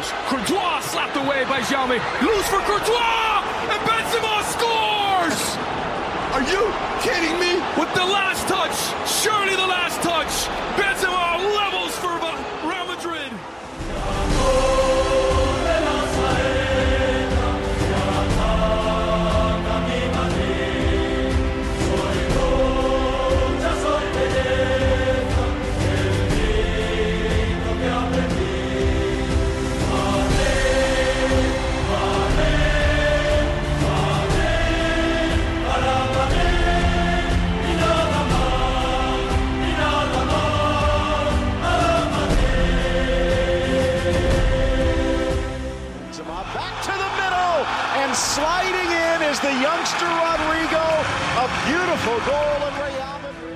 Ramos. Courtois slapped away by Xiaomi. Loose for Courtois! And Benzema scores! Are you kidding me? With the last touch, surely the last touch, Benzema levels for Real Madrid. Sliding in is the youngster Rodrigo, a beautiful goal in Real Madrid.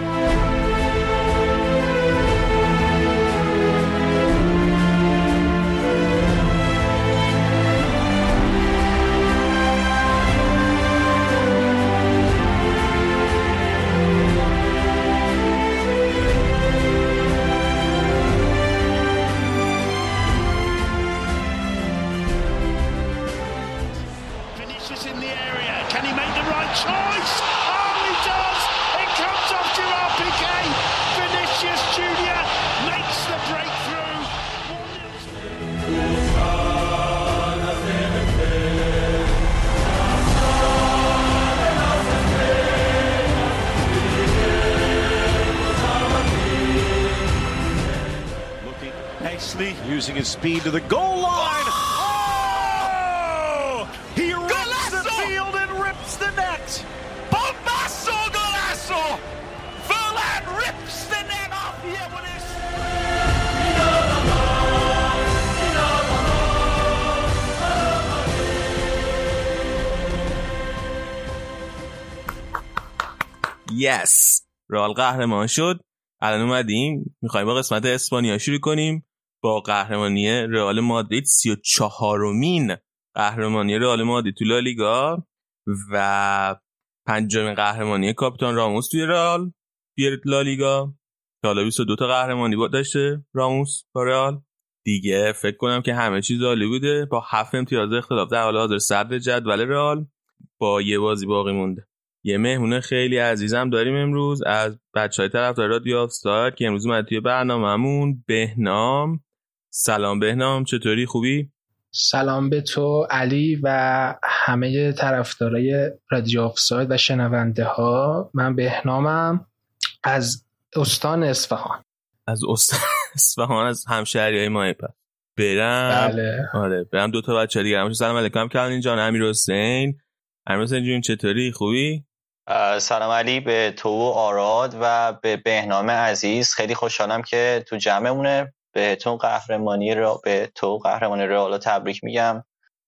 In the area, can he make the right choice? Oh, he does! It comes off Gerard Piqué. Vinicius Junior makes the breakthrough. Looking nicely, using his speed to the goal line. He rips the field and rips the net. Bombasso golazo! Verlan rips the net off Yewonis. Yes. رئال قهرمان شد. الان اومدیم میخوایم با قسمت اسپانیا شروع کنیم با قهرمانی رئال مادرید 34مین قهرمانی رئال مادرید تو لالیگا و پنجمین قهرمانی کاپیتان راموس توی رئال توی لالیگا. حالا 22 تا قهرمانی بود داشته راموس با رئال دیگه. فکر کنم که همه چیز عالی بوده با 7 امتیاز اختلاف در حال حاضر صدر جدول رئال با یه بازی باقی مونده. یه مهمون خیلی عزیزم داریم امروز از بچهای طرفدار رادیو آفساید که امروز اومد توی برنامه‌مون. بهنام. سلام بهنام، چطوری؟ خوبی؟ سلام به تو علی و همه طرفدارای رادیو آفساید و شنونده ها. من بهنامم از استان اصفهان. از استان اصفهان، از همشهریای ما. برم بله. آره برم دو تا بچه دیگه همون. سلام علیکم کلانی جان. امیر حسین جون چطوری؟ خوبی؟ سلام علی به تو و آراد و به بهنام عزیز. خیلی خوشحالم که تو جمعمونه. بهتون قهرمانی رئال تبریک میگم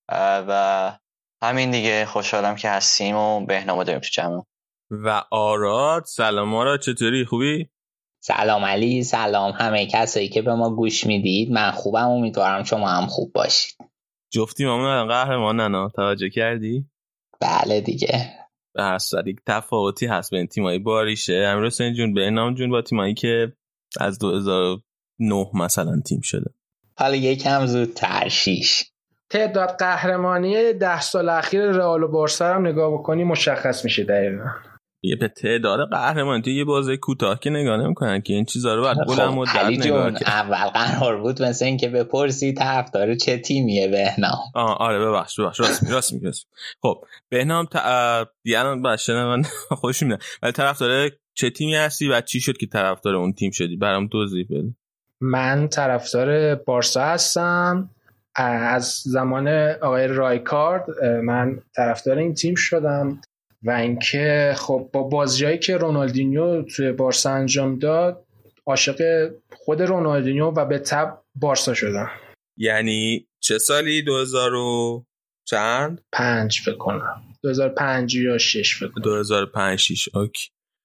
و همین دیگه. خوشحالم که هستیم و بهنام داریم تو جمع. و آراد. سلام آراد، چطوری؟ خوبی؟ سلام علی، سلام همه کسایی که به ما گوش میدید. من خوبم، امیدوارم شما هم خوب باشید. جفتی مامون قهرمانن، توجه کردی؟ بله دیگه. به هر صورت یک تفاوتی هست بین تیمای باریشه. امیر حسین جون، بهنام جون با تیمایی که از 2009 مثلا تیم شده. حالا یکم زودتر 6. تعداد قهرمانی 10 سال اخیر رئال و بارسا هم نگاه بکنی مشخص میشه دقیقاً. یه به تعداد قهرمانی توی یه بازی کوتاه که نگاه نمی‌کنن که این چیزا رو بعد بلند مدت نگاه کنن. اول قرار بود مثلا اینکه بپرسی طرفدار چه تیمیه بهنام. آره ببخش راست میگی. خب بهنام الان باشه من خوشم میاد. ولی طرفدار چه تیمی هستی و چی شد که طرفدار اون تیم شدی؟ برام توضیح بده. من طرفدار بارسا هستم. از زمان آقای رایکارد من طرفدار این تیم شدم و اینکه خب با بازیایی که رونالدینیو توی بارسا انجام داد عاشق خود رونالدینیو و به تبع بارسا شدم. یعنی چه سالی؟ 2000 و چند؟ 5 فکر کنم. 2005 یا 6 فکر کنم. 2005 6 اوکی.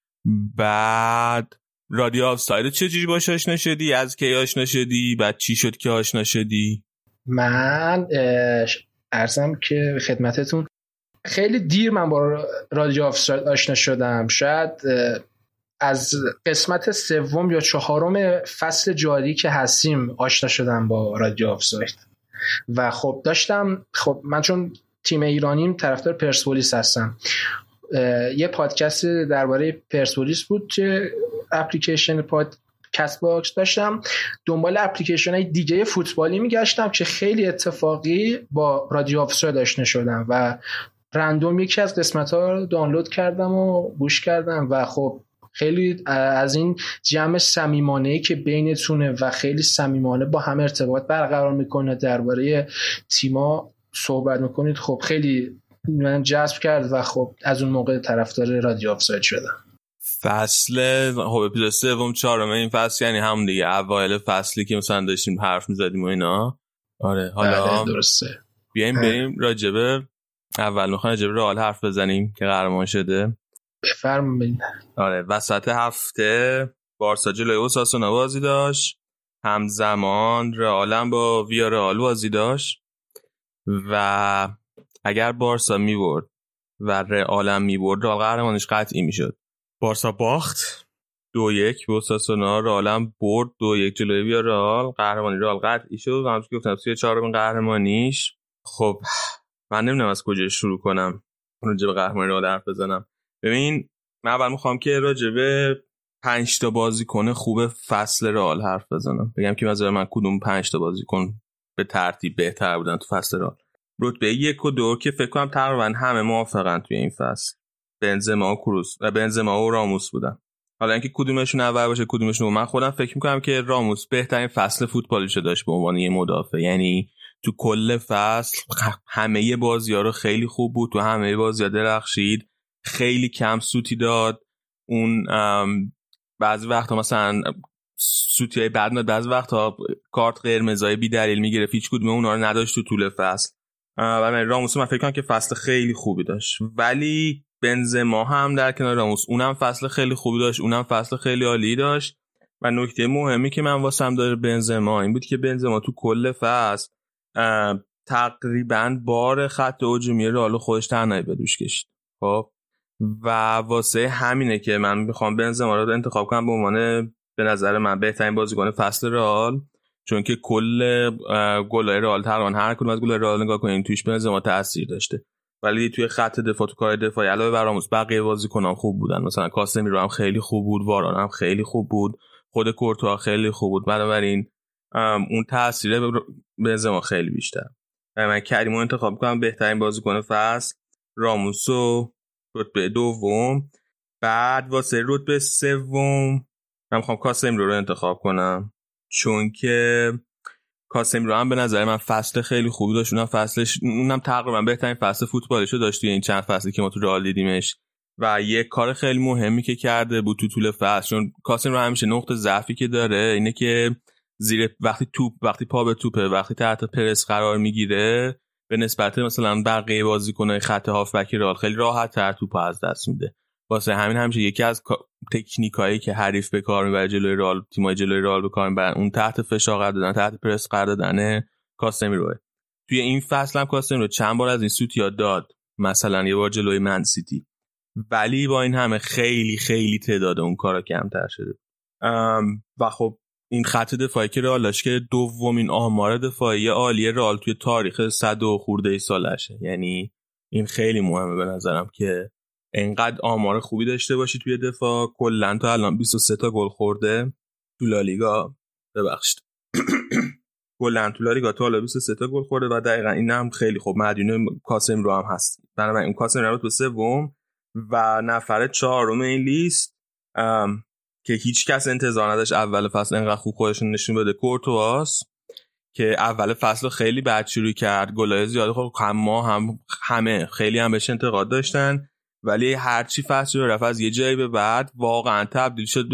بعد رادیو آفساید چجوری باهاش آشنا شدی؟ از کی آشنا شدی؟ بعد چی شد که آشنا شدی؟ من عرضم که خدمتتون خیلی دیر من با رادیو آفساید آشنا شدم. شاید از قسمت 3 یا 4 فصل جاری که هستیم آشنا شدم با رادیو آفساید. و خب داشتم، خب من چون تیم ایرانیم طرفدار پرسپولیس هستم، یه پادکست درباره پرسپولیس بود که اپلیکیشن پادکست باکس داشتم، دنبال اپلیکیشن های دیگه فوتبالی میگشتم که خیلی اتفاقی با رادیو آفساید آشنا شدم و رندوم یکی از قسمت ها رو دانلود کردم و گوش کردم و خب خیلی از این جمع صمیمانه‌ای که بینتونه و خیلی صمیمانه با هم ارتباط برقرار میکنه درباره تیما صحبت میکنید، خب خیلی من جذب کرد و خب از اون موقع طرفدار رادیو آفساید شدم. فصل خب اپیزود سوم چهارم این فصل یعنی همون دیگه اوایل فصلی که مثلا داشتیم حرف میزدیم و اینا. آره حالا درسته بیایم بریم راجبه اول میخوایم راجبه رئال حرف بزنیم که قهرمان شده. بفرمایید. آره وسط هفته بارسا جلوی اوساسونا بازی داشت، همزمان رئال با ویارئال بازی داشت و اگر بارسا میبرد و رئال میبرد رئال قهرمانش قطعی میشد. بارسا باخت 2-1 به اوساسونا، رئال برد 2-1 جلوی ویارئال، قهرمانی رئال قطعی شد و همونطور که گفتم 34 قهرمانیش. خب من نمیدونم از کجا شروع کنم راجع به قهرمانی رئال حرف بزنم. ببین من اول میخوام که راجع به 5 تا بازیکن خوب فصل رئال حرف بزنم، بگم که مثلا من کدوم 5 تا بازیکن به ترتیب بهتر بودن تو فصل رئال. رتبه 1 و 2 که فکر کنم تقریبا همه موافقن توی این فصل، بنزما و کروس و بنزما و راموس بودن. حالا اینکه کدومشون اول باشه کدومشون، من خودم فکر میکنم که راموس بهترین فصل فوتبالیشو داشت به عنوان یه مدافع، یعنی تو کل فصل همه بازی‌ها رو خیلی خوب بود، تو همه بازی‌ها درخشید، خیلی کم سوتی داد. اون بعضی وقتا مثلا سوتیای بد میاد، بعضی وقتا کارت قرمزای بی دلیل میگرفت، هیچ کدوم اونا رو نداشت تو طول فصل. ولی راموس من فکر کنم که فصل خیلی خوبی داشت، ولی بنزما هم در کنار راموس اونم فصل خیلی خوبی داشت، اونم فصل خیلی عالی داشت. و نکته مهمی که من واسم داره بنزما این بود که بنزما تو کل فصل تقریبا بار خط هجومی رئال خودش تنهایی به دوش کشید. خب و واسه همینه که من میخوام بنزما رو انتخاب کنم به عنوان به نظر من بهترین بازیکن فصل رئال، چون که کل گل‌های رئال تقریبا هر کدوم از گل‌های رئال نگاه کنین توش بنزما تاثیر داشته. ولی توی خط دفاع تو کار دفاعی علاوه بر راموس بقیه بازیکنان خوب بودن، مثلا کاسمیرو هم خیلی خوب بود، واران هم خیلی خوب بود، خود کورتوا خیلی خوب بود. بنابراین اون تاثیر بنزما خیلی بیشتر. من کریمو انتخاب می‌کنم بهترین بازیکن فصل، راموسو رتبه دوم. بعد واسه رتبه سوم من می‌خوام کاسمیرو رو انتخاب کنم، چون که کاسمیرو هم به نظر من فصل خیلی خوبی داشت، اونم تقریبا بهترین فصل فوتبالشو داشت توی این چند فصلی که ما تو رئال دیدیمش. و یه کار خیلی مهمی که کرده بود تو طول فصل، چون کاسمیرو همیشه نقطه ضعفی که داره اینه که وقتی پا به توپه، وقتی تحت پرس قرار میگیره، به نسبت مثلا بقیه بازیکن‌های خط هافبک رئال خیلی راحت‌تر توپو از دست میده. واسه همین همیشه یکی از تکنیکایی که حریف به کار میبره جلوی رئال، تیمای جلوی رئال به کار میبرن، اون تحت فشار قرار دادن، تحت پرس قرار دادن کاسمیرو. توی این فصل هم کاسمیرو چند بار از این سوتیا داد، مثلا یه بار جلوی من سیتی، ولی با این همه خیلی خیلی تعداد اون کارا کمتر شده. و خب این خط دفاعی که رئال داشت که دومین آمار دفاعی عالی رئال توی تاریخ 100 و خورده سالشه، یعنی این خیلی مهمه به نظرم که اینقدر آمار خوبی داشته باشی توی دفاع. کلا تا الان 23 تا گل خورده تو لالیگا، ببخشید کلا تو لالیگا تا الان 23 تا گل خورده و دقیقاً اینم خیلی خوب مدیون کاسمیرو هم هست. بنابراین اون کاسمیرو رو تو سوم و نفر چهارم این لیست که هیچ کس انتظار نداشت اول فصل اینقدر خوب خودش نشون بده، کورتواس که اول فصل خیلی بد شروع کرد، گلای زیاد خب همه خیلی هم بهش انتقاد داشتن، ولی هرچی فصل رو رفت از یه جایی به بعد واقعا تبدیل شد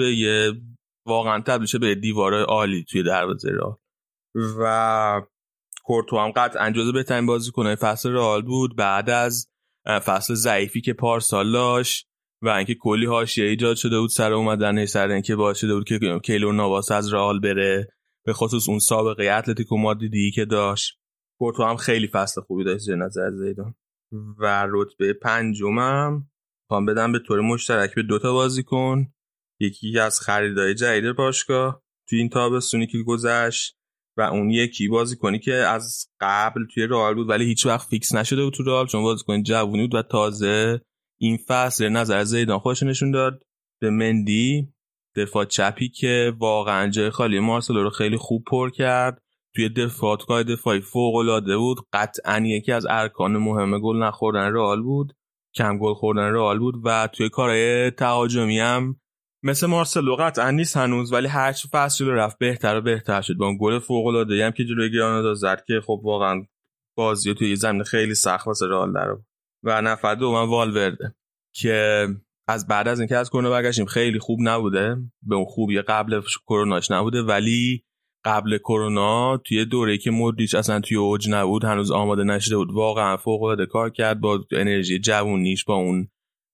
به دیوار عالی توی دروازه رئال. و کورتوا هم قطعاً جزو بهترین بازیکن‌های فصل رئال بود بعد از فصل ضعیفی که پارسال داشت و اینکه کلی حاشیه ایجاد شده بود سر اومدن سر اینکه باعث شده بود که کیلور نواس از رئال بره، به خصوص اون سابقه اتلتیکو مادریدی که داشت. کورتوا هم خیلی فصل خوبی داشت به نظر زیدان. و رتبه پنجمم میخوام بدم به طور مشترک به 2 تا بازیکن، یکی از خریدای جدید باشگاه توی این تابستونی که گذشت و اون یکی بازیکنی که از قبل توی رئال بود ولی هیچ وقت فیکس نشده بود تو رئال چون بازیکن جوونی بود و تازه این فصل نظر زیدان خودش نشون داد به مندی دفاع چپی که واقعا جای خالی مارسلو رو خیلی خوب پر کرد. توی دفاع دفاعی فوق‌العاده بود، قطعاً یکی از ارکان مهم گل نخوردن رئال بود، کم گل خوردن رئال بود و توی کارهای تهاجمی هم مثل مارسلو قطعاً نیست هنوز ولی هر چی فصل رو رفت بهتر و بهتر شد. با اون گل فوق‌العاده هم که جلوی گرانادا زد که خب واقعاً بازی توی زمین خیلی سخت واسه رئال در آورد. و نفر دوم والورده که از بعد از اینکه از کرونا برگشتیم خیلی خوب نبوده، به اون خوبی قبل کروناش نبوده، ولی قبل کرونا توی دوره‌ای که مودریچ اصلا توی اوج نبود هنوز آماده نشده بود واقعا فوق‌العاده کار کرد با انرژی جوونیش با اون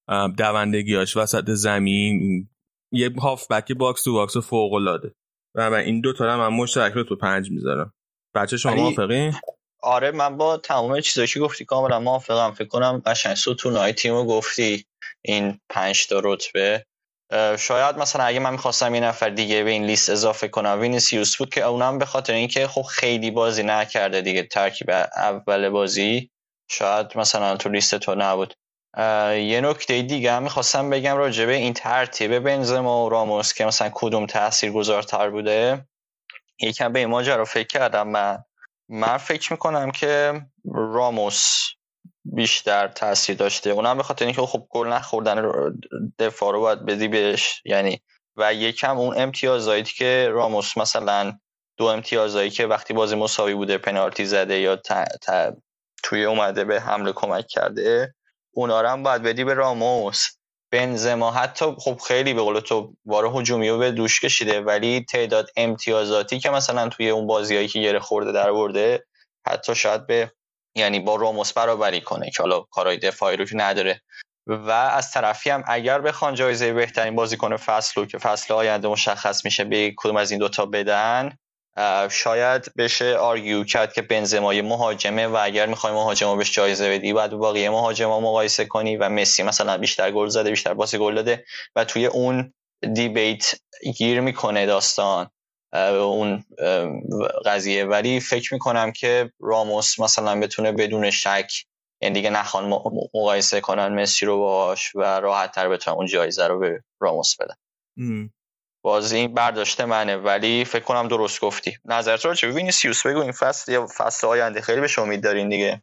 دوندگیاش وسط زمین، یه هافبک باکس تو باکس فوق‌العاده و من این دو تا رو من مشترک رو تو 5 میذارم. بچه شما موافقین؟ آره من با تمام چیزایی که گفتی کاملا موافقم. فکر کنم قشنگ ستونای تیمو گفتی این 5 تا رتبه. شاید مثلا اگه من می‌خواستم یه نفر دیگه به این لیست اضافه کنم وینیسیوس بود که اونم به خاطر اینکه خب خیلی بازی نکرده دیگه، ترکیب اول بازی شاید مثلا تو لیست تو نبود. یه نکته دیگه هم می‌خواستم بگم راجع به این ترتیب بنزما و راموس که مثلا کدوم تاثیرگذارتر بوده. یکم به این ماجرا فکر کردم. من فکر میکنم که راموس بیشتر تاثیر داشته، اونم به خاطر اینکه خب گل نخوردن دفاع رو باید بدی بهش یعنی، و یکم اون امتیازایی که راموس مثلا 2 امتیازایی که وقتی بازی مساوی بوده پنالتی زده یا توی اومده به حمله کمک کرده اونا رو هم باید بدی به راموس. بنزما حتی خب خیلی به قول تو وار هجومی رو به دوش کشیده ولی تعداد امتیازاتی که مثلا توی اون بازیایی که گره خورده در آورده حتی شاید به یعنی با راموس برابری کنه که حالا کارهای دفاعی رو که نداره. و از طرفی هم اگر بخوان جایزه بهترین بازیکن فصل رو که فصل آینده مشخص میشه به کدوم از این دوتا بدن، شاید بشه آرگیو کرد که بنزما یه مهاجمه و اگر میخوای مهاجمو بهش جایزه بدی باید با بقیه مهاجما مقایسه کنی و مسی مثلا بیشتر گل زده بیشتر پاس گل داده و توی اون دیبیت گیر میکنه داستان اون قضیه. ولی فکر میکنم که راموس مثلا بتونه بدون شک یعنی دیگه نخوان مقایسه کنن مسی رو باهاش و راحت تر بتونن اون جایزه رو به راموس بدن. باز این برداشته منه ولی فکر کنم درست گفتی. نظرت رو چه وینیسیوس بگو این فصل یا فصل آینده خیلی بهش امید دارین دیگه؟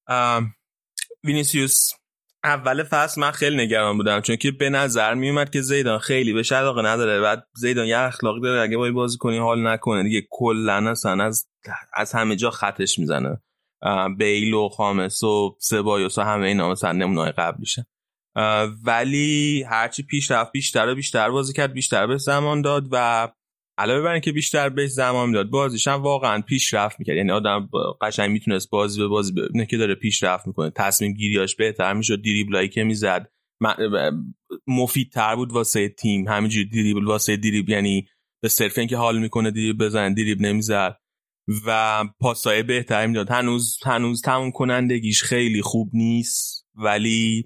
وینیسیوس اول فصل من خیلی نگران بودم چون که به نظر می اومد که زیدان خیلی بهش علاقه نداره. بعد زیدان یه اخلاقی داره اگه با بازیکنی حال نکنه دیگه کلا اصلا از همه جا خطش میزنه. بیل و خامس و سبایوس و همه اینا مثلا نمونه‌های قبلیشه. ولی هرچی پیش رفت بیشتر بازی کرد، بیشتر به زمان داد و علاوه بر اینکه بیشتر به زمان میداد بازیش هم واقعا پیشرفت میکرد. یعنی آدم قشنگ میتونست بازی به بازی ببینه که داره پیشرفت میکنه، تصمیم گیریاش بهتر میشد، دریبلایی که میزد مفیدتر بود واسه تیم. همینجوری دریبل واسه دریبل یعنی به صرف اینکه حال میکنه دریبل بزنه دریبل نمیزد و پاسای بهتری میداد. هنوز تموم کنندگیش خیلی خوب نیست ولی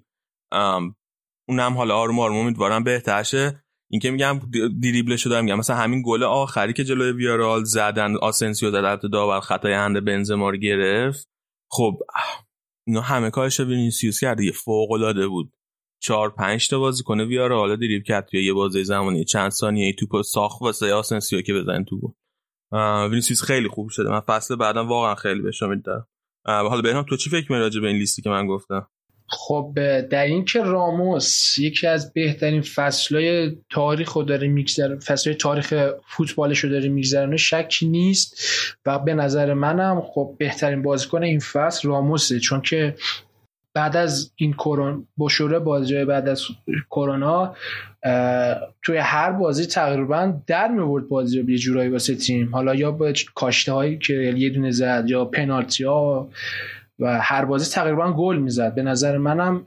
اونم حالا آروم امیدوارم بهتر شه. این که میگم دریبلشو دارم میگم مثلا همین گل آخری که جلوی ویارال زدن آسنسیو زد داور خطای هند بنزما رو گرفت. خب اینا همه کارش وینیسیوس کرد دیگه، فوق العاده بود. 4-5 تا بازیکن ویارال دریبل کرد توی یه بازی زمانی چند ثانیه توپو ساخت واسه آسنسیو که بزنه تو گل. وینیسیوس خیلی خوب شده. من فصل بعدم واقعا خیلی بهش امید دارم. حالا بهنام تو چی فکر می‌کنی راجع به این لیستی که من گفتم؟ خب در این که راموس یکی از بهترین فصلهای تاریخ رو داره میگذره، فصلهای تاریخ فوتبالش رو داره میگذرونه شک نیست و به نظر منم خب بهترین بازیکن این فصل راموسه، چون که بعد از این کرونا بشوره بازی بعد از کرونا توی هر بازی تقریبا در میورد بازی رو یه جورایی واسه تیم، حالا یا با کاشته هایی که یه دونه زد یا پنالتی ها و هر بازی تقریبا گل میزد. به نظر من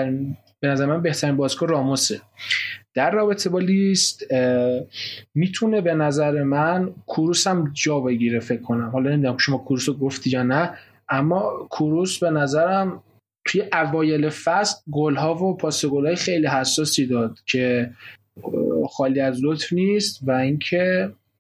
بهترین بازیکن راموسه. در رابطه با لیست میتونه به نظر من کروس هم جا بگیره فکر کنم. حالا نمیدونم شما کروس رو گفتی یا نه، اما کروس به نظرم توی اوایل فصل گل‌ها و پاس گل‌های خیلی حساسی داد که خالی از لطف نیست و اینکه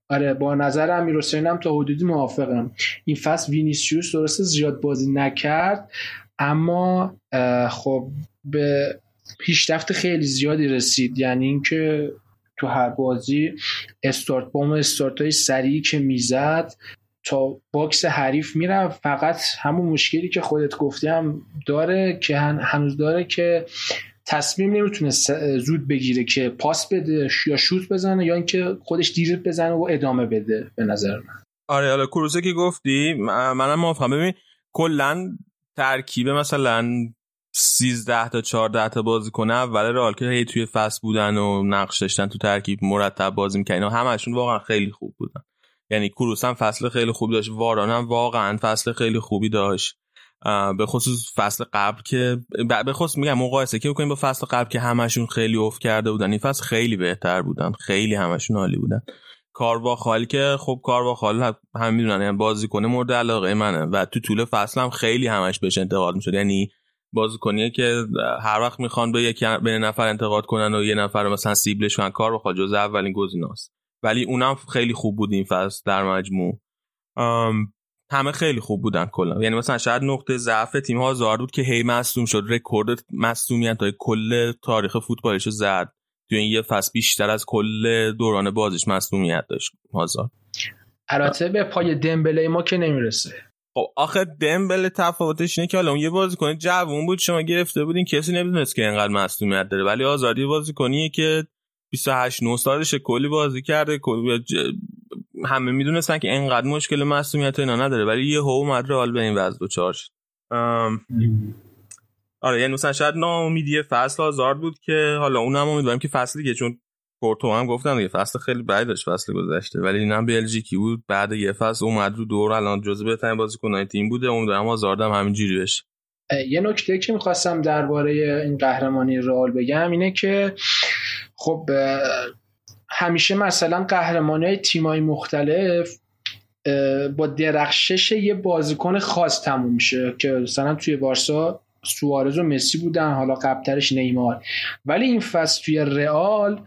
آره با نظر امیرحسینم تا حدودی موافقم. این فصل وینیسیوس درسته زیاد بازی نکرد اما خب به پیشرفت خیلی زیادی رسید، یعنی اینکه تو هر بازی استارتای سریعی که میزد تا باکس حریف میره، فقط همون مشکلی که خودت گفتی هم داره که هنوز داره که تصمیم نمیتونه زود بگیره که پاس بده یا شوت بزنه یا اینکه خودش دیر بزنه و ادامه بده به نظر من. آره حالا کروسه که گفتی منم موافقم. ببین کلا ترکیب مثلا 13 تا 14 تا بازیکن اول رئال که هی توی فصل بودن و نقش داشتن تو ترکیب مرتب بازی می‌کردن، همشون واقعا خیلی خوب بودن. یعنی کروس هم فصل خیلی خوبی داشت، واران هم واقعا فصل خیلی خوبی داشت، به خصوص فصل قبل که به خصوص میگم مقایسه که بکنیم با فصل قبل که همشون خیلی افت کرده بودن، این فصل خیلی بهتر بودن، خیلی همشون عالی بودن. کارواخال که خب کارواخال هم میدونن یعنی بازیکن مورد علاقه منه و تو طول فصل هم خیلی همش بهش انتقاد میشد، یعنی بازیکنیه که هر وقت میخوان به یه نفر انتقاد کنن و یه نفر مثلا سیبلش کنن، کارواخال جزء اولین گزیناست، ولی اونم خیلی خوب بود این فصل در مجموع. همه خیلی خوب بودن کلا، یعنی مثلا شاید نقطه ضعف تیم هازارد بود که هی مصدوم شد، رکورد مصدومیت‌های کل تاریخ فوتبالش رو زد تو این یه فصل، بیشتر از کل دوران بازیش مصدومیت داشت هازارد. البته به پای دمبله ما که نمیرسه. خب آخه دمبله تفاوتش اینه که حالا اون یه بازیکن جوون بود شما گرفته بودین کسی نمیدونست که اینقدر مصدومیت داره، ولی هازارد یه بازیکنیه که 28-9 سالشه، کلی بازی کرده، همه میدونستن که اینقدر مشکل مصدومیت اینا نداره، ولی یه اومد رئال به این وضع دوچار شد. آره یعنی مثلا شاید ناامیدی فصل هازارد بود که حالا اونم امیدوارم که فصلی که چون پورتو هم گفتن دیگه فصل خیلی بدی داشت فصل گذشته، ولی اینم بلژیکی بود بعد یه فصل اومد رو دور، الان جزو بهترین بازیکن‌های تیم بوده، امیدوارم هازارد هم همینجوری بشه. یه نکته که می‌خواستم درباره این قهرمانی رئال بگم اینه که خب همیشه مثلا قهرمانی‌های تیم‌های مختلف با درخشش یه بازیکن خاص تموم میشه که مثلا توی بارسا سوارز و مسی بودن، حالا قبلترش نیمار، ولی این فصل توی رئال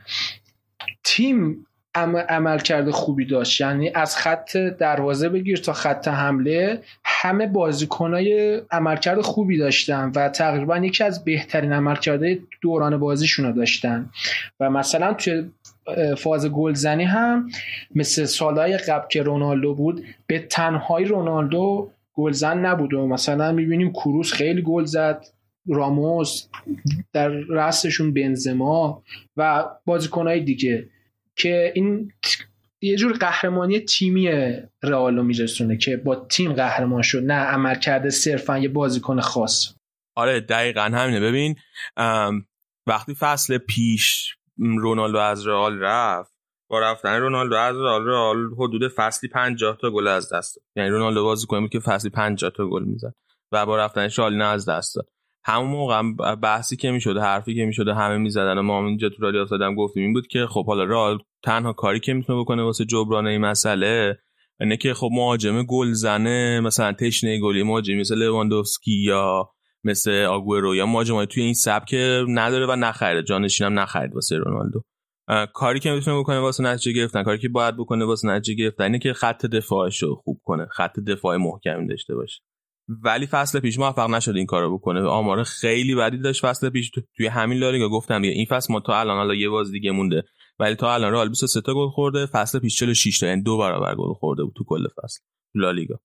تیم عملکرد خوبی داشت، یعنی از خط دروازه بگیر تا خط حمله همه بازیکنای عملکرد خوبی داشتن و تقریبا یکی از بهترین عملکردهای دوران بازیشون رو داشتن و مثلا توی فاز گلزنی هم مثل سالهای قبل که رونالدو بود به تنهایی رونالدو گلزن نبود و مثلا میبینیم کروس خیلی گل زد، راموس در رأسشون بنزما و بازیکنهای دیگه که این یه جور قهرمانی تیمی رئالو میرسونه که با تیم قهرمان شد، نه عمل کرده صرفا یه بازیکن خاص. آره دقیقاً همینه. ببین وقتی فصل پیش رونالدو از رئال رفت، با رفتن رونالدو از رئال حدود فصلی 50 تا گل از دست داد، یعنی رونالدو بازیکنی بود که فصلی 50 تا گل میزد و با رفتنش رئال از دست داد. همون موقع بحثی که میشد، حرفی که میشد همه میزدن و ما اینجا تو رادیو افتادم گفتیم این بود که خب حالا رئال تنها کاری که میتونه بکنه واسه جبران این مسئله اینه که خب مهاجم گلزنه، مثلا تشنه گلی مهاجمی مثل لواندوفسکی یا مثل آگورو یا مهاجمای توی این سبک نداره و نخرید، جانشینم نخرید واسه رونالدو. کاری که میتونه بکنه واسه نتیجه گرفتن، کاری که باید بکنه واسه نتیجه گرفتن اینه که خط دفاعش رو خوب کنه، خط دفاع محکمی داشته باشه. ولی فصل پیش موفق نشد این کارو بکنه، آمار خیلی بدی داشت فصل پیش توی همین لالیگا. گفتم دیگه این فصل ما تا الان حالا یه باز دیگه مونده ولی تا الان رئال 23 تا گل خورده، فصل پیش 46 تا، یعنی 2 برابر گل خورده بود تو کل فصل لالیگا.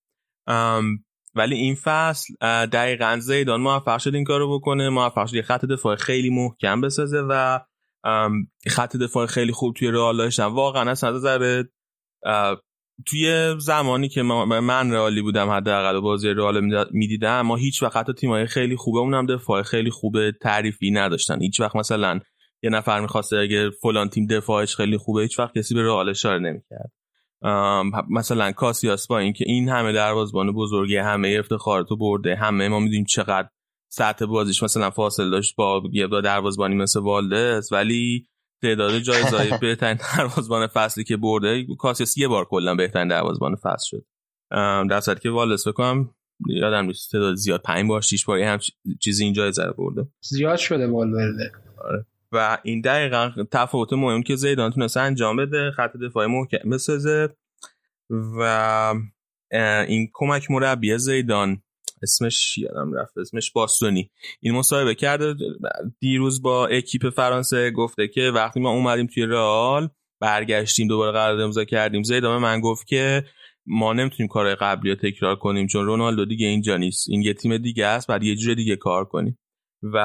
ولی این فصل دقیقاً زیدان موفق شد این کارو بکنه، موفق شد یه خط دفاع خیلی محکم بسازه و خط دفاع خیلی خوب توی رئال داشتن. واقعا از نظر توی زمانی که من رئالی بودم حداقل بازی رئال میدیدم، ما هیچ وقت حتی تیمای خیلی خوبه اونم دفاع خیلی خوبه تعریفی نداشتن. هیچ وقت مثلا یه نفر می‌خواسته اگه فلان تیم دفاعش خیلی خوبه هیچ وقت کسی به رئال اشاره نمی‌کرد. مثلا کاسیاس با این که این همه دروازه‌بان بزرگی، همه افتخاراتو برده، همه ما می‌دونیم چقدر سطح بازیش مثلا فاصله داشت با یه دروازه‌بانی مثل والدس، ولی تعداد جایزه‌های بهترین دروازه‌بان فصلی که برده کاسیاس یه بار کلا بهترین دروازه‌بان فصل شد، در صورتی که والدس فکر کنم یادم نیست تعداد زیاد 5 بار 6 بار هم چیزی این جایزه رو برده. زیاد شده والورده. آره و این دقیقاً تفاوت مهم که زیدان تونست انجام بده، خط دفاعی محکم بسازه و این کمک مربی زیدان اسمش یادم رفت، اسمش باستونی، این مصاحبه کرده دیروز با اکیپ فرانسه، گفته که وقتی ما اومدیم توی رئال برگشتیم دوباره قرارداد امضا کردیم، زیدان من گفت که ما نمیتونیم کارهای قبلی رو تکرار کنیم چون رونالدو دیگه اینجا نیست، این یه تیم دیگه است، بعد یه جور دیگه کار کنیم. و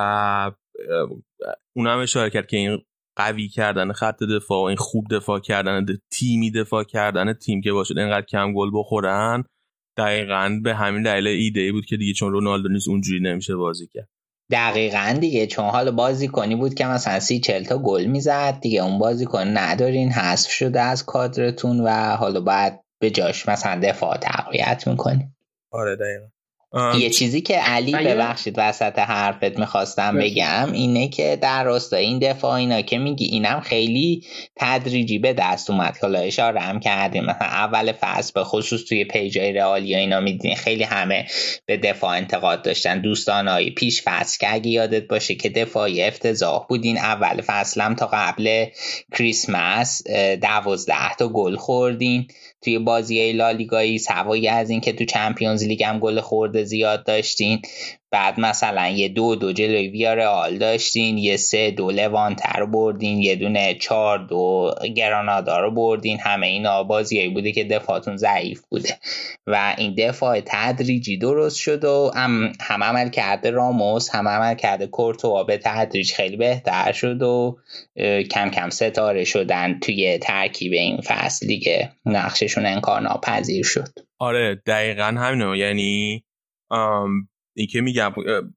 اونم اشاره کرد که این قوی کردن خط دفاع و این خوب دفاع کردن تیمی دفاع کردن تیم که باشه اینقدر کم گل بخورن دقیقاً به همین دلیل ایده بود که دیگه چون رونالدو نیست اونجوری نمیشه بازی کرد. دقیقاً دیگه، چون حالا بازیکنی بود که مثلا 30-40 تا گل میزد دیگه، اون بازیکن ندارین، حذف شده از کادرتون و حالا باید به جاش مثلا دفاع تقویت میکنین. آره دقیقاً. یه چیزی که علی ببخشید وسط حرفت میخواستم بگم اینه که در راستای این دفاع اینا که میگی اینم خیلی تدریجی به دست اومد، حالا اشاره هم کردیم مثلا اول فصل به خصوص توی پیجای رئالیا اینا میدین خیلی همه به دفاع انتقاد داشتن، دوستانای پیش فصل که اگه یادت باشه که دفاعی افتضاح بودین، اول فصلم تا قبل کریسمس 12 تا گل خوردین توی بازی لالیگایی، سوایی از این که تو چمپیونز لیگ هم گل خورده زیاد داشتین، بعد مثلا یه 2-2 جلوی ویارئال داشتین، یه 3-2 لوانته رو بردین، یه دونه 4-2 گرانادا رو بردین، همه اینا بازیایی بوده که دفاعتون ضعیف بوده و این دفاع تدریجی درست شد و هم عمل کرده راموس، هم عمل کرده کورتوا به تدریج خیلی بهتر شد و کم کم ستاره شدن توی ترکیب این فصل دیگه، نقششون انکارناپذیر شد. آره دقیقاً همینه، یعنی این که میگم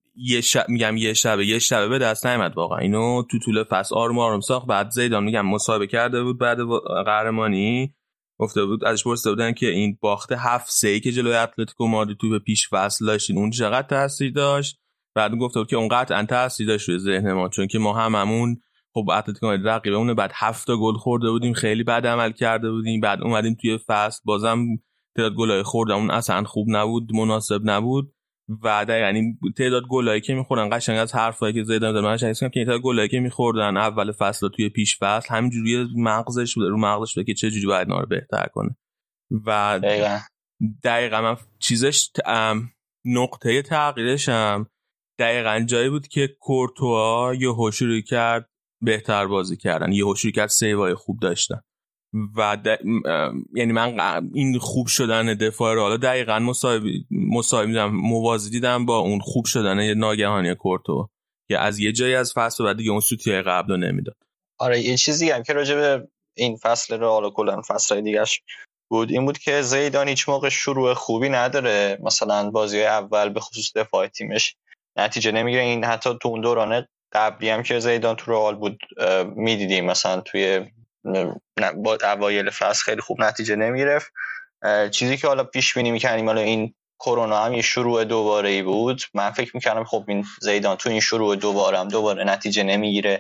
یه شبه به دست نیامد واقعا، اینو تو طول فصل آروم ساخت. بعد زیدان میگم مصاحبه کرده بود بعد قهرمانی، گفته بود ازش پرسیده بودن که این باخت 7-3 که جلوی اتلتیکو مادرید تو به پیش فصل داشتین اون چقدر تاثیر داشت، بعد گفته بود که اون قطعا تاثیر داشت روی ذهن ما، چون که ما هممون خب اتلتیکو مادرید رقیبمونه، بعد 7 تا گل خورده بودیم، خیلی بد عمل کرده بودیم، بعد اومدیم توی فصل بازم تعداد گلای خوردمون اصلا خوب نبود، مناسب نبود و یعنی تعداد گلایی که میخورن قشنگ از حرفایی که زیدان داد من شنیدم که تعداد گلایی که میخوردن اول فصل توی پیش فصل همینجوری مغزش بوده، رو مغزش بوده که چه جوری باید اینا رو بهتر کنه و دقیقاً من چیزش نقطه تغییرش هم دقیقاً جایی بود که کورتوا یهو شروع کرد بهتر بازی کردن، یهو شروع کرد سیوای خوب داشتن و یعنی من این خوب شدن دفاع رو حالا دقیقاً مساوی میدم موازی دیدم با اون خوب شدن ناگهانی کورتوا که از یه جایی از فصل بعد دیگه اون سوتیای قبل رو نمیداد. آره یه چیزی هم که راجع به این فصل رو حالا کلا فصل‌های دیگه‌اش بود این بود که زیدان هیچ موقع شروع خوبی نداره، مثلا بازی‌های اول به خصوص دفاع تیمش نتیجه نمیگیره، این حتی تو اون دوران قبلی هم که زیدان تو رئال بود میدیدیم مثلا توی با اوایل فصل خیلی خوب نتیجه نمیگرفت. چیزی که حالا پیش بینی می‌کردیم حالا این کرونا هم یه شروع دوباره‌ای بود، من فکر می‌کردم خب این زیدان تو این شروع دوباره نتیجه نمیگیره،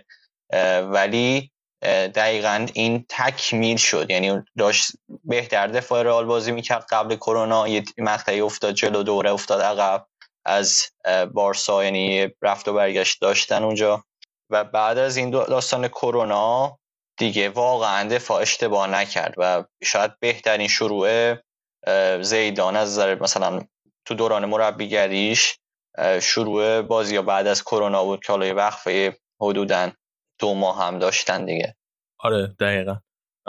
ولی دقیقاً این تکمیل شد، یعنی داشت بهتر دفاع رئال بازی می‌کرد قبل کرونا، یه مقطعی افتاد جلو دوره افتاد عقب از بارسا، یعنی رفت و برگشت داشتن اونجا و بعد از این داستان کرونا دیگه واقعا دفاع اشتباه نکرد و شاید بهترین شروع زیدان از نظر مثلا تو دوران مربیگریش شروع بازی بعد از کرونا بود که حالا یه وقفه حدوداً 2 ماه هم داشتن دیگه. آره دقیقاً.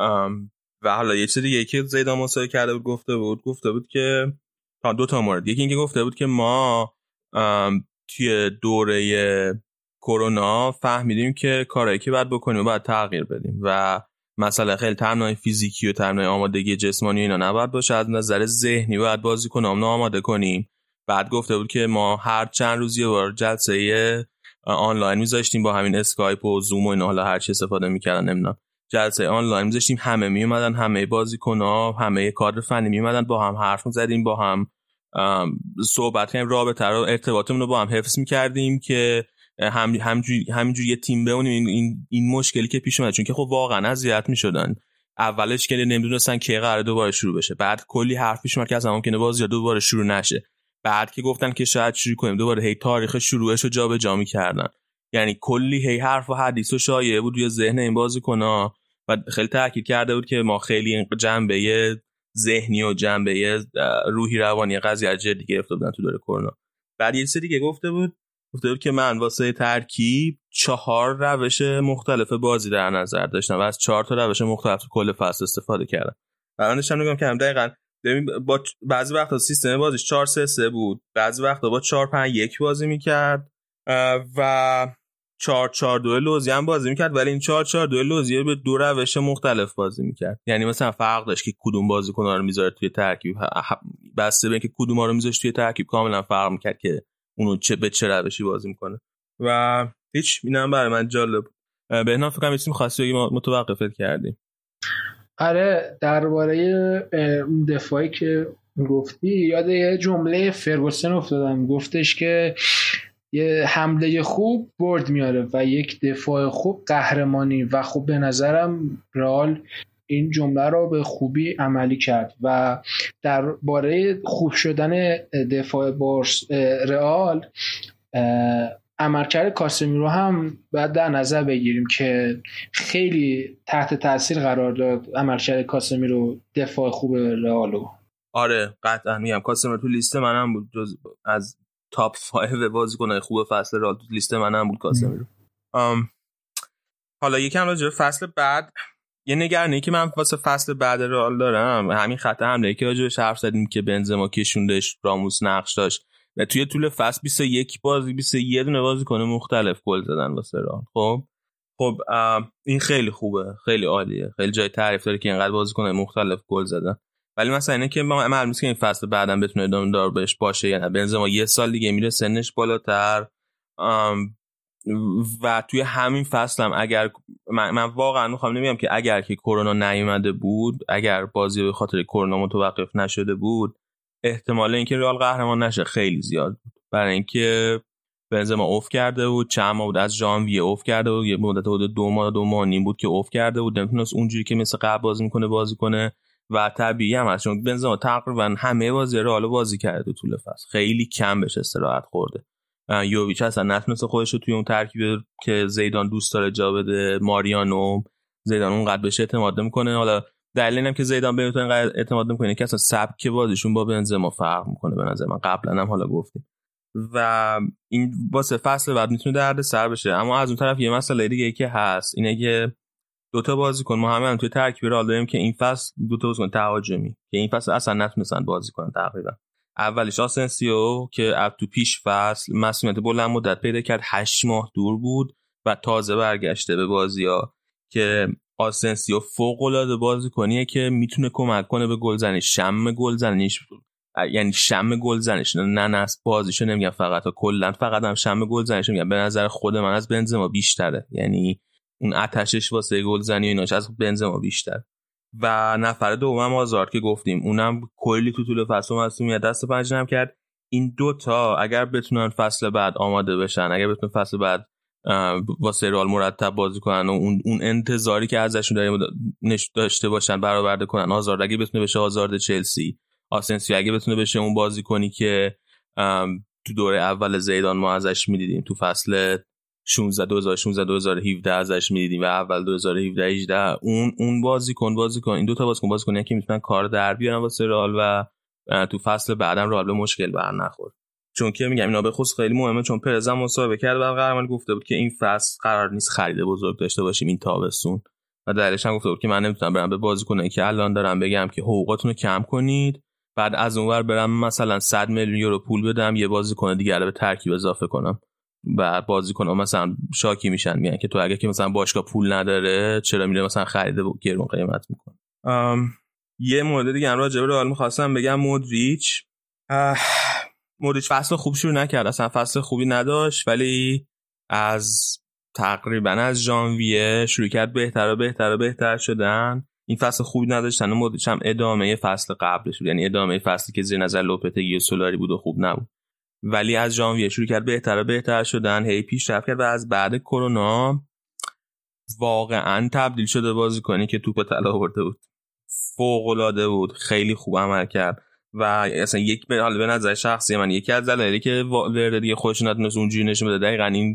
و حالا یه چیز دیگه که زیدان مصاحبه کرده بود گفته بود که 2 مورد، یکی اینکه گفته بود که ما توی دوره کرونا فهمیدیم که کارهایی که باید بکنیم باید تغییر بدیم و مثلا خیلی تمرینای فیزیکی و تمرینای آمادگی جسمانی اینا نباید باشه، از نظر ذهنی باید بازیکنامون آماده کنیم. بعد گفته بود که ما هر چند روز یه بار جلسه آنلاین میذاشتیم با همین اسکایپ و زوم و اینا، حالا هر چی استفاده میکردن نمیدونم، جلسه آنلاین میذاشتیم، همه میومدن، همه بازیکن‌ها، همه کادر فنی میومدن، با هم حرف می‌زدیم، با هم صحبت کردیم، رابطه رو ارتباطمون رو با هم حفظ می‌کردیم که همینجوری یه تیم بمونیم این مشکلی که پیش اومد، چون که خب واقعا اذیت می‌شدن اولش که نمیدونستن کی قراره دوباره شروع بشه، بعد کلی حرف پیش اومد که اصلا ممکنه بازی دوباره شروع نشه، بعد که گفتن که شاید شروع کنیم دوباره هی تاریخ شروعش رو جابجا می‌کردن یعنی کلی هی حرف و حدیث و شایعه بود روی ذهن این بازیکن‌ها و خیلی تاکید کرده بود که ما خیلی جنبه ذهنی و جنبه روحی روانی قضیه جدی گرفته بودن تو دوره کرونا. بعد یه چیز دیگه گفته بود که من واسه ترکیب 4 روش مختلف بازی در نظر داشتم و از 4 تا روش مختلف تو کل فصل استفاده کردم. و من داشتم نگاه می‌کردم دقیقاً با بعضی وقتا سیستم بازیش 4-3-3 بود، بعضی وقتا با 4-5-1 بازی می‌کرد و 4-4-2 لوزی هم بازی می‌کرد، ولی این 4-4-2 لوزی به 2 روش مختلف بازی می‌کرد. یعنی مثلا فرق داشت که کدوم بازیکن‌ها رو می‌ذاره توی ترکیب، بسته به اینکه کدوم‌ها رو می‌ذاشت توی ترکیب کاملا فرق می‌کرد که اونو به چه روشی بازی می‌کنه. و هیچ اینم برای من جالب. بهنام فکر کنم یه چیزی می‌خواستی بگی ما متوقفت کردیم. آره درباره اون دفاعی که گفتی یاد یه جمله فرگوسن افتادم، گفتش که یه حمله خوب برد میاره و یک دفاع خوب قهرمانی و خب به نظرم رئال این جمله رو به خوبی عملی کرد و درباره خوب شدن دفاع رئال عملکرد کاسمیرو هم باید در نظر بگیریم که خیلی تحت تاثیر قرار داد عملکرد کاسمیرو دفاع خوب رئالو. آره قطعا میگم کاسمیرو تو لیست منم بود، از تاپ 5 بازیکن‌های خوب فصل رئال تو لیست منم بود کاسمیرو. حالا یکم راجع به فصل بعد یه نگرانی که من واسه فصل بعد رئال دارم همین خط حمله که راجع بهش حرف زدیم که بنزما کشوندش، راموس نقش داشت و توی طول فصل 21 بازی 21 دونه بازیکن مختلف گل زدن واسه رئال. خب این خیلی خوبه، خیلی عالیه، خیلی جای تعریف داره که اینقدر بازیکن مختلف گل زدن. ولی مثلا اینه که معلومه که این فصل بعداً بتونه ادامه دار بهش باشه یا نه. بنزما یه سال دیگه میره سنش بالاتر و توی همین فصل هم اگر من واقعا میخوام نمیگم که اگر که کرونا نیومده بود، اگر بازی به خاطر کرونا متوقف نشده بود، احتمال اینکه رئال قهرمان نشه خیلی زیاد بود، برای اینکه بنزما اوف کرده بود، چند ماه بود از ژانویه اوف کرده بود، یه مدت بود 2 ماه نیم بود که اوف کرده بود، نمیتونست اونجوری که مثل قبل بازی کنه و طبیعی هم هست چون بنزما تقریبا همه بازی رئال بازی کرده طول فصل، خیلی کم بهش استراحت خورده. یوویچ اصلا نتونست خودش رو توی اون ترکیب که زیدان دوست داره جا بده، ماریانو زیدان اونقدر بهش اعتماد نمیکنه. حالا دلیل اینم که زیدان به اون اینقدر اعتماد نمیکنه که اصلا سبک بازیشون با بنزما فرق میکنه به نظر من، قبلا هم حالا گفتیم و این واسه فصل بعد میتونه درد سر بشه. اما از اون طرف یه مسئله دیگه ای که هست اینه که دوتا بازیکن ما همه توی ترکیب رئال داریم که این فصل دوتا بازیکن تهاجمی که این فصل اصلا نتونستن بازی کنن تقریبا. اولیش آسنسیو که تو پیش فصل مسئولیت بلند مدت پیدا کرد، 8 ماه دور بود و تازه برگشته به بازی‌ها که آسنسیو فوق‌العاده بازیکنیه که میتونه کمک کنه به گلزنی، شم گلزنیش، یعنی شم گلزنیش نه بازیشو نمیگم فقط کلا فقط هم شم گلزنیش میگم، به نظر خود من از بنزما بیشتره، یعنی اون آتشش واسه گلزنی و ایناش از بنزما بیشتر. و نفر دوم آزارد که گفتیم اونم کلی تو طول فصل مصونیت دست پنجه نرم کرد. این دوتا اگر بتونن فصل بعد آماده بشن، اگر بتونن فصل بعد واسه رئال مرتب بازی کنن و اون انتظاری که ازشون داریم داشته باشن برآورده کنن، آزارد اگه بتونه بشه آزارد چلسی، آسنسیو اگه بتونه بشه اون بازیکنی که تو دوره اول زیدان ما ازش میدیدیم، تو فصل 2016-2017 ازش میدیدیم و اول 2017-18 اون بازیکن این دو تا بازیکن که میتونن کار در بیارن واسه رئال و تو فصل بعدم رئال به مشکل برنخوره. چون که میگم اینا به خصوص خیلی مهمه، چون پرز هم مصاحبه کرد و قهرمان گفته بود که این فصل قرار نیست خرید بزرگ داشته باشیم این تابستون و دلیلش هم گفته بود که من نمیتونم برم به بازیکنایی که الان دارم بگم که حقوقاتونو کم کنید بعد از اونور برم مثلا 100 میلیون یورو پول بدم یه بازیکن دیگه رو به ترکیب اضافه کنم و بازیکن‌ها مثلا شاکی میشن، میگن که تو اگه که مثلا باشگاه پول نداره چرا میره مثلا خرید گرون قیمت میکنه. یه مورد دیگه هم راجع به رئال می‌خواستم بگم، مودریچ فصل خوب شروع نکرد، اصلا فصل خوبی نداشت، ولی تقریبا از ژانویه شروع کرد بهتر شدن. این فصل خوبی نداشتن و مودریچ هم ادامه فصل قبلش بود، یعنی ادامه فصلی که زیر نظر لوپتگی و سولاری بود و خوب نبود، ولی از ژانویه شروع کرد بهتر شدن، هی پیشرفت کرد و از بعد کرونا واقعا تبدیل شده بازیکنی که توپ طلا آورده بود، فوق‌العاده بود، خیلی خوب عمل کرد و اصلا حالا به نظر شخصی من یکی از دلایلی که ورده دیگه خودش نتونست اونجوری نشون بده دقیقاً این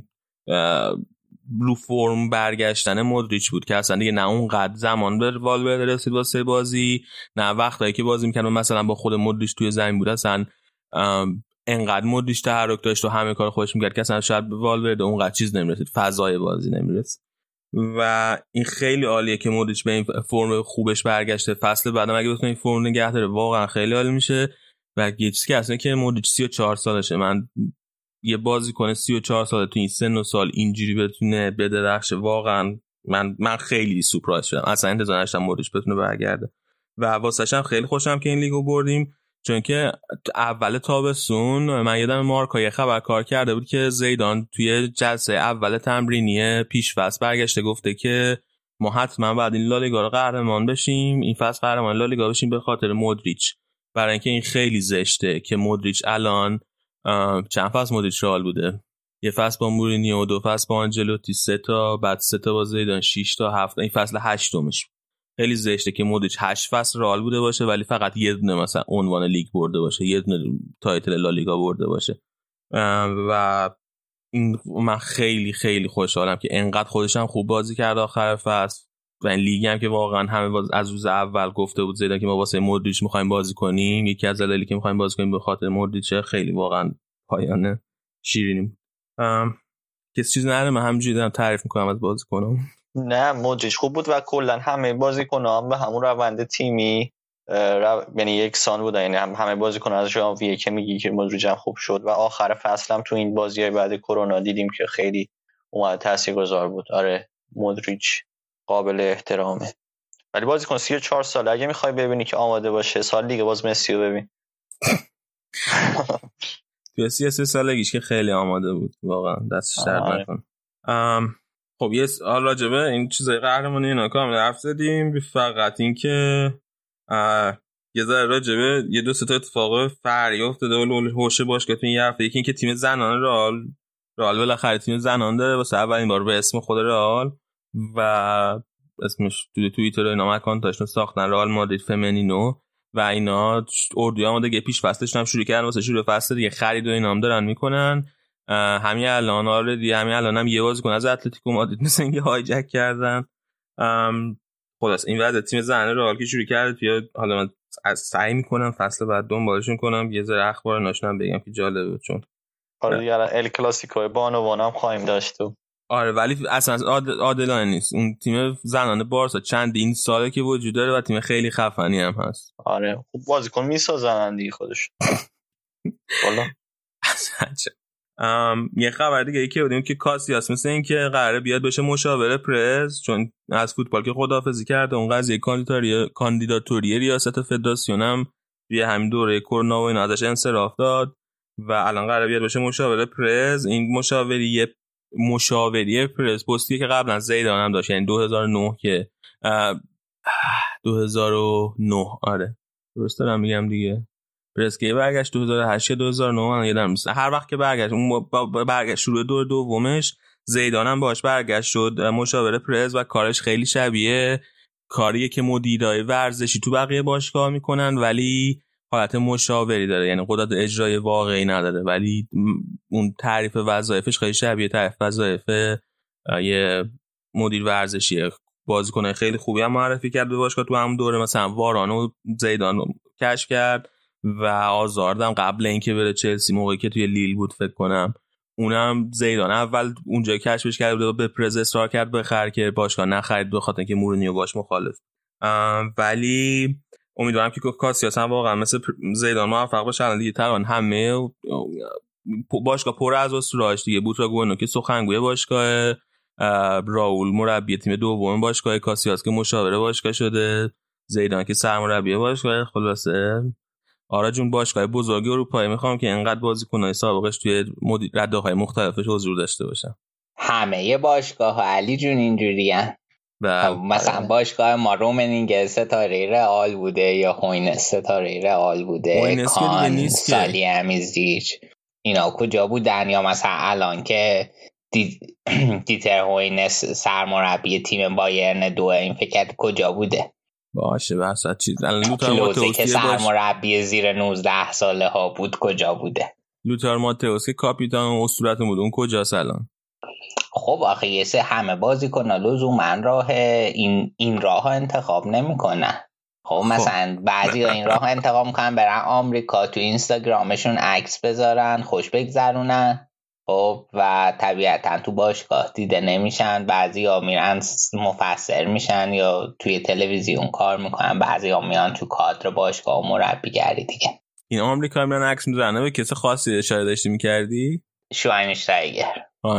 رو فرم برگشتن مودریچ بود که اصلا دیگه نه اونقدر زمان به والورده رسید واسه بازی، نه وقتایی که بازی می‌کرد مثلا با خود مودریچ توی زمین بود اصلا انقدر مودریچ تحرک داشت و همه کار خودش می‌کرد که اصلا شاید به والورده اونقدر چیز نمی‌رسید، فضای بازی نمی‌رسید. و این خیلی عالیه که مودریچ به این فرم خوبش برگشته. فصل بعدم اگه بتونه این فرم نگه داره واقعا خیلی عالی میشه. و یه چیزی که اصلا که مودریچ 34 سالشه، من یه بازیکن 34 ساله تو این سن و سال اینجوری بتونه بدرخشه واقعا من خیلی سورپرایز شدم، اصلا انتظار نداشتم مودریچ بتونه برگرده و واسش هم خیلی خوشم که این لیگو بردیم، چون که اول تابستون من یادم مارکا یه خبر کار کرده بود که زیدان توی جلسه اول تمرینی پیش فصل برگشته گفته که ما حتما بعد این لالیگا رو قهرمان بشیم، این فصل قهرمان لالیگا بشیم به خاطر مودریچ، برای اینکه این خیلی زشته که مودریچ الان چند فصل مودریچ رئال بوده، یه فصل با مورینیو، 2 فصل با آنجلوتی، 3 تا، بعد 3 تا با زیدان، 6 تا، 7 این فصل 8مش. خیلی زشته که مودریچ 8 فصل رئال بوده باشه ولی فقط یه دونه مثلا عنوان لیگ برده باشه، یه دونه تایتل لالیگا برده باشه. و این من خیلی خیلی خوشحالم که انقدر خودش هم خوب بازی کرد آخر فصل و این لیگ هم که واقعا همه از روز اول گفته بود زیدان که ما واسه مودریچ می‌خوایم بازی کنیم، یکی از دلایلی که می‌خوایم بازی کنیم به خاطر مودریچ، خیلی واقعا پایانه شیرینیم. کسی چیز نره من همینجوری دارم تعریف می‌کنم از بازیکنم. نه مودریچ خوب بود و کلا همه بازیکن‌ها به همون روند تیمی یعنی یکسان بود، یعنی همه بازیکن‌ها از ژانویه که میگی که مودریچ هم خوب شد و آخر فصل هم تو این بازی‌های بعد کرونا دیدیم که خیلی اومد تاثیرگذار بود. آره مودریچ قابل احترامه ولی بازیکن 34 ساله اگه میخوای ببینی که آماده باشه سال دیگه باز مسی رو ببین. تو 33 سالگیش که خیلی آماده بود واقعا، دستش درد نکنه. خب یه سوال راجبه این چیزای قهرمانی اینا کامل حرف زدیم، فقط این که یه ذره راجبه یه 2 تا اتفاق فرعی افتاده و هوش باشگاه تو این هفته. یکی این که تیم زنان رئال بالاخره تیم زنان داره واسه اولین بار به اسم خود رئال و اسمش تو توییتر اینا اکانتاشون ساختن رئال مادرید فمینینو و اینا اردوی آمادگی پیش فصلش هم شروع کردن واسه شروع فصل دیگه، خرید و اینا هم دارن میکنن. همین الان هم یه بازیکن از اتلتیکو مادرید مثلا اینکه هایجک کردن. خلاص این وضع تیم زنان رئال که شروع کرده توی، حالا من سعی میکنم فصل بعد دنبالشون کنم یه ذره اخبار ناشونم بگم که جالبه، چون آره یارا ال کلاسیکو بانوان هم خواهیم داشت. آره ولی اصلا عادلانه نیست. اون تیم زنان بارسا چندین ساله که وجود داره و تیم خیلی خفنی هم هست. آره خوب بازیکن میسازن دیگه خودش. والا یه خبر دیگه که بودیم که کاسیاس مثل این که قراره بیاد بشه مشاور پرز، چون از فوتبال که خداحافظی کرده اون قضیه کاندیداتوری ریاست فدراسیون هم توی همین دوره کرونا و اینا ازش انصراف داد و الان قراره بیاد بشه مشاور پرز. این مشاوری پرز پستی که قبلا زیدان هم داشت، یعنی 2009 که 2009 آره درست دارم میگم دیگه، پرز که برگشت 2008 یا 2009 من یادم نیست، هر وقت که برگشت اون برگشت شروع دور دومش زیدان هم باش برگشت شد مشاور پرز و کارش خیلی شبیه کاریه که مدیرای ورزشی تو بقیه باشگاه میکنن ولی حالت مشاوری داره، یعنی قدرت اجرای واقعی نداره ولی اون تعریف وظایفش خیلی شبیه تعریف وظایف یه مدیر ورزشیه. بازیکنای خیلی خوبی هم معرفی کرد به باشگاه تو همون دوره، مثلا وارانو زیدان کشف کرد و آزاردم قبل اینکه بره چلسی موقعی که توی لیل بود فکر کنم اونم زیدان اول اونجا کشفش کرد بود، به پرز اصرار کرد بخره که باشگاه نخرید به خاطر اینکه مورینیو باش مخالف. ولی امیدوارم که کاسیاس هم واقعا مثل زیدان موفق باشه. الان دیگه تقریبا همه باشگاه پر از اسطوره‌اش دیگه، بوتراگونو که سخنگوی باشگاه، راول مربی تیم دوم باشگاه، کاسیاس که مشاور باشگاه شده، زیدان که سرمربی باشگاه. خلاصه آره جون باشگاه بزرگ اروپایی میخوام که انقدر بازیکنای سابقش توی رده‌های مختلفش حضور داشته باشن. همه باشگاه علی جون اینجوریه. مثلا باشگاه ما رومنینگ ستاره رئال بوده یا خوینس ستاره رئال بوده، کان سالی امیزیچ اینا کجا بودن، یا مثلا الان که دیتر هوینس سرمربی تیم بایرن 2 این فکر کجا بوده باشه واسه چیز. الان لوتار ماتئوس که سرمربی زیر 19 ساله ها بود کجا بوده؟ لوتار ماتئوس که کاپیتان اسطورتون بود اون کجاست الان؟ خب آخه یه سه همه بازیکن‌ها لزوما راه این راه انتخاب نمیکنن. خب مثلا بعضی این راه انتخاب میکنن برن آمریکا تو اینستاگرامشون عکس بذارن خوش بگذرونن، خب و طبیعتا تو باشگاه دیده نمیشن. بعضی ها میرن مفسر میشن یا توی تلویزیون کار میکنن، بعضی ها میان تو کادر باشگاه و مربیگری دیگه. این آمریکا میرن عکس میذارن. به کسی خاصی اشاره داشتی میکردی؟ شواینشتایگر.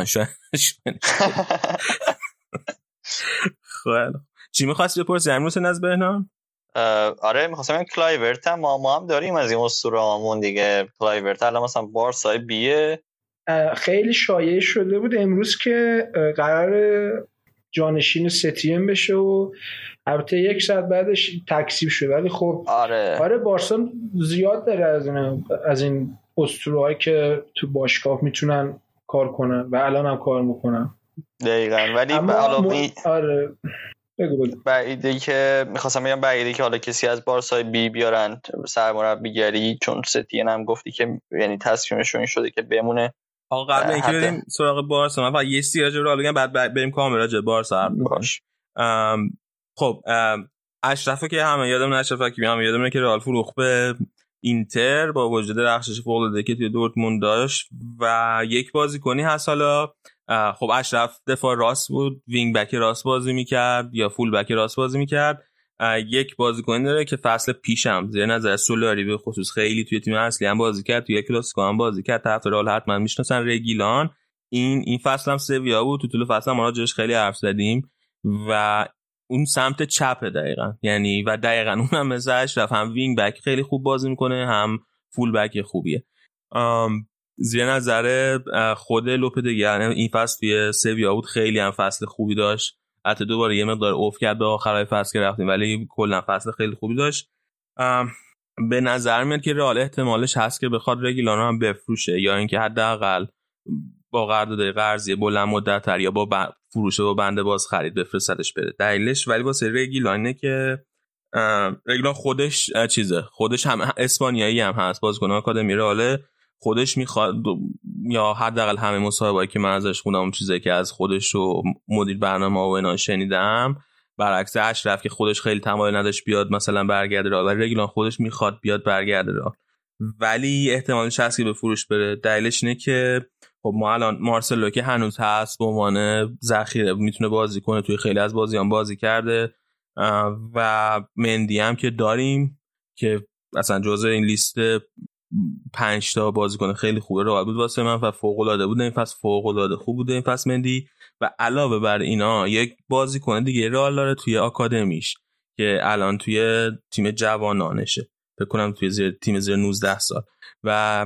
خیلی چی می‌خواستی بپرسی امروز از بهنام؟ آره می‌خواستم این کلایورت ما هم داریم از این اسطوره‌مون دیگه. کلایورت الان مثلا بارسای بیه خیلی شایع شده بود امروز که قرار جانشین ستین بشه و البته یک ساعت بعدش تکذیب شد، ولی خب آره بارسا زیاد داره از این اسطوره‌هایی که تو باشگاه میتونن کار کنن و الان هم کار میکنن دقیقاً. ولی آره بگو بعیده که میخواستم بگم بعیده که حالا کسی از بارسای بی بیارن سرمربیگری، چون ستین هم گفتی که یعنی تصمیمشون این شده که بمونه. آقا قبل اینکه بریم سراغ بارسا من فقط یه سیاج رو بگم بعد بریم کامل راجع به بارسا حرف بزنیم. خب اشرفو که همه یادمونه، اشرفو که همه یادمونه که رئال فروخت به اینتر با وجود رخصش فوق‌العاده که توی دورتموند داشت و یک بازیکنی هست. حالا خب اشرف دفاع راست بود، وینگ بک راست بازی میکرد یا فول بک راست بازی میکرد. یک بازیکنی داره که فصل پیشم زیر نظر سولاری به خصوص خیلی توی تیم اصلی هم بازی کرد، توی کلاسیکو هم بازی کرد، طرفدارا حتما میشناسن، رگیلان. این فصل هم سویا بود، تو طول فصل هم ما راجعش خیلی حرف زدیم و اون سمت چپه دقیقاً، یعنی و دقیقاً اونم مثل اشرف هم وینگ بک خیلی خوب بازی میکنه هم فول بک خوبیه. زیر نظر خود لوپدگی یعنی این فصل توی سویا بود، خیلی هم فصل خوبی داشت. حتی دوباره یه مقدار اوف کرد به آخرای فصل که رفتیم، ولی کلا فصل خیلی خوبی داشت. به نظر میاد که رئال احتمالش هست که بخواد رگیلان رو هم بفروشه یا اینکه حداقل با قرارداد قرضی بلند مدت‌تر یا با فروش با بنده باز خرید بفرستادش بره. دلیلش ولی واسه رگیلانه که رگیلان خودش هم اسپانیایی هم هست، بازیکن آکادمی رئال، خودش میخواد یا حداقل همه مصاحبه‌ای که من ازش خوندم اون چیزی که از خودش و مدیر برنامه و اینا شنیدم، برعکس اشرف که خودش خیلی تمایل نداشت بیاد مثلا برگرده رئال، ولی رگیلان خودش میخواد بیاد برگرده رئال، ولی احتمالش هست که به فروش بره. دلیلش اینه که خب ما الان مارسلو که هنوز هست به عنوان ذخیره میتونه بازی کنه، توی خیلی از بازیام بازی کرده و مندی هم که داریم که اصلا جزء این لیست 5 تا بازیکن خیلی خوبه رئال بود واسه من و فوق العاده بود این فصل، فوق العاده خوب بود این فصل مندی. و علاوه بر اینا یک بازیکن دیگه رئال داره توی آکادمیش که الان توی تیم جوانانشه، فکر کنم توی تیم زیر 19 سال و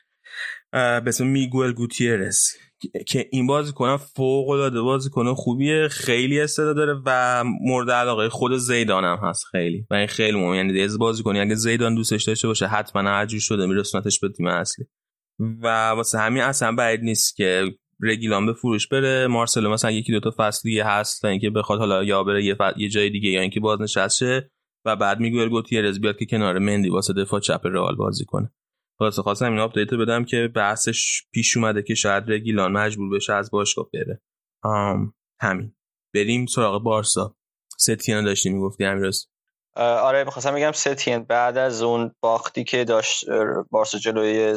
به اسم میگوئل گوتیرز که این بازیکن فوق العاده بازیکن خوبیه، خیلی استعداد داره و مورد علاقه خود زیدان هم هست خیلی و این خیلی مهمه. یعنی از بازیکنی اگه زیدان دوستش داشته باشه حتما هر جور شده میرسونتش به تیم اصلی و واسه همین اصلا بعید نیست که رگیلان به فروش بره. مارسلو مثلا یکی دو تا فصل دیگه هست تا اینکه بخواد حالا یا بره یه جای دیگه یا اینکه بازنشسته شه و بعد میگوئل گوتیرز بیاد که کنار مندی واسه دفاع چپ رئال بازی کنه. واسه خواستم این آپدیت رو بدم که بحثش پیش اومده که شاید رگیلان مجبور بشه از باشگاه بره. همین. بریم سراغ بارسا. ستین داشتی میگفتی امیرس؟ آره می‌خواستم بگم ستین بعد از اون باختی که داشت بارسا جلوی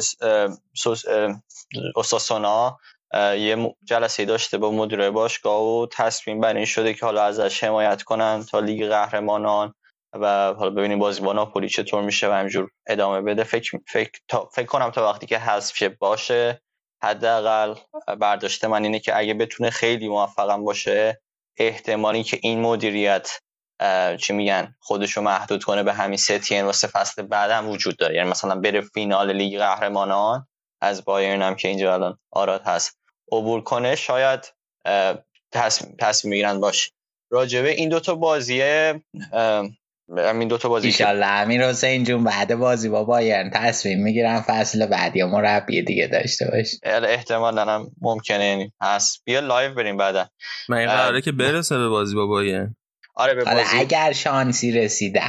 اوساسونا یه جلسه داشته با مدیر باشگاه و تصمیم بر این شده که حالا ازش حمایت کنن تا لیگ قهرمانان و حالا ببینیم بازی با ناپولی چطور میشه و همینجور ادامه بده. فکر کنم تا وقتی که حذف شه باشه. حداقل برداشت من اینه که اگه بتونه خیلی موفقم باشه احتمالی که این مدیریت چی میگن خودشو محدود کنه به همین ستین واسه فصل بعدم وجود داره. یعنی مثلا بره فینال لیگ قهرمانان از بایرن هم که اینجا الان آراد هست عبور کنه، شاید تصمیم میگیرن باشه. راجبه این دوتا بازیه همین دوتا بازی ایشالله امیر حسین جون بعد بازی با بایرن تصمیم میگیرن فصل بعدی یا مربی دیگه داشته باشه. احتمالاً هم ممکنه یعنی هست. بیا لایو بریم بعدا. من قراره که برسه به بازی با بایرن. آره به بازی اگر شانسی رسیدن.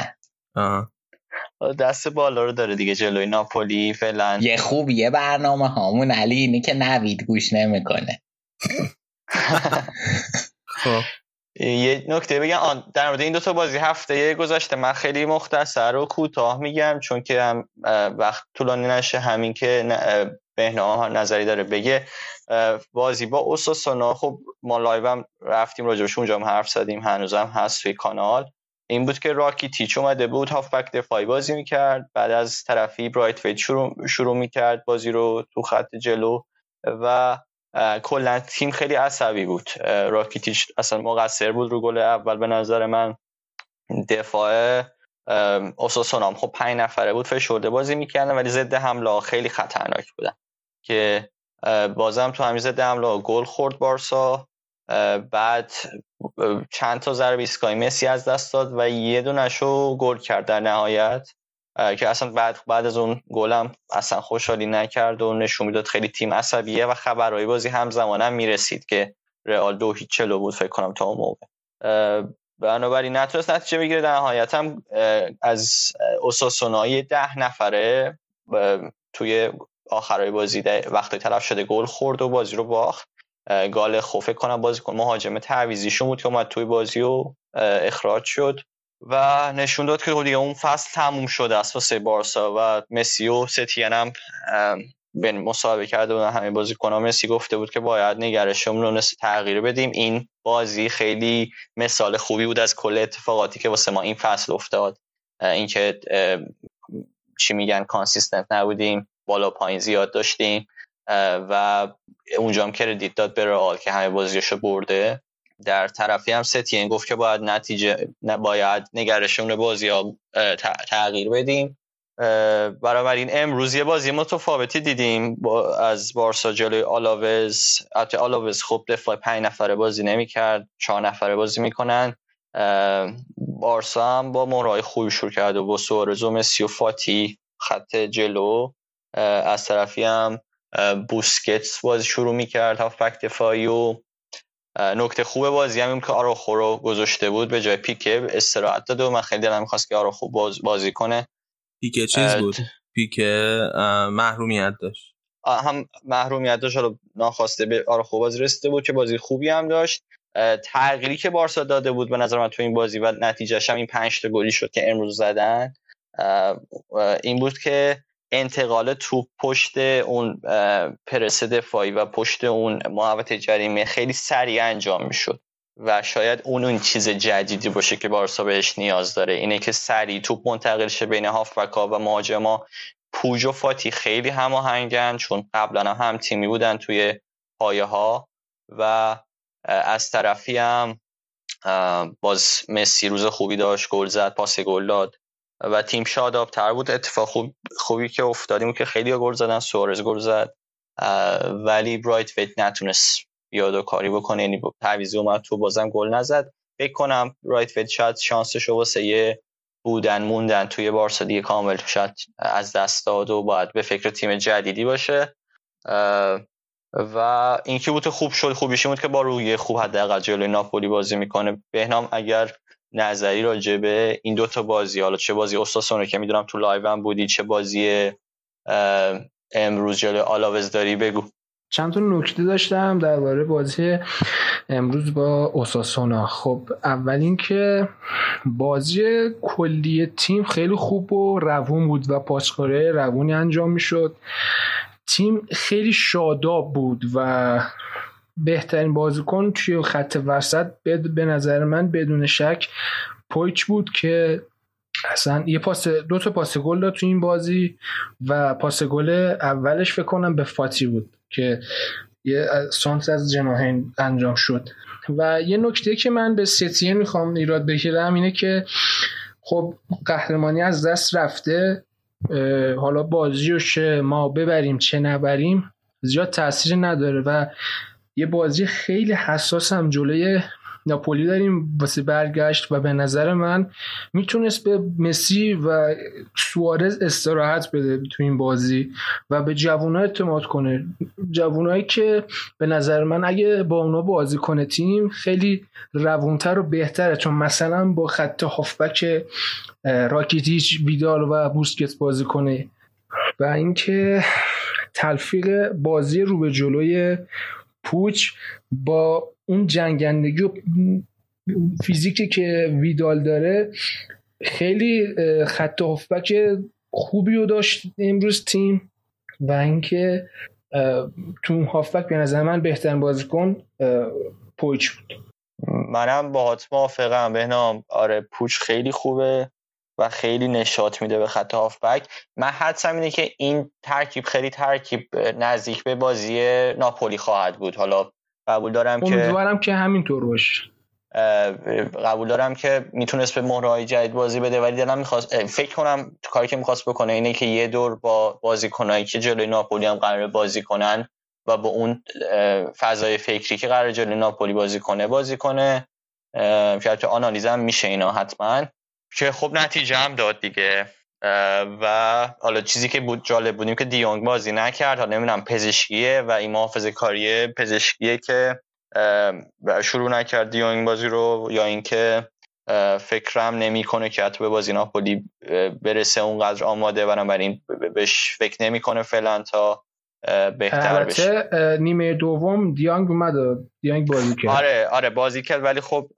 دست بالا رو داره دیگه جلوی ناپولی فعلا. یه خوبیه برنامه هامون علی اینی که نوید گوش نمیکنه. خب یه نکته بگم در مورد این دو تا بازی هفته گذشته من خیلی مختصر و کوتاه میگم چون که هم وقت طولانی نشه، همین که بهنام هم نظری داره بگه. بازی با اوساسونا خب ما لایو هم رفتیم راجبش، اونجا هم حرف زدیم، هنوزم هست توی کانال. این بود که راکیتیچ اومده بود هافبک دفاعی بازی میکرد، بعد از طرفی برایتویت شروع میکرد بازی رو تو خط جلو و کلا تیم خیلی عصبی بود. راکیتیچ اصلا مقصر بود رو گل اول به نظر من. دفاع اوساسونا خب 5 نفره بود، فشرده بازی میکردن ولی ضد حمله خیلی خطرناک بودن که بازم تو همین ضد حمله گل خورد بارسا. بعد چند تا ضربه ایستگاهی مسی از دست داد و یه دونه‌شو گل کرد در نهایت که اصلا بعد از اون گلم اصلا خوشحالی نکرد و نشون میداد خیلی تیم عصبیه و خبرهای بازی همزمان هم میرسید که رئال 2-0 جلو بود فکر کنم تا اون موقع. بنابراین نتونست نتیجه بگیره. در نهایت هم از اوساسونای 10 نفره توی آخرای بازی وقتی تلف شده گل خورد و بازی رو باخت. گال خوفه کنم بازیکن مهاجم تعویضیشون بود که اومد توی بازی و اخراج شد و نشون داد که دیگه اون فصل تموم شده است واسه بارسا و مسی و ستین هم به مصاحبه کرده بودن همه بازیکن‌ها. مسی گفته بود که باید نگرشمون رو تغییر بدیم. این بازی خیلی مثال خوبی بود از کل اتفاقاتی که واسه ما این فصل افتاد، اینکه چی میگن کانسیستنت نبودیم، بالا پایین زیاد داشتیم و اونجا هم کردیت داد به رئال که همه بازیاشو برده. در طرفی هم ستین گفت که باید نگرشمون بازی‌ها تغییر بدیم. بنابراین امروز یه بازی متفاوتی دیدیم از بارسا جلوی آلاوز. آلاوز خب دفاع 5 نفره بازی نمی‌کرد، 4 نفره بازی میکنن. بارسا هم با مهرهای خوبی شروع کرد و با سوارز و مسی و فاتی خط جلو. از طرفی هم بوسکتس بازی شروع میکرد هافبک دفاعی و نکته خوب بازی هم این که آراخو رو گذاشته بود به جای پیکه، استراحت داده و من خیلی دلم می‌خواست که آراخو بازی کنه. پیکه چیز بود، پیکه محرومیت داشت، هم محرومیت داشت، حالا ناخواسته به آراخو بازی رسیده بود که بازی خوبی هم داشت. تغییری که بارسا داده بود به نظر من تو این بازی و نتیجهش هم این 5 تا گلی شد که امروز زدن، این بود که انتقال توپ پشت اون پرس دفاعی و پشت اون محوطه جریمه خیلی سریع انجام میشد و شاید اون چیز جدیدی باشه که بارسا بهش نیاز داره، اینه که سریع توپ منتقل شه بین هافبک‌ها و مهاجما. پوج و فاتی خیلی هماهنگن چون قبلا هم تیمی بودن توی پایه‌ها و از طرفی هم باز مسی روز خوبی داشت، گل زد، پاس گل داد و تیم شاداب‌تر بود. اتفاق خوبی که افتادیم که خیلی گل زدن، سوارز گل زد ولی برایتویت نتونست بیاد و کاری بکنه، یعنی تعویضی اومد تو بازم گل نزد. فکر کنم برایتویت شاید شانسش رو واسه یه موندن توی بارسا دیگه کامل شاید از دست داد و باید به فکر تیم جدیدی باشه و این که بود خوب شد. خوبیش بود که با روی خوب حداقل جلوی ناپولی بازی میکنه. بهنام اگر نظری راجع به این دوتا بازی، حالا چه بازی اوساسونا که میدونم تو لایو هم بودی، چه بازی امروز جلوی آلاوز داری بگو. چند تا نکته داشتم درباره بازی امروز با اوساسونا. خب اول این که بازی کلی تیم خیلی خوب و روون بود و پاسکاری روونی انجام میشد. تیم خیلی شاداب بود و بهترین بازیکن توی خط وسط به نظر من بدون شک پویچ بود که اصلا دو تا پاس گل داد تو این بازی و پاس گل اولش فکر کنم به فاتی بود که یه سانت از جناحین انجام شد. و یه نکته که من به ستین میخوام ایراد بگیرم اینه که خب قهرمانی از دست رفته، حالا بازیو چه ما ببریم چه نبریم زیاد تأثیری نداره و یه بازی خیلی حساس هم جلوی ناپولی داریم واسه برگشت و به نظر من میتونست به مسی و سوارز استراحت بده تو این بازی و به جوونا اعتماد کنه، جوونایی که به نظر من اگه با اونا بازی کنه تیم خیلی روونتر و بهتره، چون مثلا با خط هافبک راکیتیچ، ویدال و بوسکتس بازی کنه. و اینکه تلفیق بازی رو به جلوی پوچ با اون جنگندگی و فیزیکی که ویدال داره خیلی خط هافبک خوبی رو داشت امروز تیم و اینکه تو هافبک به نظر من بهترین بازیکن پوچ بود. منم باهات موافقم بهنام. آره پوچ خیلی خوبه و خیلی نشاط میده به خط هافبک. من حدسم اینه که این ترکیب خیلی ترکیب نزدیک به بازی ناپولی خواهد بود. حالا قبول دارم که امیدوارم که همینطور باشه. قبول دارم که میتونست به مهرهای جدید بازی بده، ولی دلم میخواست فکر کنم کاری که میخواست بکنه اینه که یه دور با بازیکنایی که جلوی ناپولی هم قراره بازی کنن و با اون فضای فکری که قراره جلوی ناپولی بازی کنه. شاید تو آنالیزم میشه اینا حتما، که خب نتیجه هم داد دیگه. و حالا چیزی که بود جالب بودیم که دیونگ بازی نکرد. حالا نمیدونم پزشکیه و این محافظه‌کاری پزشکیه که شروع نکرد دیونگ بازی رو، یا اینکه فکرم نمیکنه که حتی به بازی ناپولی برسه اونقدر آماده، بنابراین بهش فکر نمیکنه فعلا تا بهتر بشه. نیمه دوم دیونگ اومد، دیونگ بازی کرد. آره بازی کرد، ولی خب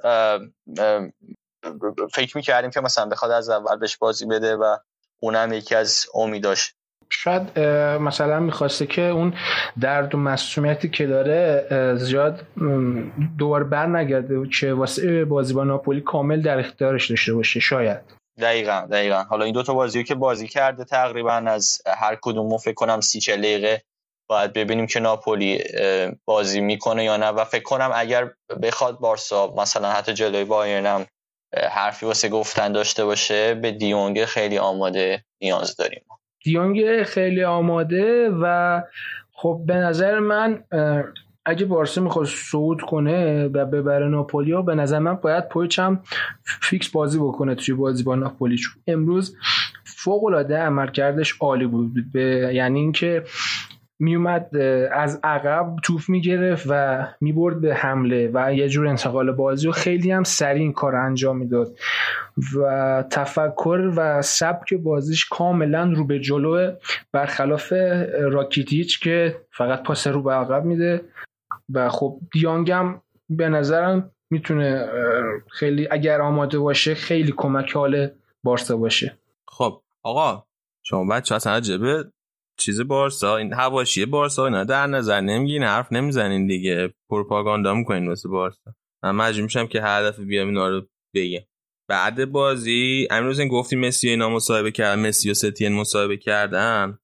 فکر میکردیم که مثلا بخواد از اول بهش بازی بده و اونم یکی از امیداش. شاید مثلا میخواسته که اون درد و مسئولیتی که داره زیاد دوباره بر نگرده که واسه بازی با ناپولی کامل در اختیارش داشته باشه. شاید دقیقاً. حالا این دوتا بازیو که بازی کرده تقریبا از هر کدوم فکر کنم 30-40 دقیقه باید ببینیم که ناپولی بازی میکنه یا نه، و فکر کنم اگر بخواد بارسا مثلا حتی جلوی بایرن هم حرفی واسه گفتن داشته باشه، به دیونگ خیلی آماده نیاز داریم. دیونگ خیلی آماده و خب به نظر من اگه بارسا میخواد صعود کنه و ببره ناپولی، به نظر من باید پویچ هم فیکس بازی بکنه توی بازی با ناپولی، چون امروز فوق‌العاده عملکردش عالی بود. یعنی اینکه میومد از عقب توپ میگرفت و میبرد به حمله و یه جور انتقال بازی و خیلی هم سریع این کار انجام میداد و تفکر و سبک بازیش کاملا رو به جلو، برخلاف راکیتیچ که فقط پاس رو به عقب میده. و خب دیونگ هم به نظرم میتونه خیلی اگر آماده باشه خیلی کمک حال بارسا باشه. خب آقا شما بچه اصلا جبه چیز بارسا، این حواشی بارسا اینا در نظر نمیگین، حرف نمیزنین دیگه، پروپاگاندا میکنین واسه بارسا. من مجبور میشم که هر دفعه بیام اینا رو بگم. بعد بازی امروز این گفتیم مسی اینا مصاحبه کردن، مسی و ستین مصاحبه کردن.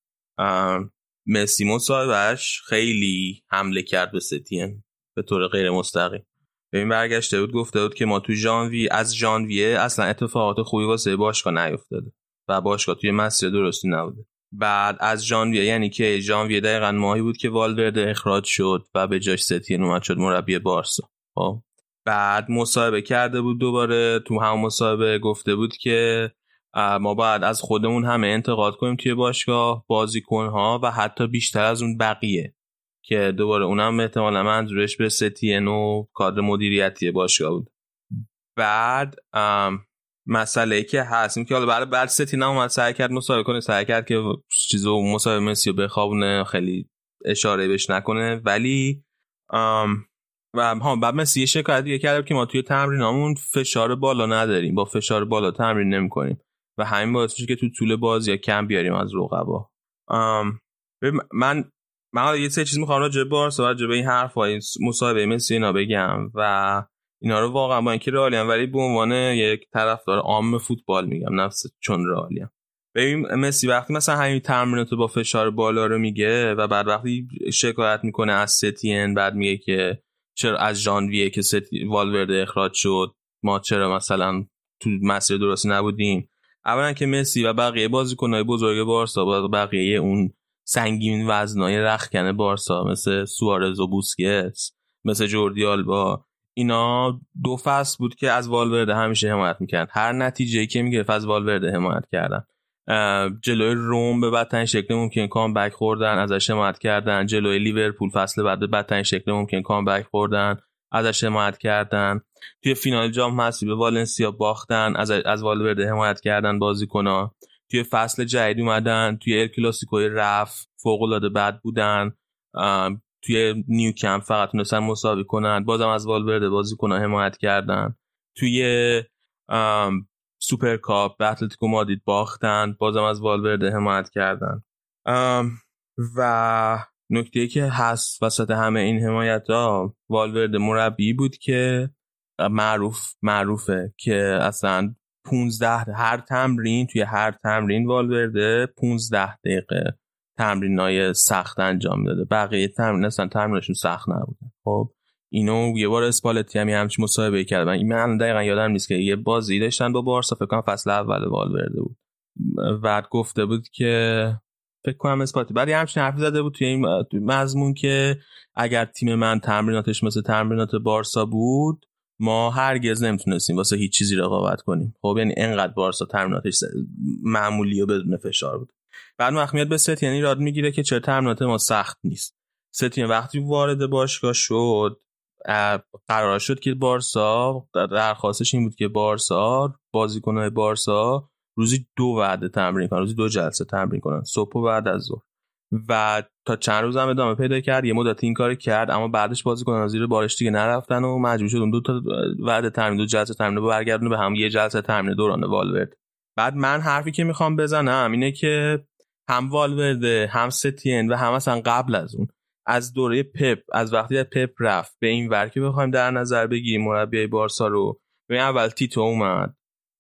مسی مصاحبهش خیلی حمله کرد به ستین به طور غیر مستقیم. ببین برگشته بود گفته بود که ما تو ژانویه اصلا اتفاقات خوبی واسه باشگاه نیفتاده و باشگاه توی مسیر درستی نبوده. بعد از ژانویه، یعنی که ژانویه دقیقاً ماهی بود که والورده اخراج شد و به جاش ستین اومد شد مربی بارسا. بعد مصاحبه کرده بود دوباره، تو همون مصاحبه گفته بود که ما باید از خودمون همه انتقاد کنیم توی باشگاه، بازیکن‌ها و حتی بیشتر از اون بقیه، که دوباره اونم احتمالاً منظورش به ستین و کادر مدیریتی باشگاه بود. بعد مسئله که هست این که حالا بعد ستین هم اومد سعی کرد مصاحبه کنه، سعی کرد که چیزو مصاحبه مسی رو بخوابونه، خیلی اشاره بهش نکنه، ولی و بعد مسی شکایت دیگه کرد که ما توی تمرینامون فشار بالا نداریم، با فشار بالا تمرین نمی‌کنیم و همین باعث میشه که تو طول بازی یا کم بیاریم از رقبا. من یه سه چیز می‌خوام راجع به بارسا، راجع به این حرفای مصاحبه مسی اینا بگم و اینا رو واقعا با اینکه رئالیم ولی به عنوان یک طرفدار عام فوتبال میگم، نفس چون رئالیم. ببین مسی وقتی مثلا همین تمرینات با فشار بالا رو میگه و بعد وقتی شکایت میکنه از ستین، بعد میگه که چرا از ژانویه که والورده اخراج شد ما چرا مثلا تو مسیر درستی نبودیم. اولا که مسی و بقیه بازیکن‌های بزرگ بارسا و بقیه اون سنگین وزنای رختکن بارسا مثل سوارز و بوسکتس، مثل جوردی آلبا، اینا 2 فصل بود که از والورده همیشه حمایت میکردن، هر نتیجه‌ای که میگرفت از والورده حمایت کردن. جلوی روم به بدترین شکل ممکن کامبک خوردن، ازش حمایت کردن. جلوی لیورپول فصل بعد به بدترین شکل ممکن کامبک خوردن، ازش حمایت کردن. توی فینال جام حذفی به والنسیا باختن، از والورده حمایت کردن بازیکن‌ها. توی فصل جدید اومدن، توی ال کلاسیکو رفت فوق‌العاده بد بودن. توی نیوکمپ فقط تونستن مساوی کنن، بازم از والورده بازیکن‌ها حمایت کردن. توی سوپرکاپ به اتلتیکو مادرید باختن، بازم از والورده حمایت کردن. و نکته‌ای که هست وسط همه این حمایت‌ها، والورده مربی بود که معروفه که اصلا 15 هر تمرین والورده 15 دقیقه تمرینای سخت انجام میداده، بقیه تمرین اصلا تمریناشون سخت نبوده. خب اینو یه بار اسپالتی همچین مصاحبه کرد. من دقیقاً یادم نیست که یه بازی داشتن با بارسا، فکر کنم فصل اول والورده بود، بعد گفته بود که فکر کنم اسپالتی بعد همچین حرفی زده بود توی این مضمون که اگر تیم من تمریناتش مثل تمرینات بارسا بود ما هرگز نمیتونستیم واسه هیچ چیزی رقابت کنیم. خب یعنی انقدر بارسا تمریناتش معمولی و بدون فشار بود. بعد وقت میاد به ستین ایراد میگیره که چرا تمرینات ما سخت نیست. ستین وقتی وارد باشگاه شد قرار شد که بارسا درخواستش این بود که بازیکن‌های بارسا روزی 2 وعده تمرین کنن، روزی 2 جلسه تمرین کنن، صبح و بعد از ظهر. و تا چند روز هم ادامه پیدا کرد، یه مدت این کارو کرد، اما بعدش بازیکن‌ها زیر بارش دیگه نرفتن و مجبور شد اون 2 تا وعده تمرین 2 جلسه تمرین رو برگردونه به هم یه جلسه تمرین دوران والورده. بعد من حرفی که میخوام بزنم اینه که هم والورده هم ستین و هم اصلا قبل از اون از دوره پپ، از وقتی پپ رفت به این ور که بخوایم در نظر بگیریم مربی بارسا رو، به اول تیتو اومد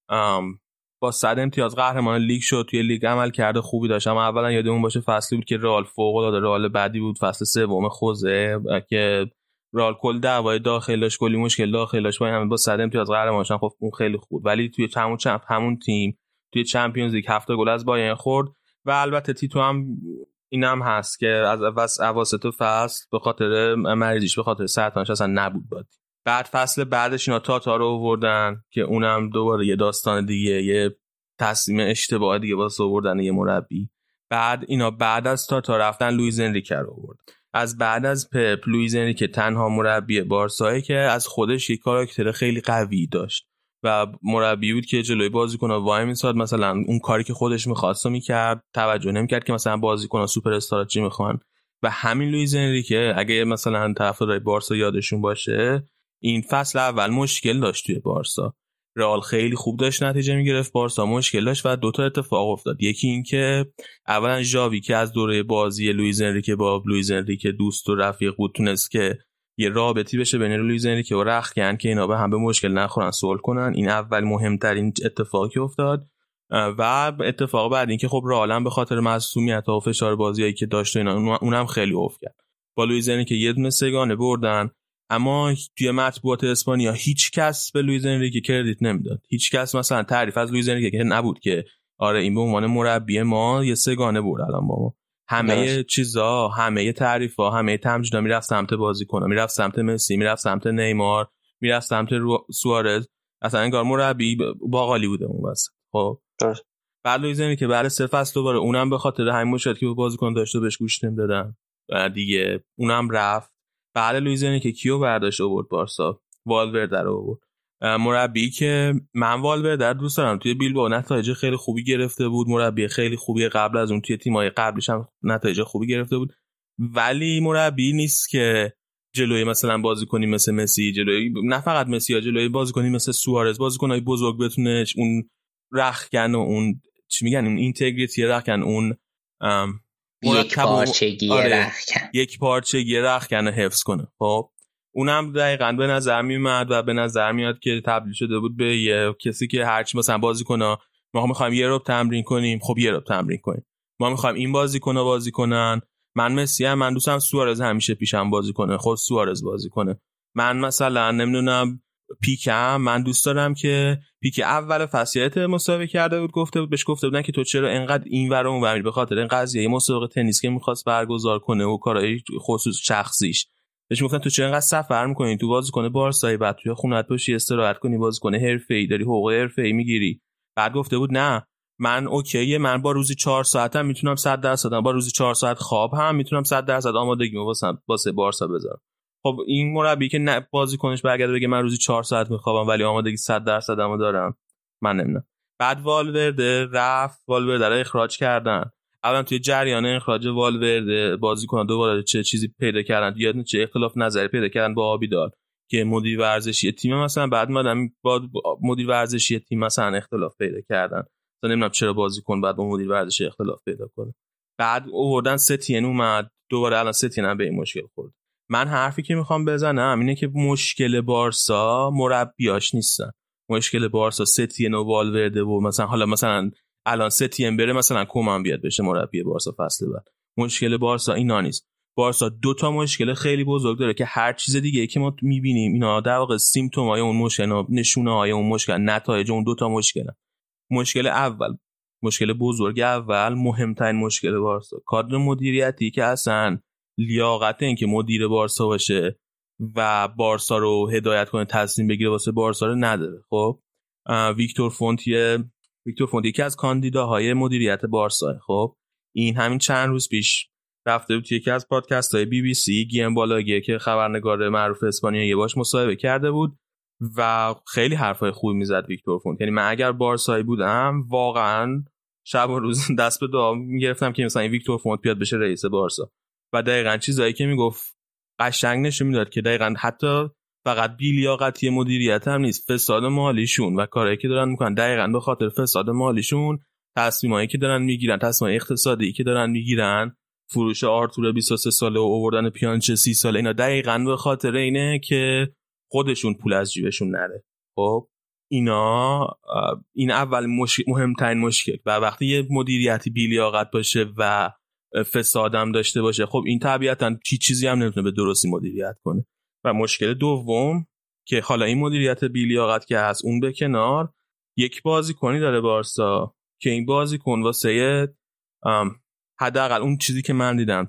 با 100 امتیاز قهرمان لیگ شد، توی لیگ عمل کرده خوبی داشت، اما اولا یادمون باشه فصلی بود که رئال فوق العاده، رئال بعدی بود فصل سوم خوزه که رئال کل دعوای داخلی داشت، کلی مشکل داخلی داشت، با 100 امتیاز قهرمان شدن. خب اون خیلی خوب، ولی توی همون تیم توی چمپیونز لیگ 7 گل از بایرن خورد. و البته تیتو هم اینم هست که از اواسط فصل به خاطر مریضیش، به خاطر سرطانش اصلا نبود بود. بعد فصل بعدش اینا تاتا رو آوردن که اونم دوباره یه داستان دیگه، یه تصمیم اشتباه دیگه واسه آوردن یه مربی. بعد اینا بعد از تاتا رفتن لوئیز انریکه رو آورد. از بعد از پپ لوئیز انریکه تنها مربی بارسایی که از خودش یک کاراکتر خیلی قوی داشت و مربی بود که جلوی بازیکن‌ها وای میساد، مثلا اون کاری که خودش می‌خواست می‌کرد، توجه نمی‌کرد که مثلا بازیکن‌ها سوپر استار چی می‌خوان. و همین لوئیز انریکه اگه مثلا طرفدارای بارسا یادشون باشه این فصل اول مشکل داشت توی بارسا، رئال خیلی خوب داشت نتیجه میگرفت، بارسا مشکل داشت و 2 تا اتفاق افتاد. یکی این که اولا ژاوی که از دوره بازی لوئیز انریکه با لوئیز انریکه دوست و رفیق بود، تونست که یه رابطی بشه بین لوئیز انریکه و رخکن که اینا به هم به مشکل نخورن، صلح کنن. این اول مهمترین اتفاقی افتاد. و اتفاق بعد این که خب رئال به خاطر معصومیت و فشار بازیایی که داشت اینا اونم خیلی افت کرد. با لوئیز انریکه یه دونه سگانه بردن، اما توی مطبوعات اسپانیا هیچ کس به لوئیز انریکه کردیت نمیداد. هیچ کس مثلا تعریف از لوئیز انریکه که نبود که آره این به عنوان مربی ما یه سگانه برد الان با ما. همه چیزا، همه تعریفا، همه تمجیدا میرفت سمت بازیکن‌ها، میرفت سمت مسی، میرفت سمت نیمار، میرفت سمت سوارز. اصلا انگار مربی باقالی بوده اون واسه. خب بعد لوئیز انریکه بعد 3 فصل دوباره اونم به خاطر همین مشکلاتی که بازیکن داشته بهش گوش نمیدادن دیگه اونم رفت. بعد لوئیز انریکه کیو برداشت آورد بارسا؟ والورده رو آورد، مربی که من والورده دوست دارم. توی بیلبائو نتایج خیلی خوبی گرفته بود، مربی خیلی خوبی، قبل از اون توی تیم‌های قبلیش هم نتایج خوبی گرفته بود، ولی مربی نیست که جلوی مثلا بازیکنی مثل مسی، جلوی نه فقط مسی ها، جلوی بازیکنی مثل سوارز، بازیکنای بزرگ بتونه اون رختکن و اون چی میگن اون اینتگریتی رختکن، اون یک پارچگی رختکن رو حفظ کنه. خب اونم دقیقاً به نظر میاد و به نظر میاد که تبدیل شده بود به یه کسی که هرچی مثلا بازیکن‌ها ما می‌خوایم یه رب تمرین کنیم، خب یه رب تمرین کنیم. ما می‌خوایم این بازیکن‌ها بازی کنن، من مسی هم، من دوستم سوارز همیشه پیشم بازی کنه، خود سوارز بازی کنه. من مثلا نمیدونم پیکم، من دوست دارم که پیک اول فصلیت مسابقه کرده بود، بهش گفته بودن که تو چرا اینقدر اینور اون ور، به خاطر این قضیه مسابقه تنیس که می‌خواست برگزار کنه و کارهای خصوص شخصیش بهش گفتن تو چرا اینقدر سفر می‌کنی، تو بازیکن بارسایی بعد توی خونت باشی استراحت کنی، بازیکن حرفه‌ای داری، حقوق حرفه‌ای می‌گیری. بعد گفته بود نه من اوکیه، من با روزی 4 ساعت هم میتونم 100%، با روزی 4 ساعت خواب هم میتونم 100% آمادگیمو واسه بارسا بذارم. خب این مربی که نه بازیکنش برگرده بگه من روزی 4 ساعت میخوابم ولی آمادگی 100% امو دارم، من نمیدونم. بعد والورده رفت، والورده رو اخراج کردن. الان توی جریان اخراج والورده بازیکن دوباره چه چیزی پیدا کردن یا چه اختلاف نظری پیدا کردن با آبیدال که مدیر ورزشی تیم مثلا بعد اومدن با مدیر ورزشی تیم مثلا اختلاف پیدا کردن. مثلا نمیدونم چرا بازیکن بعد با مدیر ورزشی اختلاف پیدا کنه. بعد آوردن ستین اومد دوباره الان ستین هم به این مشکل خورد. من حرفی که میخوام بزنم اینه که مشکل بارسا مربیاش نیستن. مشکل بارسا ستین و والورده و مثلا الان ستین بره مثلا کومان بیاد بشه مربی بارسا فصل بعد. مشکل بارسا اینا نیست. بارسا دو تا مشکل خیلی بزرگ داره که هر چیز دیگه که ما میبینیم اینا در واقع سیمپتومای اون مشکل، نشونه‌های اون مشکل، نتایج اون دو تا مشکل. مشکل اول، مشکل بزرگ اول، مهمترین مشکل بارسا کادر مدیریتی که اصلا لیاقت این که مدیر بارسا باشه و بارسا رو هدایت کنه تصمیم بگیره واسه بارسا رو نداره. خب ویکتور فونتی که از کاندیداهای مدیریت بارسا. خب این همین چند روز پیش رفته بود یکی از پادکست‌های BBC گیم بالاگیه که خبرنگار معروف اسپانیایی باش مصاحبه کرده بود و خیلی حرفای خوبی میزد ویکتور فونتی. یعنی من اگر بارسایی بودم واقعا شب و روز دست به دعا میگرفتم که مثلا ویکتور فونت بیاد بشه رئیس بارسا و دقیقاً چیزایی که میگفت قشنگ نشون میداد که دقیقاً حتی فقط بی‌لیاقتی مدیریت هم نیست، فساد مالیشون و کارهایی که دارن میکنن دقیقاً به خاطر فساد مالیشون، تصمیمایی که دارن میگیرن، تصمیمای اقتصادی که دارن میگیرن، فروش آرتور 23 ساله و آوردن پیانچه 30 ساله، اینا دقیقاً به خاطر اینه که خودشون پول از جیبشون نره. خب این اول مهمترین مشکل. و وقتی یه مدیریتی بی‌لیاقت باشه و فسادم داشته باشه خب این طبیعتاً چیزی هم نمیتونه به درستی مدیریت کنه. و مشکل دوم که حالا این مدیریت بی‌لیاقت که هست اون به کنار، یک بازیکنی داره بارسا که این بازیکن واسه حداقل اون چیزی که من دیدم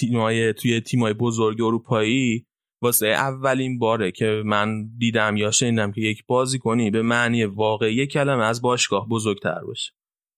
توی تیمای بزرگ اروپایی واسه اولین باره که من دیدم یا شنیدم که یک بازیکنی به معنی واقعی کلمه از باشگاه بزرگتر باشه.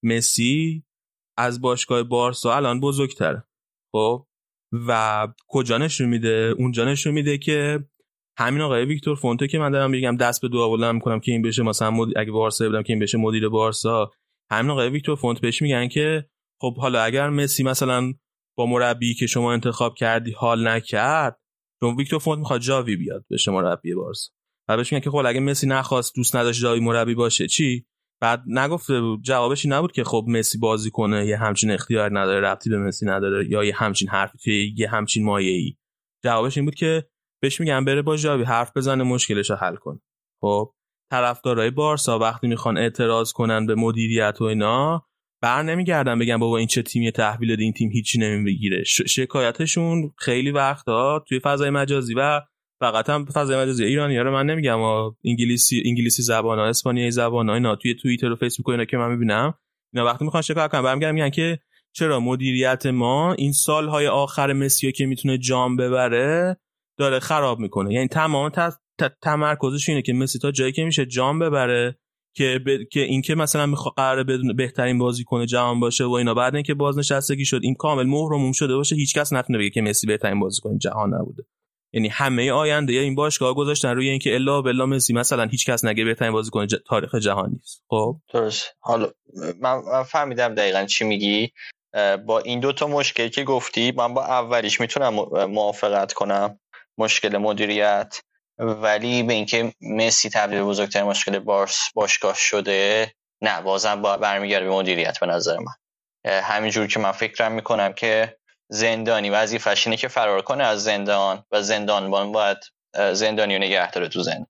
مسی از باشگاه بارسا الان بزرگتره. خب و کجا نشون میده؟ اونجا نشون میده که همین آقای ویکتور فونته که من دارم میگم دست به دعا بلند میکنم که این بشه مثلا اگه بارسا بودم که این بشه مدیر بارسا، همین آقای ویکتور فونت بهش میگن که خب حالا اگر مسی مثلا با مربی که شما انتخاب کردی حال نکرد، چون ویکتور فونت میخواد جاوی بیاد بشه مربی بارسا و بهش میگن که خب اگه مسی نخواست دوست نداشت جاوی مربی باشه چی؟ بعد نگفته بود، جوابش این نبود که خب مسی بازی کنه یه همچین اختیار نداره، ربطی به مسی نداره یا یه همچین حرفی توی یه همچین مایه‌ای. جوابش این بود که بهش میگن بره با جاوی حرف بزنه مشکلش رو حل کنه. خب طرفدارای بارسا وقتی میخوان اعتراض کنن به مدیریت و اینا بر نمیگردن بگن بابا این چه تیمی تحویل دادی، این تیم هیچی نمیگیره. شکایتشون خیلی وقتا توی فضای مجازی و فقط هم فضای مجازی ایرانی‌ها رو من نمیگم، انگلیسی زبانا، اسپانیایی زبانا، اینا توی توییتر و فیسبوک و اینا که من میبینم اینا وقتی میخوان شکایت کنن برمیگردن میگن که چرا مدیریت ما این سالهای آخر مسی که میتونه جام ببره داره خراب میکنه. یعنی تمام تمرکزش اینه که مسی تا جایی که میشه جام ببره که این که مثلا قراره بدون بهترین بازیکن جهان باشه و اینا، بعد اینکه بازنشستگی شد این کامل مهرموم شده باشه هیچ کس نتونه بگه که مسی بهترین بازیکن جهان نبوده. یعنی همه آینده این باشگاه گذاشتن روی اینکه الا بالله مسی مثلا هیچ کس نگه بهترین بازیکن تاریخ جهان نیست. خب درست. حالا من فهمیدم دقیقاً چی میگی. با این دو تا مشکلی که گفتی من با اولیش میتونم موافقت کنم، مشکل مدیریت، ولی به اینکه مسی تبدیل به بزرگترین مشکل باشگاه شده نه، بازم برمیگرده به مدیریت. به نظر من همینجور که من فکرم میکنم که زندانی وظیفه‌ش اینه که فرار کنه از زندان و زندانبان باید زندانی رو نگه داره تو زندان.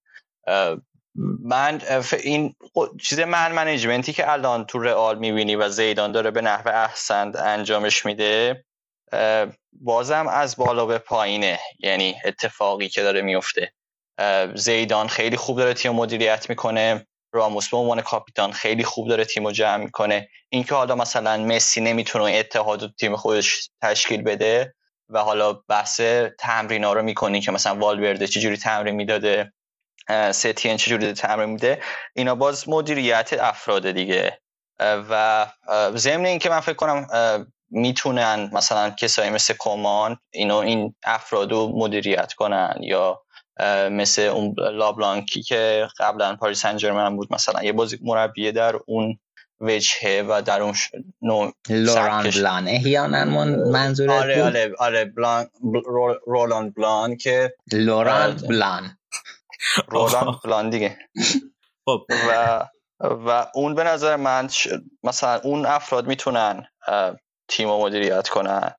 من این چیز منیجمنتی که الان تو رئال میبینی و زیدان داره به نحو احسن انجامش میده بازم از بالا به پایینه. یعنی اتفاقی که داره میفته، زیدان خیلی خوب داره تیم مدیریت میکنه، راموس به عنوان کاپیتان خیلی خوب داره تیمو جمع میکنه. این که حالا مثلا مسی نمیتونه اتحاد و تیم خودش تشکیل بده و حالا بحث تمرینا رو میکنی که مثلا والورده چجوری تمرین میداده، ستین چجوری تمرین میده، اینا باز مدیریت افراد دیگه. و ضمن این که من فکر کنم میتونن مثلا کسایی مثل کومان این افرادو مدیریت کنن، یا مثل اون لابلانکی که قبلا پاریس سن ژرمن بود مثلا یه بازی مربی در اون وجهه و در اون نوع لوران بلان احیانا منظورت بود؟ آره بلان رولان بلان که لوران بلان دیگه. خب و اون به نظر من مثلا اون افراد میتونن تیم رو مدیریت کنن،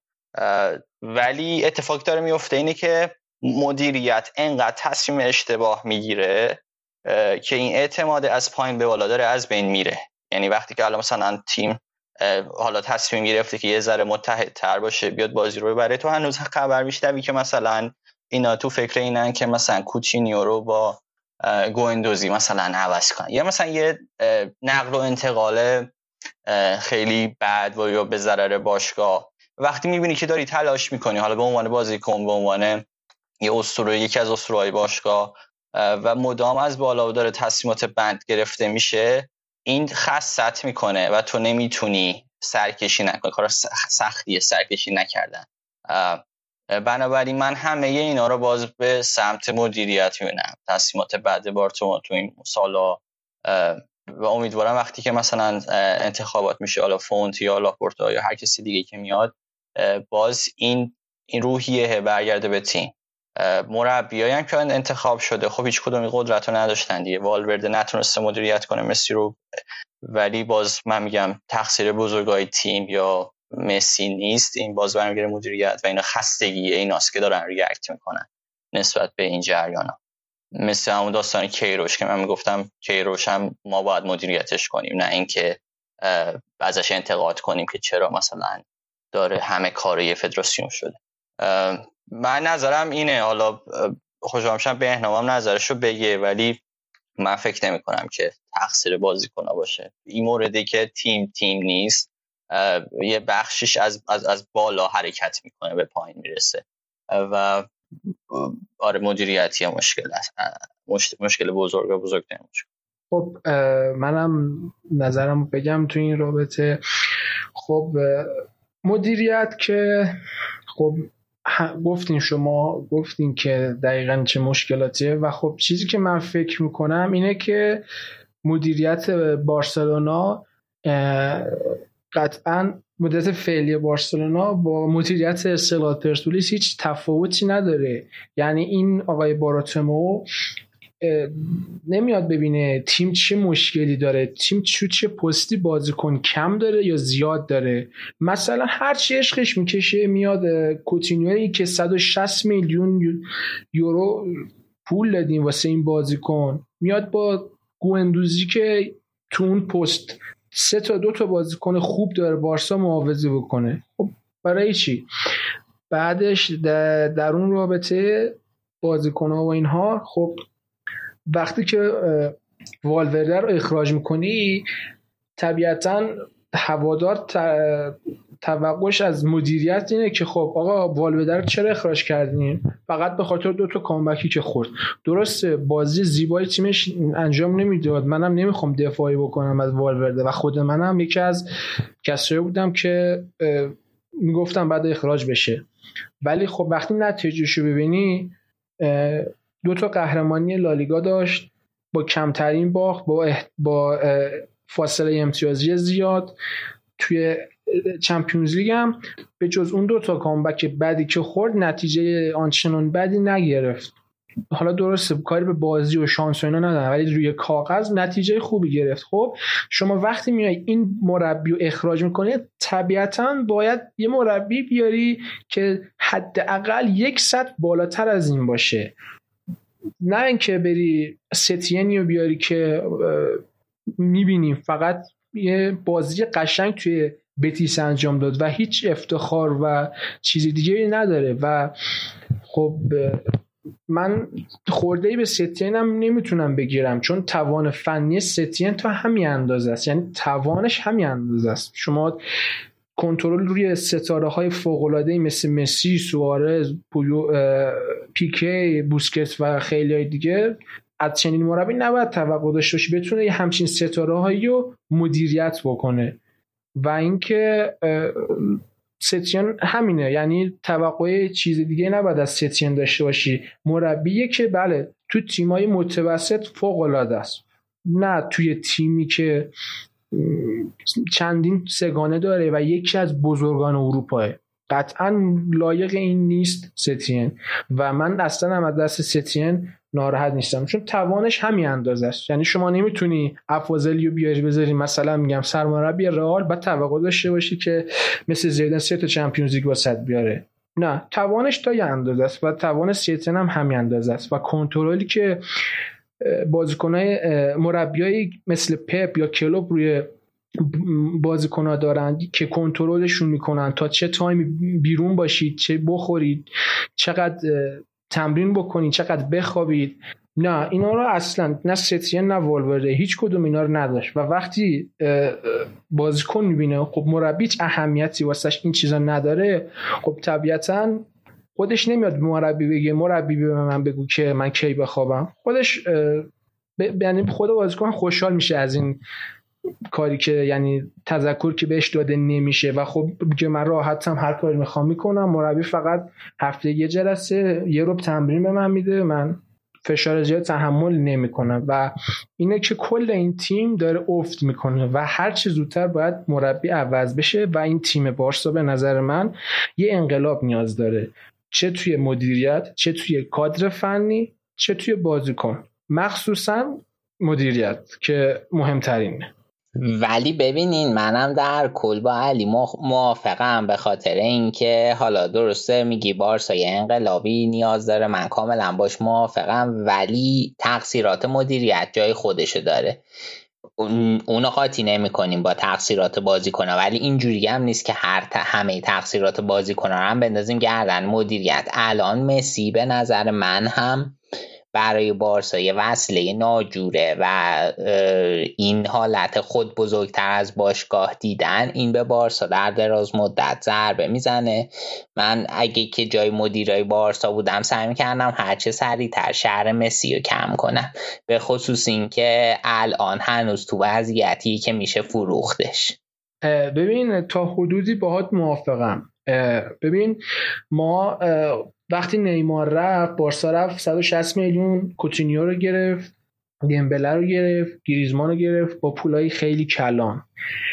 ولی اتفاقی داره میفته اینه که مدیریت انقدر تصمیم اشتباه میگیره که این اعتماد از پایین به بالا داره از بین میره. یعنی وقتی که مثلا تیم حالا تصمیم گرفته که یه ذره متحدتر باشه بیاد بازی رو ببره، تو هنوز خبر میشنوی که مثلا اینا تو فکر اینن که مثلا کوتینیو رو با گوندوزی مثلا عوض کنن، یا مثلا یه نقل و انتقال خیلی بد و یا به ضرر باشگاه. وقتی میبینی که داری تلاش میکنی حالا به عنوان بازیکن، به عنوان یکی از اسطوره‌های باشگاه و مدام از بالا داره تصمیمات بند گرفته میشه، این خست میکنه و تو نمیتونی سرکشی نکنی. کار سختیه سرکشی نکردن. بنابراین من همه اینا رو باز به سمت مدیریت میبینم، تصمیمات بعد بارتومو تو این سالا، و امیدوارم وقتی که مثلا انتخابات میشه، حالا فونت یا لاپورتا یا هر کسی دیگه که میاد، باز این روحیه برگرده به تیم. مربیایی هم که انتخاب شده خب هیچ کدومی قدرت رو نداشتن دیگه. والورده نتونسته مدیریت کنه مسی رو، ولی باز من میگم تقصیر بزرگای تیم یا مسی نیست، این باز برمیگره مدیریت و اینا خستگی ایناست که دارن ریاکت میکنن نسبت به این جریانا. مثل همون داستان کیروش که من میگفتم کیروش هم ما باید مدیریتش کنیم، نه اینکه ازش انتقاد کنیم که چرا مثلا داره همه کاری فدراسیون شده. من نظرم اینه، حالا خوشحال میشم بهنام نظرشو بگه، ولی من فکر نمی کنم که تقصیر بازیکن‌ها باشه. این موردی که تیم نیست، یه بخشش از بالا حرکت میکنه به پایین میرسه و آره مدیریتی مشکل است، مشکل بزرگترین مشکل. خب منم نظرم بگم تو این رابطه. خب مدیریت که خب شما گفتین که دقیقاً چه مشکلاتیه و خب چیزی که من فکر میکنم اینه که مدیریت بارسلونا قطعاً مدیریت فعلی بارسلونا با مدیریت استقلال پرسپولیس هیچ تفاوتی نداره. یعنی این آقای بارتومو نمیاد ببینه تیم چه مشکلی داره، تیم چه پستی بازیکن کم داره یا زیاد داره. مثلا هر چی عشقش میکشه میاد کوتینیویی که 160 میلیون یورو پول دادیم واسه این بازیکن، میاد با گوندوزی که تو اون پست 2 تا بازیکن خوب داره بارسا معاوضه بکنه. خب برای چی؟ بعدش در اون رابطه بازیکن‌ها و اینها، خب وقتی که والورده رو اخراج میکنی طبیعتاً هوادار توقعش از مدیریت اینه که خب آقا والورده رو چرا اخراج کردین؟ فقط به خاطر 2 تا کامبکی که خورد. درسته بازی زیبای تیمش انجام نمیداد، منم نمیخوام دفاعی بکنم از والورده و خود منم یکی از کسایی بودم که میگفتم بعد اخراج بشه، ولی خب وقتی نتیجهشو ببینی 2 تا قهرمانی لالیگا داشت با کمترین باخت، با فاصله امتیازی زیاد. توی چمپیونز لیگ هم به جز اون 2 تا کامبک بعدی که خورد نتیجه آنچنان بدی نگرفت. حالا درسته کاری به بازی و شانس و اینا نداره، ولی روی کاغذ نتیجه خوبی گرفت. خب شما وقتی میای این مربی رو اخراج میکنی طبیعتاً باید یه مربی بیاری که حداقل 1 سطح بالاتر از این باشه، نه اینکه بری ستینیو بیاری که میبینیم فقط یه بازی قشنگ توی بتیس انجام داد و هیچ افتخار و چیزی دیگه نداره. و خب من خورده‌ای به ستین هم نمیتونم بگیرم، چون توان فنی ستین تا همین اندازه است، یعنی توانش همین اندازه است. شما کنترل روی ستاره‌های فوق‌العاده‌ای مثل مسی، سوارز، پیکه، بوسکت و خیلی‌های دیگه از چنین مربی نباید توقع داشته باشی بتونه یه همچین ستاره‌هایی رو مدیریت بکنه. و اینکه ستین همینه، یعنی توقع چیز دیگه نباید از ستین داشته باشی. مربیه که بله تو تیمای متوسط فوق‌العاده است، نه توی تیمی که چندین سگانه داره و یکی از بزرگان اروپاه. قطعا لایق این نیست ستین و من اصلا هم از دست ستین ناراحت نیستم، چون توانش همین اندازه است. یعنی شما نمیتونی افاضلیو بیاری بذاری مثلا میگم سرمربی رئال بعد توقع داشته باشی که مثل زیدان 3 تا چمپیونز لیگ واسط بیاره. نه، توانش تا یه اندازه است و توان ستین هم همین اندازه است و کنترلی که بازیکنای مربیای مثل پپ یا کلوب روی بازیکن‌ها دارن که کنترلشون میکنن تا چه تایمی بیرون باشید، چه بخورید، چقدر تمرین بکنید، چقدر بخوابید. نه، اینا رو اصلا نه ستین نه والورده هیچ کدوم اینا رو نداشت و وقتی بازیکن میبینه خب مربی هیچ اهمیتی واسش این چیزا نداره، خب طبیعتاً خودش نمیاد مربی بگه مربی به من بگو که من کی بخوابم. خودش یعنی خود بازیکن خوشحال میشه از این کاری که یعنی تذکر که بهش داده نمیشه و خب که من راحتم هر کاری میخوام میکنم، مربی فقط هفته یه جلسه یه روب تمرین به من میده، من فشار زیاد تحمل نمیکنم و اینه که کل این تیم داره افت میکنه و هر چه زودتر باید مربی عوض بشه و این تیم بارسا به نظر من یه انقلاب نیاز داره، چه توی مدیریت، چه توی کادر فنی، چه توی بازیکن، مخصوصا مدیریت که مهمترینه. ولی ببینین منم در کل با علی موافقم، به خاطر اینکه حالا درسته میگی بارسا یه انقلابی نیاز داره، من کاملا باش موافقم، ولی تقصیرات مدیریت جای خودشو داره، اونو قاطی نمی کنیم با تقصیرات بازیکن‌ها، ولی اینجوری هم نیست که همه تقصیرات بازیکن‌ها هم بندازیم گردن مدیریت. الان مسی به نظر من هم برای بارسا یه وسیله ناجوره و این حالت خود بزرگتر از باشگاه دیدن این به بارسا در دراز مدت ضربه میزنه. من اگه که جای مدیرای بارسا بودم سعی میکردم هرچه سریعتر شهر مسی رو کم کنم، به خصوص این که الان هنوز تو وضعیتی که میشه فروختش. ببین تا حدودی باهات موافقم. ببین ما وقتی نیمار رفت بارسا رفت 160 میلیون کوتینیو رو گرفت، دمبله رو گرفت، گریزمان رو گرفت با پولای خیلی کلان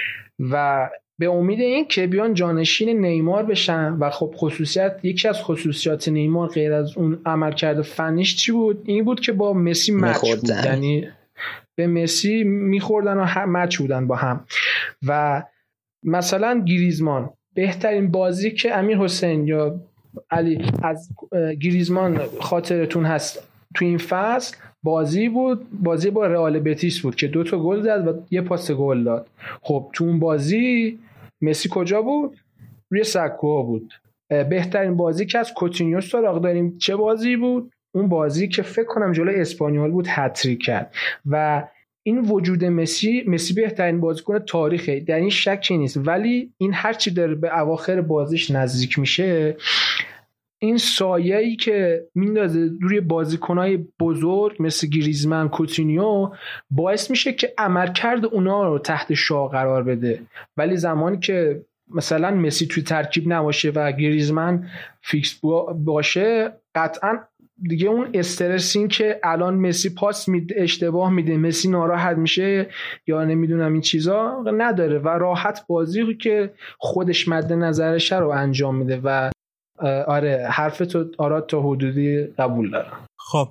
و به امید این که بیان جانشین نیمار بشن و خب یکی از خصوصیات نیمار غیر از اون عملکرد فنیش چی بود؟ این بود که با مسی مچ بود، یعنی به مسی میخوردن و مچ بودن با هم. و مثلا گریزمان بهترین بازی که امیر حسین یا علی از گریزمان خاطرتون هست تو این فصل بازی با رئال بتیس بود که 2 تا گل زد و یه پاس گل داد. خب تو اون بازی مسی کجا بود؟ روی سکوها بود. بهترین بازی که از کوتینیو سراغ داریم چه بازی بود؟ اون بازی که فکر کنم جلوی اسپانیول بود هتریک کرد. و این وجود مسی بهترین بازیکن تاریخه، در این شکی نیست، ولی این هر چی داره به اواخر بازیش نزدیک میشه این سایه‌ای که میندازه روی بازیکنای بزرگ مثل گریزمان، کوتینیو باعث میشه که عملکرد اونا رو تحت شعاع قرار بده. ولی زمانی که مثلا مسی توی ترکیب نباشه و گریزمان فیکس باشه قطعاً دیگه اون استرسین که الان مسی پاس اشتباه میده، مسی ناراحت میشه یا نمیدونم این چیزا نداره و راحت بازی که خودش مد نظرشه رو انجام میده. و آره حرف تو آراد تا حدودی قبول دارم. خب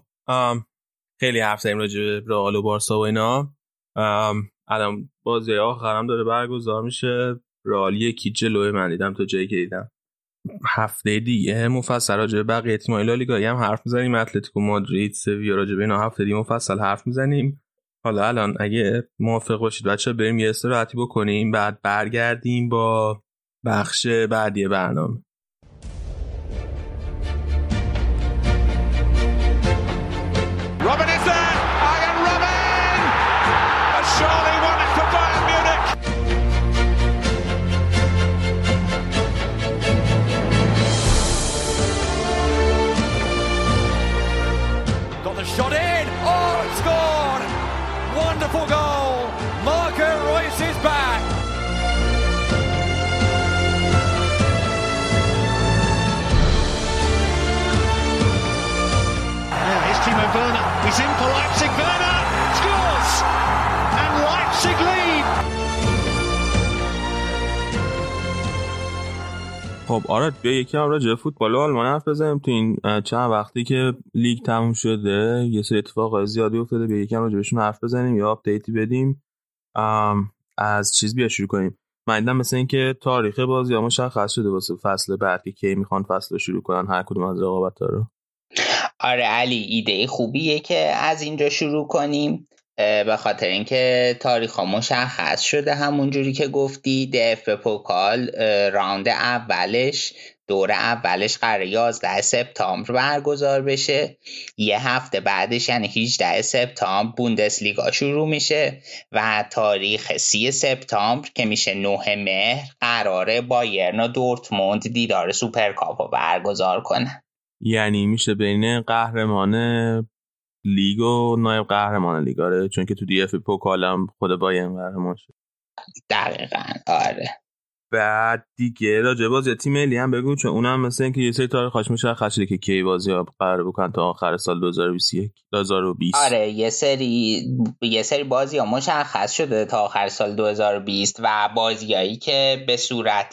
خیلی حرف زدیم راجع به رئال و بارسا و اینا. الان بازی آخرام داره برگزار میشه، رئال یکی جلوی من دیدم تا جایی که دیدم. هفته دیگه مفصل راجع به بقیه تیم‌های لالیگا هم حرف میزنیم، اتلتیکو مادرید، سویا، راجع به اینا هفته دیگه مفصل حرف میزنیم. حالا الان اگه موافق باشید بچه‌ها بریم یه استراحتی بکنیم، بعد برگردیم با بخش بعدی برنامه. Robin is there! Arjen Robben! A surely won it for Bayern Munich! Got the shot in! Oh, it's scored! Wonderful goal! Marco Reus is back! Timo Werner, he's in for Leipzig, Werner scores! And Leipzig lead! خب آره بیا یکم راجع به فوتبال آلمان حرف بزنیم. تو این چند وقتی که لیگ تموم شده یه سری اتفاقات زیادی افتاده، بیا یکم راجع بهشون حرف بزنیم یا آپدیتی بدیم. از چیز بیا شروع کنیم. من دیدم مثلا اینکه تاریخ بازی‌ها مشخص شده واسه فصل بعد که کی میخوان فصل رو شروع کنن هر کدوم از رقابت‌ها رو. آره علی ایده خوبیه که از اینجا شروع کنیم، به خاطر اینکه تاریخ ها مشخص شده. همون جوری که گفتی دف پوکال راوند اولش، دور اولش قراره 11 سپتامبر برگزار بشه. یه هفته بعدش یعنی 18 سپتامبر بوندسلیگا شروع میشه و تاریخ 30 سپتامبر که میشه 9 مهر قراره بایرن و دورتموند دیدار سوپرکاپو برگزار کنه. یعنی میشه بین قهرمان لیگ و نایب قهرمان لیگ، آره، چون که تو دی اف پوکال هم خود بایرن قهرمان شد. دقیقاً آره. بعد دیگه راجع به بازی تیم ملی هم بگو، چون اونم مثلا اینکه یه سری تاریخش مشخص شده که کی بازی‌ها قرار بکنن تا آخر سال 2020. آره یه سری بازی‌ها مشخص شده تا آخر سال 2020 و بازیایی که به صورت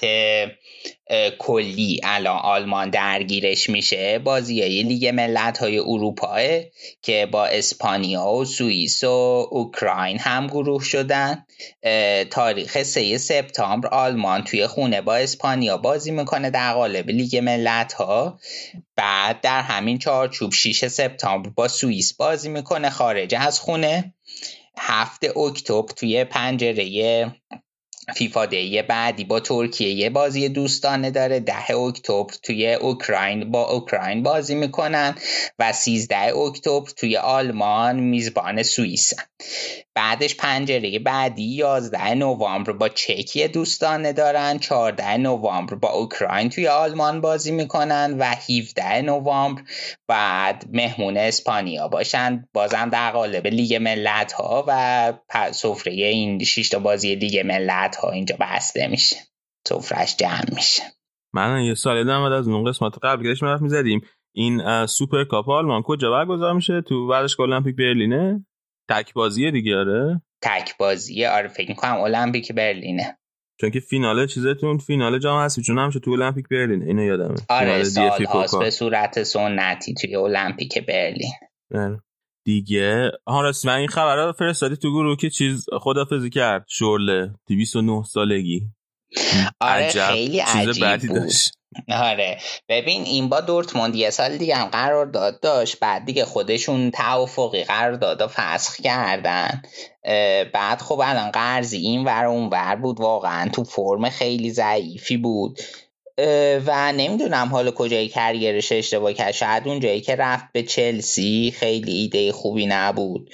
کلی الان آلمان درگیرش میشه بازیای لیگ ملت‌های اروپا که با اسپانیا و سوئیس و اوکراین هم گروه شدن. تاریخ 3 سپتامبر آلمان توی خونه با اسپانیا بازی میکنه در قالب لیگ ملت‌ها. بعد در همین چارچوب 6 سپتامبر با سوئیس بازی میکنه خارج از خونه. 7 اکتبر توی پنجره فیفا دی بعدی با ترکیه یه بازی دوستانه داره. 10 اکتبر توی اوکراین با اوکراین بازی میکنن و 13 اکتبر توی آلمان میزبان سوئیسن. بعدش پنجره بعدی 11 نوامبر با چکیه دوستانه دارن. 14 نوامبر با اوکراین توی آلمان بازی میکنن و 17 نوامبر بعد مهمون اسپانیا باشن، بازم در قالب لیگ ملت‌ها و سفره این 6 تا بازی لیگ ملت‌ها اینجا بسته میشه، سفرهش جمع میشه. من یه سال دیدم از اون قسمت قبل که داشتیم حرف می‌زدیم این سوپر کاپ آلمان کجا برگزار میشه؟ تو ورزشگاه المپیک برلینه. تک بازیه دیگه. آره تک بازیه. آره فکر می‌کنم المپیک برلینه، چون که فینال چیزتون فینال جام حذفی چون هم تو المپیک برلین، اینو یادمه. آره سال‌هاست به صورت سنتی توی المپیک برلین. دیگه راستی من این خبرها فرستادی تو گروه که چیز خدافظی کرد شورله 209 سالگی. آره خیلی عجیب بود. آره ببین این با دورتموند یه سال دیگه هم قرارداد داشت، بعد دیگه خودشون توافقی قرارداد فسخ کردن. بعد خب الان قرضی این ور اون ور بود، واقعا تو فرم خیلی ضعیفی بود و نمیدونم حالا کجای کریرش اشتباه کرد. شاید اون جایی که رفت به چلسی خیلی ایده خوبی نبود.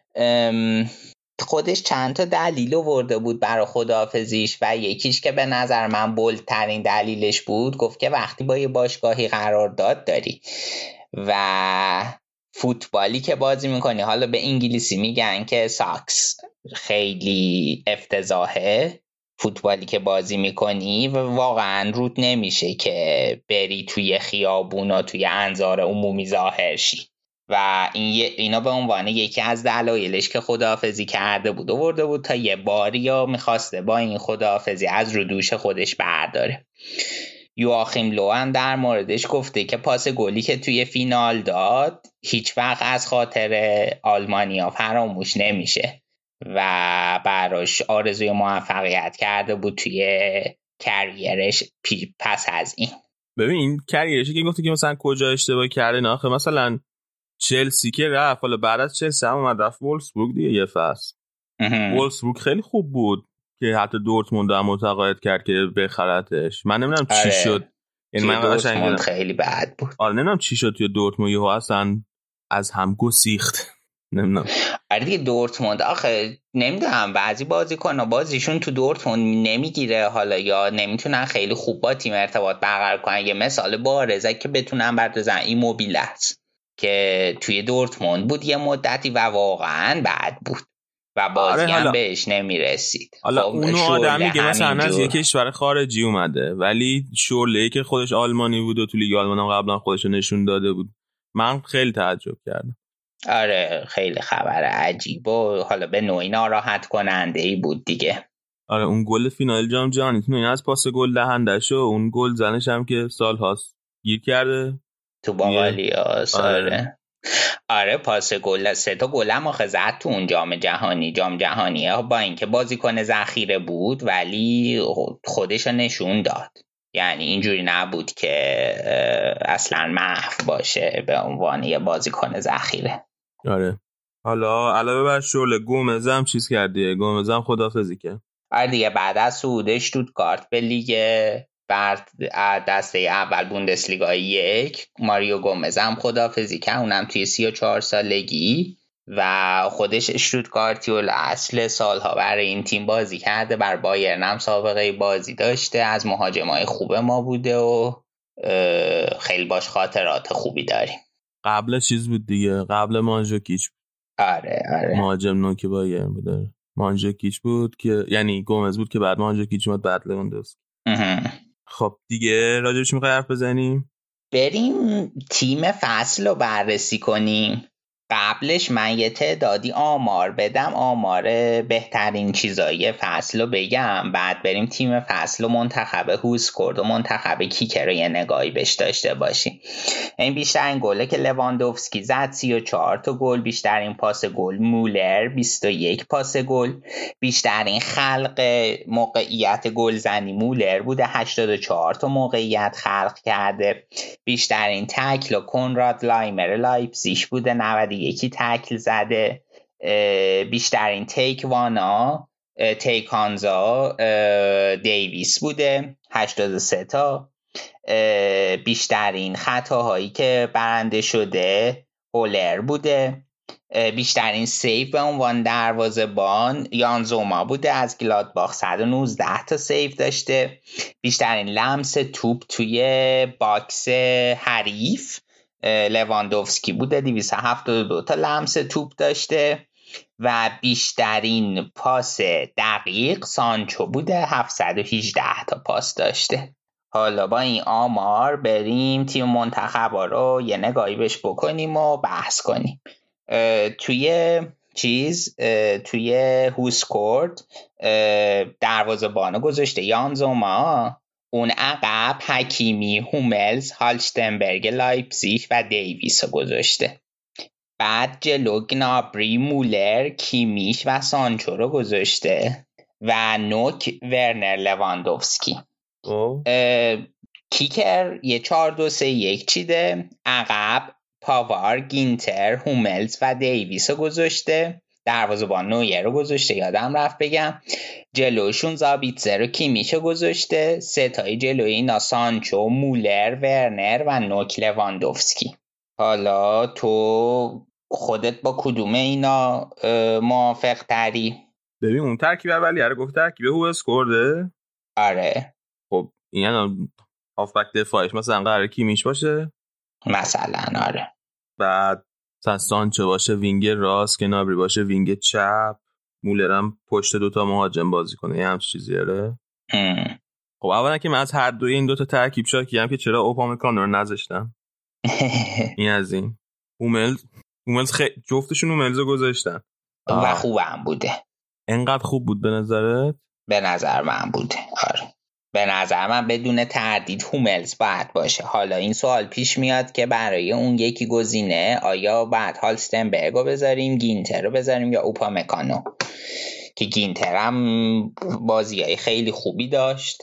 خودش چند تا دلیل آورده بود برای خداحافظیش و یکیش که به نظر من بولدترین دلیلش بود، گفت که وقتی با یه باشگاهی قرارداد داری و فوتبالی که بازی میکنی، حالا به انگلیسی میگن که ساکس، خیلی افتضاحه فوتبالی که بازی میکنی و واقعا رود نمیشه که بری توی خیابون و توی انظار عمومی ظاهر شی و اینا به عنوان یکی از دلایلش که خداحافظی کرده بود آورده بود تا یه باری یا میخواسته با این خداحافظی از رو دوش خودش برداره. یواخیم لو هم در موردش گفته که پاس گلی که توی فینال داد هیچ وقت از خاطر آلمانیا فراموش نمیشه و براش آرزوی موفقیت کرده بود توی کریرش پس از این. ببین کریرش که گفته که مثلا کجا اشتباه کرده نه، آخه مثلا چلسی که رفت، حالا بعد از چلسی هم اومد رفت وولفسبورگ دیگه یه فصل. وولفسبورگ خیلی خوب بود که حتی دورتموند هم متقاعد کرد که بخرتش. من نمیدونم چی شد، یعنی من دورتموند خیلی بد بود. آره نمیدونم چی شد توی دورتموند یهو اصلا از هم گسیخت. نمیدونم. آره دیگه دورتموند آخه نمیدونم بعضی بازیکن‌ها بازیشون تو دورتموند نمیگیره، حالا یا نمیتونن خیلی خوب با تیم ارتباط برقرار کنن. یه مثال بارزه که بتونن بردازن ایموبیل است که توی دورتموند بود یه مدتی و واقعا بد بود و بازی هم بهش نمیرسید. حالا اونو آدم میگه مثلا از یک کشور خارجی اومده، ولی شورله‌ای که خودش آلمانی بود و تو لیگ آلمان هم قبلا خودشو نشون داده بود. من خیلی تعجب کردم. آره خیلی خبر عجیب و حالا به نوعی ناراحت کننده ای بود دیگه. آره اون گل فینال جام جهانی تو از پاس گل دهندش و اون گل زنش هم که سال هاست گیر کرده تو باقالیاس. آره پاس گل 3 تا گل هم آخه زد تو اون جام جهانی با اینکه بازیکن ذخیره بود ولی خودش نشون داد، یعنی اینجوری نبود که اصلا محو باشه به عنوان یه بازیکن ذخیره. آره حالا علاوه بر شغل گومز هم چیز کردیه، گومز هم خداحافظی کرد. آره دیگه بعد از صعودش شتوتگارت به لیگ بعد دسته اول بوندسلیگا 1 ماریو گومز هم خداحافظی کرد، اونم توی 34 سالگی و خودش شتوتگارتی و اصل سالها برای این تیم بازی کرده، بر بایرن هم سابقه بازی داشته، از مهاجمای خوب ما بوده و خیلی باش خاطرات خوبی داریم. قبل چیز بود دیگه، قبل مانجوکیچ. آره مهاجم نوک بایرن بود. مانجوکیچ بود که یعنی گومز بود که بعد مانجوکیچ اومد بعد لواندوفسکی. خب دیگه راجعش میخوای حرف بزنیم؟ بریم تیم فصل رو بررسی کنیم. قبلش من یه تعدادی آمار بدم، آمار بهترین چیزایی فصل رو بگم، بعد بریم تیم فصل و منتخب هوسکورد و منتخب کیکر رو یه نگاهی بهش داشته باشیم. این بیشترین گله که لواندوفسکی زد 34 تا گل، بیشترین پاس گل مولر 21 پاس گل، بیشترین خلق موقعیت گلزنی مولر بوده 84 تا موقعیت خلق کرده، بیشترین تکل و کنراد لایمر لایپزیگ بوده 91 تکل زده، بیشترین تیکانزا دیویس بوده 83 تا، بیشترین خطاهایی که برنده شده هولر بوده، بیشترین سیو به عنوان دروازه‌بان یان زوما بوده از گلادباخ 119 تا سیو داشته، بیشترین لمس توپ توی باکس حریف لواندوفسکی بوده 272 تا لمس توپ داشته و بیشترین پاس دقیق سانچو بوده 718 تا پاس داشته. حالا با این آمار بریم تیم منتخبا رو یه نگاهی بهش بکنیم و بحث کنیم. توی هوسکورد دروازه‌بانو گذاشته یان زوما، اون عقب حکیمی، هوملز، هالشتنبرگ لایپزیگ و دیویس رو گذاشته. بعد جلو گنابری، مولر، کیمیش و سانچو رو گذاشته و نوک، ورنر، لواندوفسکی. کیکر یه 4-2-3-1 چیده، عقب پاوار، گینتر، هوملز و دیویس رو گذاشته، دروازه‌بان نویر رو گذاشته یادم رفت بگم، جلوشون زابیتزر و کیمیش رو گذاشته، ستایی جلوی اینا سانچو، مولر، ورنر و نوک، لواندوفسکی. حالا تو خودت با کدوم اینا موافق تری؟ ببین اون ترکیب اولی رو گفت ترکیب هوسکورده. آره خب این هافبک دفاعش مثلا قراره کیمیش باشه مثلا، آره بعد سانچو باشه وینگ راست، گنابری باشه وینگ چپ، مولر هم پشت دوتا مهاجم بازی کنه، یه همچین چیزی داره. خب اولا که من از هر دوی این دوتا ترکیب شاکیم که چرا اوپامکانو رو نذاشتم. این از این هوملز جفتشون هوملز رو گذاشتن و خوبم بوده. انقدر خوب بود به نظرت؟ به نظر من بوده، آره به نظر من بدون تردید هوملز باید باشه. حالا این سوال پیش میاد که برای اون یکی گزینه آیا بعد هالستنبرگ رو بذاریم، گینتر رو بذاریم یا اوپامکانو، که گینتر هم بازیای خیلی خوبی داشت،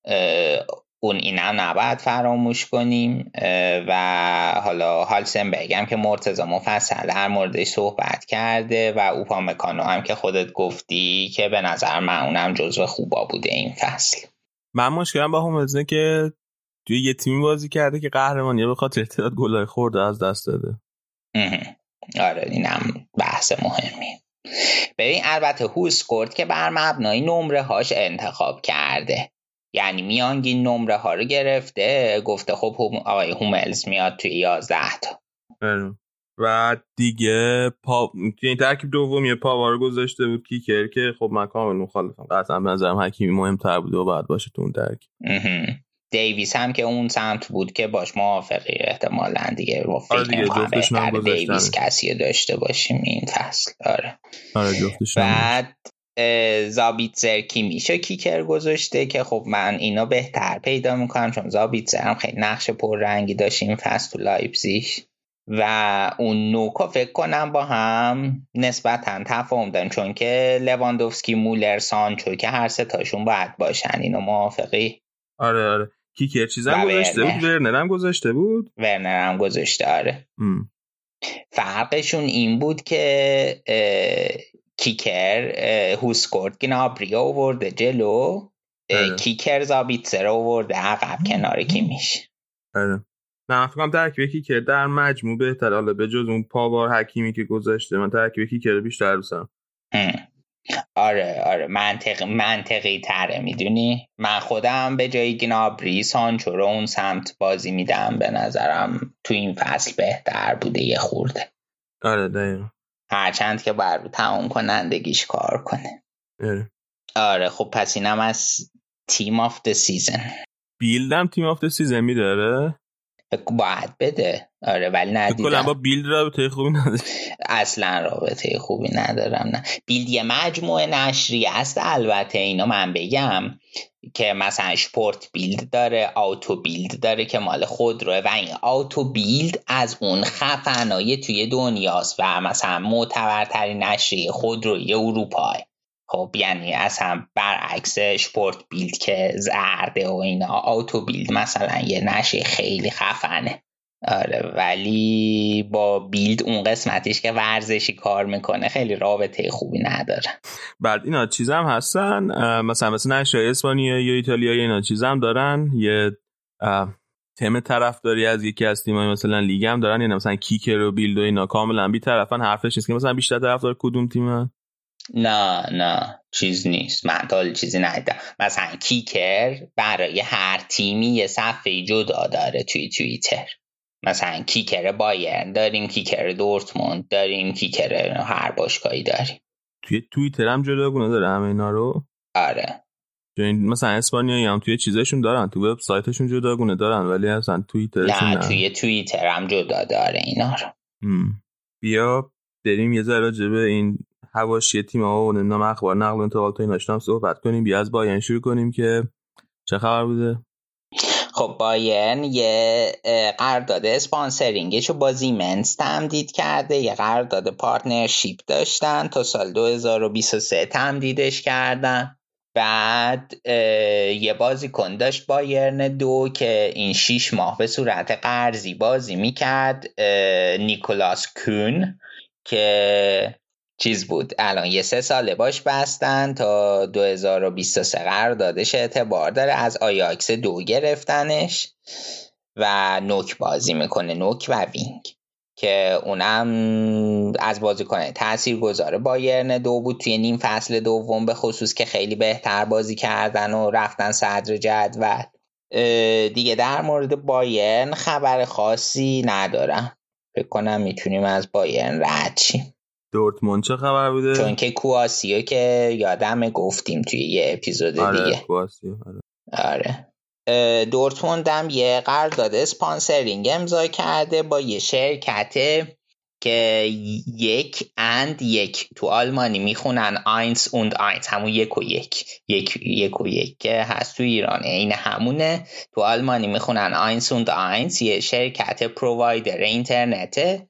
اون اینا نباید فراموش کنیم. و حالا هالستنبرگ هم که مرتضی مفصل در موردش صحبت کرده و اوپامکانو هم که خودت گفتی که به نظر من اونم جزو خوبا بوده این فصل. من مشکلم با هوملزه که توی یه تیمی بازی کرده که قهرمانی به خاطر تعداد گلای خورده از دست داده. آره اینم بحث مهمی. ببین البته هوسکورد که بر مبنای نمره هاش انتخاب کرده، یعنی میانگین نمره ها رو گرفته، گفته خب آقای هوملز میاد توی 11 تا. و دیگه توی این ترکیب دومی پاوار گذاشته بود کیکر که خب من کامل مخالفم، قطعا به نظرم حکیمی مهمتر بوده و بعد باشه تو اون ترکیب. دیویس هم که اون سمت بود که باش موافقی احتمالاً دیگه و فکر می‌کنم بهتر دیویس کسی داشته باشیم این فصل. آره جفتش. بعد زابیتزر کیمیشو کیکر گذاشته که خب من اینو بهتر پیدا میکنم چون زابیتزر هم خیلی نقش پررنگی داشت این فصل تو لایپزیگ و اون نوکو فکر کنم با هم نسبتا تفاهم دارن چون که لواندوفسکی، مولر، سانچو که هر سه تاشون باید باشن. اینو موافقی؟ آره کیکر چیزا گذاشته بود، ورنر هم گذاشته بود. ورنر هم گذاشته آره. فرقشون این بود که کیکر هوسکورت گنابری آورده جلو، کیکر زابیتزر آورده عقب کنار کیمیش. آره من فکر کنم ترکیب کیکر در مجموع بهتره، حالا به جز اون پاوار حکیمی که گذاشته من ترکیب کیکر بیشتر دوستم. آره منطقی تره. میدونی من خودم به جای گنابری سانچو رو اون سمت بازی میدم، به نظرم تو این فصل بهتر بوده یه خورده. آره دقیقا، هرچند که باید رو تمام کنندگیش کار کنه. آره خب پس اینم از تیم آف ده سیزن. بیلدم تیم آف ده سیزن میداره؟ باید بده. آره ولی ندیدم. کلا با بیلد رابطه خوبی ندارم. اصلا رابطه خوبی ندارم. نه بیلد یه مجموعه نشریه است البته. اینو من بگم که مثلا شپورت بیلد داره، آوتو بیلد داره که مال خودروه و این آوتو بیلد از اون خفنای توی دنیاست و مثلا معتبرترین نشریه خودروی اروپا. خب یعنی اصلا برعکس شپورت بیلد که زرده و اینا، آوتو بیلد مثلا یه نشریه خیلی خفنه. آره ولی با بیلد اون قسمتیش که ورزشی کار میکنه خیلی رابطه خوبی نداره. بعد اینا چیز هم هستن مثلا نشریه اسپانیایی یا ایتالیایی اینا چیز هم دارن، یه تم طرفداری از یکی از تیم‌های مثلا لیگ هم دارن، یعنی مثلا کیکر و بیلد و اینا کاملا بی طرفن. حرفش نیست که مثلا بیشتر طرفدار کدوم تیمن. نه چیز نیست. من تا چیزی ندیدم. مثلا کیکر برای هر تیمی یه صفحه جدا داره توی توییتر. مثلا کیکر بایرن داریم، کیکر دورتموند داریم، کیکر هر باشگاهی داریم. توی توییتر هم جداگونه داره همه اینا رو؟ آره. مثلا اسپانیایی هم توی چیزشون دارن، تو وبسایتشون جداگونه دارن ولی اصلا توییترشون نه. توی توییتر هم جدا داره اینا رو. بیا بریم یه ذره راجع به این حواشی تیم‌ها و نام اخبار نقل و انتقالات و ایناشون هم صحبت کنیم. بیا از بایرن شروع کنیم که چه خبر بوده. خب بایرن یه قرارداد اسپانسرینگشو با زیمنس تمدید کرده، یه قرارداد پارتنرشیپ داشتن تا سال 2023 تمدیدش کردن. بعد یه بازیکن داشت بایرن 2 که این 6 ماه به صورت قرضی بازی میکرد، نیکولاس کون که چیز بود. الان یه 3 ساله باش بستن تا 2023 قراردادش اعتبار داره. از آیاکس 2 گرفتنش و نوک بازی میکنه، نوک و وینگ، که اونم از بازیکن تاثیرگذار بایرن 2 بود توی نیم فصل دوم به خصوص که خیلی بهتر بازی کردن و رفتن صدر جدول. دیگه در مورد بایرن خبر خاصی ندارم. فکر کنم میتونیم از بایرن رد شیم. دورتموند چه خبر بوده؟ چون که کواسیو که یادمه گفتیم توی یه اپیزود دیگه. کواسیو آره. دورتموند هم یه قرارداد اسپانسرینگ امضا کرده با یه شرکت که یک تو آلمانی میخونن اینس und eins، همون یک و یک که هست تو ایران این همونه. تو آلمانی میخونن اینس und eins، یه شرکت پرووایدر اینترنته.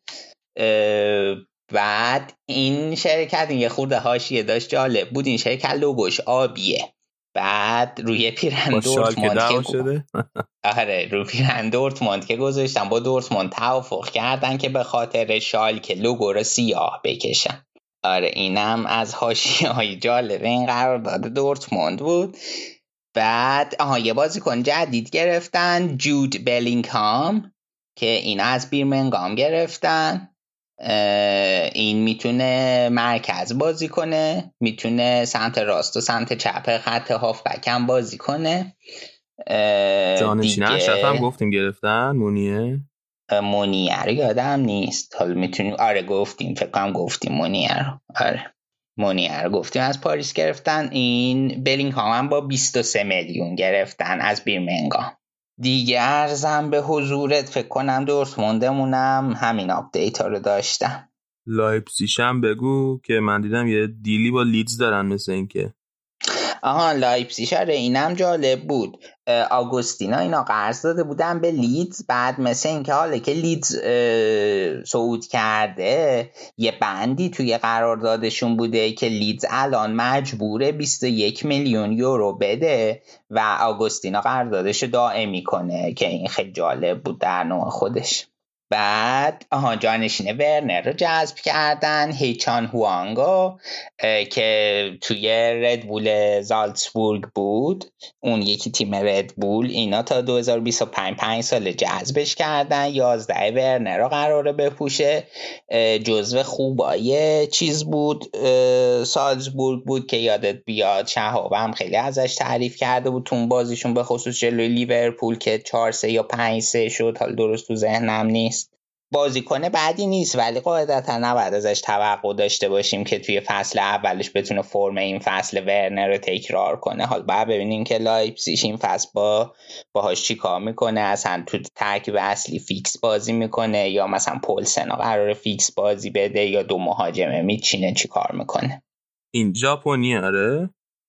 بعد این شرکت یه خورده حاشیه داشت جالب بود. این شرکت لوگوش آبیه. بعد روی پیرن دورتموند که آره روی پیرن دورتموند که گذاشتن با دورتموند توافق کردن که به خاطر شالکه لوگو رو سیاه بکشن. آره اینم از حاشیه‌های جالب این قرارداد دورتموند بود. بعد یه بازیکن جدید گرفتن، جود بلینگهام، که این از بیرمنگام گرفتن. این میتونه مرکز بازی کنه، میتونه سمت راست و سمت چپ خط هافبک هم بازی کنه. جانشین اشرف هم گفتیم گرفتن. مونیه رو یادم نیست. حالا میتونیم گفتیم، فکر کنم گفتیم مونیه رو گفتیم از پاریس گرفتن. این بلینگهام هم با 23 میلیون گرفتن از بیرمنگام. دیگه ارزم به حضورت فکر کنم دورتموندمونم همین آپدیت ها رو داشتم. لایپزیگ هم بگو که من دیدم یه دیلی با لیدز دارن مثل این که. آها لایپزیگ اینم جالب بود. آگوستینا اینا قرض داده بودن به لیدز، بعد مثل این که حالا که لیدز صعود کرده یه بندی توی قراردادشون بوده که لیدز الان مجبوره 21 میلیون یورو بده و آگوستینا قراردادش دائمی کنه که این خیلی جالب بود در نوع خودش. بعد جانشین ورنر رو جذب کردن، هیچان هوانگو که توی ردبول زالتسبورگ بود، اون یکی تیم ردبول. اینا تا 2025 5 سال جذبش کردن. 11 ورنر رو قراره بپوشه. جزو خوبای چیز بود، سالزبورگ بود که یادت بیاد شهاب هم خیلی ازش تعریف کرده بود تو بازیشون به خصوص جلوی لیورپول که 4-3 یا 5-3 شد، حالا درست تو ذهنم نیست. بازیکن بعدی نیست ولی قاعدتا نباید ازش توقع داشته باشیم که توی فصل اولش بتونه فرم این فصل ورنر رو تکرار کنه. حالا باید ببینیم که لایپزیگ این فصل باهاش چی کار میکنه، اصلا تو ترکیب اصلی فیکس بازی میکنه یا مثلا پولسن قراره فیکس بازی بده یا دو مهاجمه میچینه چی کار میکنه. این ژاپنی آره؟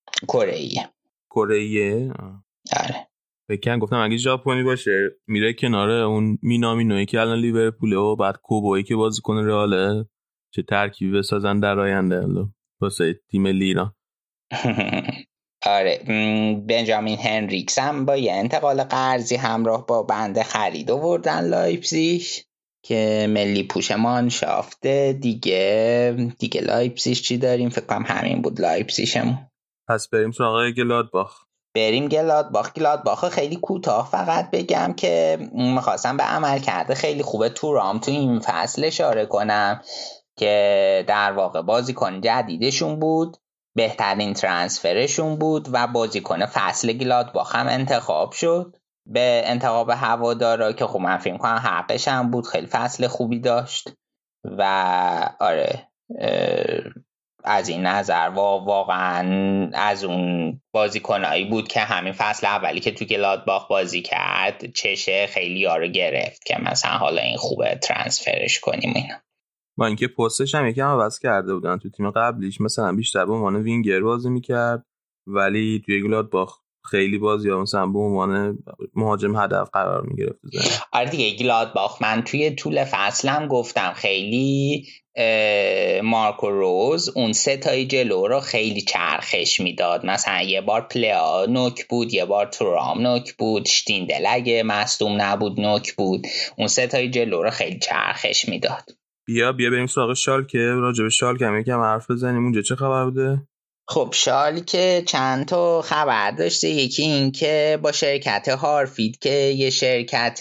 کره آره. بکن گفتم اگه ژاپنی باشه میره کنار اون مینامینویی که الان لیورپوله و بعد کوبویی که بازیکن رئاله، چه ترکیبی بسازن در آینده واسه تیم لیران. آره بنجامین هنریکس هم با یه انتقال قرضی همراه با بنده خرید آوردن لایپزیگ که ملی پوش مانشافته دیگه لایپزیگ چی داریم؟ فکر کنم همین بود لایپزیگمون. پس بریم سراغ گلادباخ. گلادباخ خیلی کوتاه فقط بگم که میخواستم به عمل کرده خیلی خوبه تورام تو این فصل اشاره کنم که در واقع بازیکن جدیدشون بود، بهترین ترانسفرشون بود و بازیکن فصل گلادباخ هم انتخاب شد به انتخاب هوادارا که خب من فکر کنم حقش هم بود، خیلی فصل خوبی داشت و آره از این نظر واقعا از اون بازیکنایی بود که همین فصل اولی که تو گلادباخ بازی کرد چشه خیلی ها رو گرفت که مثلا حالا این خوبه ترانسفرش کنیم اینا. با اینکه پستش هم یکم عوض کرده بودن، تو تیم قبلیش مثلا بیشتر به عنوان وینگر بازی میکرد ولی توی گلادباخ خیلی بازی ها مثلا به عنوان مهاجم هدف قرار میگرفت. آره دیگه گلادباخ من توی طول فصلم گفتم خیلی مارکو روز اون سه تای جلو رو خیلی چرخش میداد، مثلا یه بار پلیا نوک بود، یه بار تورام نوک بود، شتیندل اگه مصدوم نبود نوک بود، اون سه تای جلو رو خیلی چرخش میداد. بیا بریم سراغ شالکه. راجع به شالکه هم یکم حرف بزنیم. اونجا چه خبر بوده؟ خب شالکه چند تا خبر داشته. یکی این که با شرکت هارفید که یه شرکت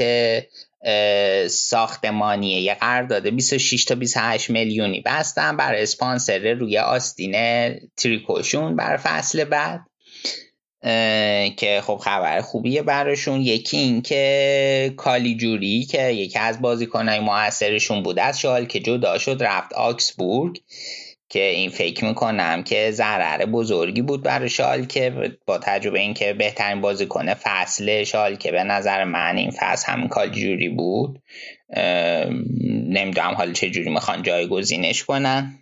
ساختمانیه یه قرارداد 26 تا 28 میلیونی بستن برای اسپانسر روی آستین تریکوشون برای فصل بعد که خب خبر خوبیه براشون. یکی این که کالیجوری که یکی از بازیکنای موثرشون بود از شالکه جدا شد رفت آکسبورگ که این فکر میکنم که ضرر بزرگی بود برای شالکه با تجربه این که بهترین بازیکن فصل شالکه به نظر من این فصل همین کالیجوری بود. نمیدونم حالا چه جوری میخوان جایگزینش کنن.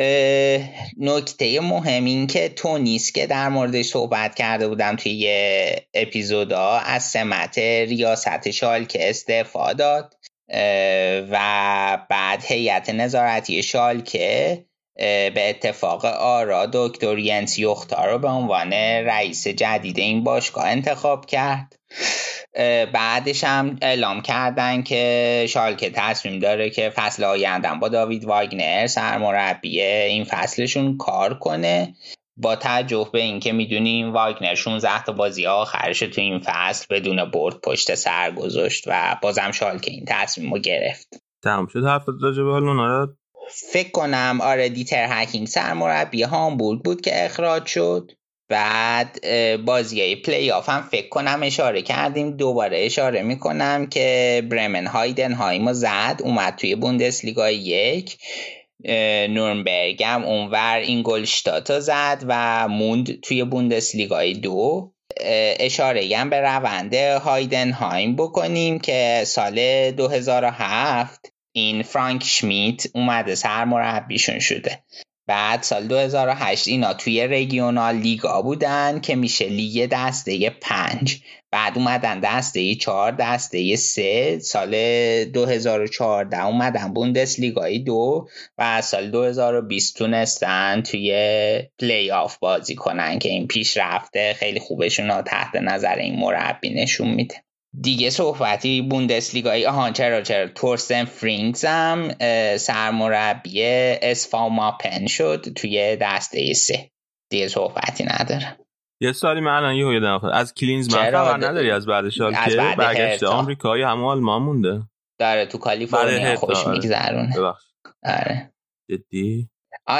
نکته مهم این که تونیس که در موردش صحبت کرده بودم توی یه اپیزودا از سمت ریاست شالکه استعفا داد و بعد هیئت نظارتی شالکه به اتفاق آرا دکتر ینس یوختار رو به عنوان رئیس جدید این باشگاه انتخاب کرد. بعدش هم اعلام کردن که شالکه تصمیم داره که فصل آینده با داوید واگنر سرمربی این فصلشون کار کنه، با توجه به اینکه میدونیم واگنر 16 تا بازی آخرش تو این فصل بدون برد پشت سر گذاشت و بازم شالکه این تصمیم رو گرفت. تمام شد حرف راجع به حال فکر کنم آره دیتر هکینگ سرمربی هامبورگ بود که اخراج شد. بعد بازیای پلی آف هم فکر کنم اشاره کردیم، دوباره اشاره میکنم که برمن هایدنهایم زد اومد توی بوندسلیگا 1. نورنبرگ هم اونور اینگولشتات زد و موند توی بوندسلیگا 2. اشاره هم به روند هایدنهایم بکنیم که سال 2007 این فرانک شمیت اومده سرمربیشون شده. بعد سال 2008 اینا توی رگیونال لیگا بودن که میشه لیگ دسته 5. بعد اومدن دسته 4، دسته 3. سال 2014 اومدن بوندس لیگای 2 و سال 2020 تونستن توی پلی آف بازی کنن که این پیشرفته خیلی خوبشون رو تحت نظر این مربی نشون میده. دیگه صحبتی بوندسلیگایی چرا تورستن فرینکس هم سرمربی اسفا ماپن شد توی دسته 3. دیگه صحبتی نداره. یه سوالی من الان یادم از کلینزمن خبر نداری از بعد سال که برگشته آمریکایی هم آلمان مونده داره تو کالیفرنیا خوش میگذرونه. آره جدی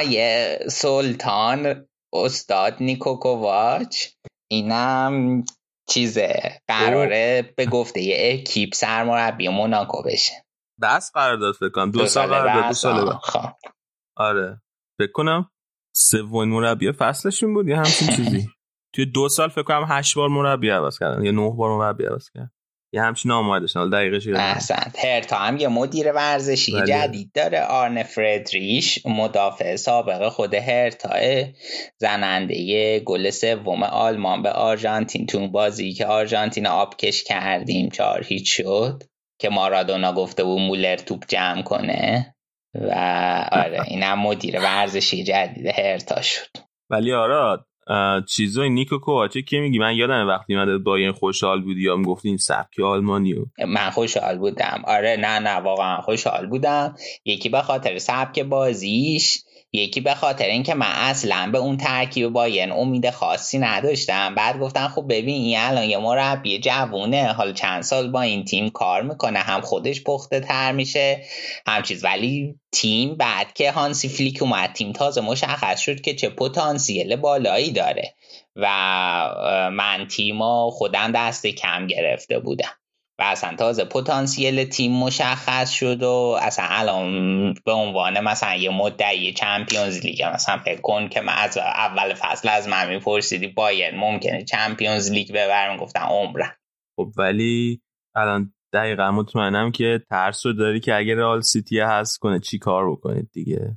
سلطان استاد نیکو کوواچ اینم قراره به گفته یه اکیپ سرمربی موناکو بشه. بس قرار داد فکر کنم 2 سال قرار 2 سال بعد. آره فکر کنم سومین مربی فصلشون بود یا همچین چیزی. توی 2 سال فکر کنم 8 بار مربی عوض کردن یا 9 بار مربی عوض کردن. یه همچین آمادهشون دقیقش یادم. احسن. هرتا هم یه مدیر ورزشی جدید داره، آرنه فردریش، مدافع سابق خود هرتا، زننده گل سوم آلمان به آرژانتین تو بازی که آرژانتین آبکش کردیم 4-0 شد که مارادونا گفته بود مولر توپ جمع کنه و آره اینم مدیر ورزشی جدید هرتا شد. ولی آراد چیزای نیکو کوواچه که میگی من یادم وقتی من با این خوشحال بودی یا میگفتی این سبک آلمانیو. من خوشحال بودم. آره نه واقعا خوشحال بودم. یکی به خاطر سبک بازیش، یکی به خاطر اینکه من اصلا به اون ترکیب بایرن امید خاصی نداشتم. بعد گفتن خب ببین این الان یه مربی جوونه، حالا چند سال با این تیم کار میکنه، هم خودش پخته تر میشه هم چیز. ولی تیم بعد که هانسی فلیک اومد تیم تازه مشخص شد که چه پتانسیل بالایی داره و من تیمو خودم دست کم گرفته بودم و اصلا تازه پتانسیل تیم مشخص شد و اصلا الان به عنوان مثلا یه مدعی چمپیونز لیگ مثلا فکر کن که من از اول فصل از من میپرسیدی بایرن ممکنه چمپیونز لیگ ببرم، گفتم عمرم. خب ولی الان دقیقا مطمئنم که ترس رو داری که اگر رئال سیتی هست کنه چی کار بکنید دیگه.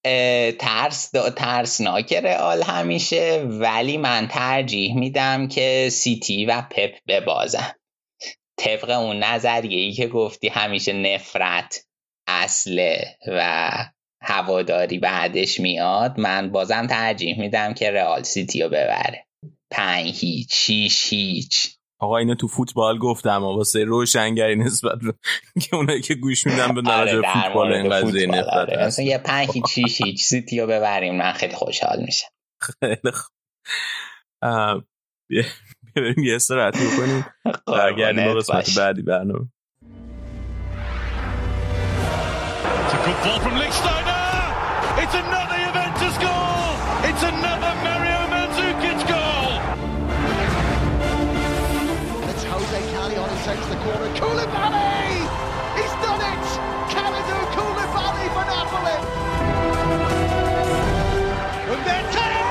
ترسناک رئال همیشه، ولی من ترجیح میدم که سیتی و پپ ببازن. طبق اون نظریه‌ای که گفتی همیشه نفرت اصله و هواداری بعدش میاد، من بازم ترجیح میدم که رئال سیتی رو ببره 5-0 6-0. آقا اینو تو فوتبال گفتم واسه روشنگری نسبت که اونایی که گوش میدن به درجه فوتبال این قضیه نفرت مثلا یه 5-0 سیتی رو ببریم من خیلی خوشحال میشم. خیلی خوب بریم یه استراحت بکنیم برگردیم با قسمت بعدی برنامه. It's a good ball from Lichtsteiner. It's another Juventus goal. It's another Mario Mandzukic goal. It's Jose Callejon sends the corner. Koulibaly! He's done it! Kalidou Koulibaly for Napoli. And then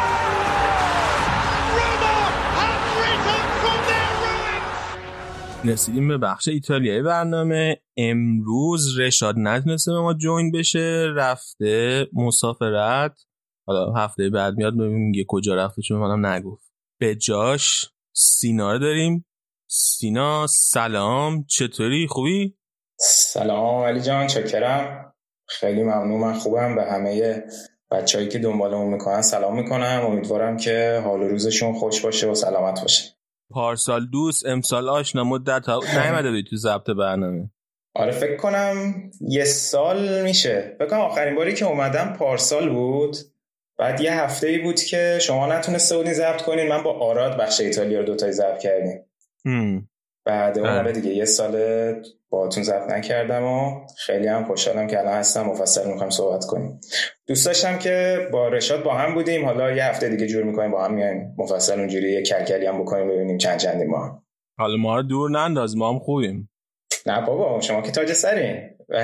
رسیدیم به بخش ایتالیایی برنامه. امروز رشاد نتونسته به ما جوین بشه، رفته مسافرت، حالا هفته بعد میاد ببینیم یه کجا رفته چون منم نگفت. به جاش سینا رو داریم. سینا سلام، چطوری؟ خوبی؟ سلام علی جان، چکرم، خیلی ممنون، من خوبم. به همه بچه‌هایی که دنبالمون میکنن سلام میکنم، امیدوارم که حال و روزشون خوش باشه و سلامت باشه. پارسال دوست امسال آشنا، مدت نیومده بودی تو ضبط برنامه. آره فکر کنم 1 سال میشه، فکر کنم آخرین باری که اومدم پارسال بود. بعد یه هفته‌ای بود که شما نتونسته بودین ضبط کنین، من با آراد بخش ایتالیا رو 2 تایی ضبط کردیم. بعد اون دیگه 1 سال باهاتون ضبط نکردم و خیلی هم خوشحالم که الان هستم، مفصل می‌خوام صحبت کنیم. دوست داشتم که با رشاد با هم بودیم، حالا یه هفته دیگه جور می‌کنیم با هم میایم مفصل اونجوری یه کلکلی هم بکنیم ببینیم چندی ما. حالا ما رو دور ننداز، ما هم خوبیم. نه بابا شما که تاج سرین.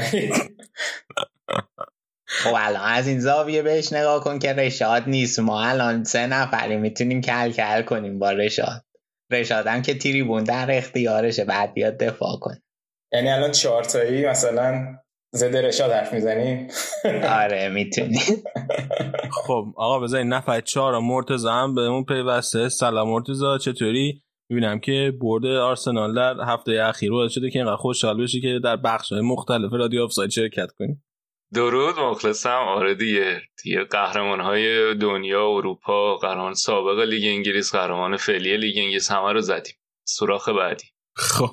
خب الان از این زاویه بهش نگاه کن که رشاد نیست، ما الان 3 نفری میتونیم کل کنیم با رشاد. رشادم که تریبون در اختیارشه، بعد بیاد دفاع کنه. یعنی الان 4 تایی مثلا ضد رشاد حرف میزنیم؟ آره میتونی. خب آقا بذارین نفر 4 مرتضی هم بهمون پیوسته. سلام مرتضی، چطوری؟ میبینم که برد آرسنال در هفته اخیر باعث شده که اینقدر خوشحال بشی که در بخش‌های مختلف رادیو آفساید شرکت کنی. درود، مخلصم. آره دیگه قهرمان‌های دنیا، اروپا، قهرمان سابق لیگ انگلیس، قهرمان فعلی لیگ انگلیس، همه رو زدیم. سوراخ بعدی. خب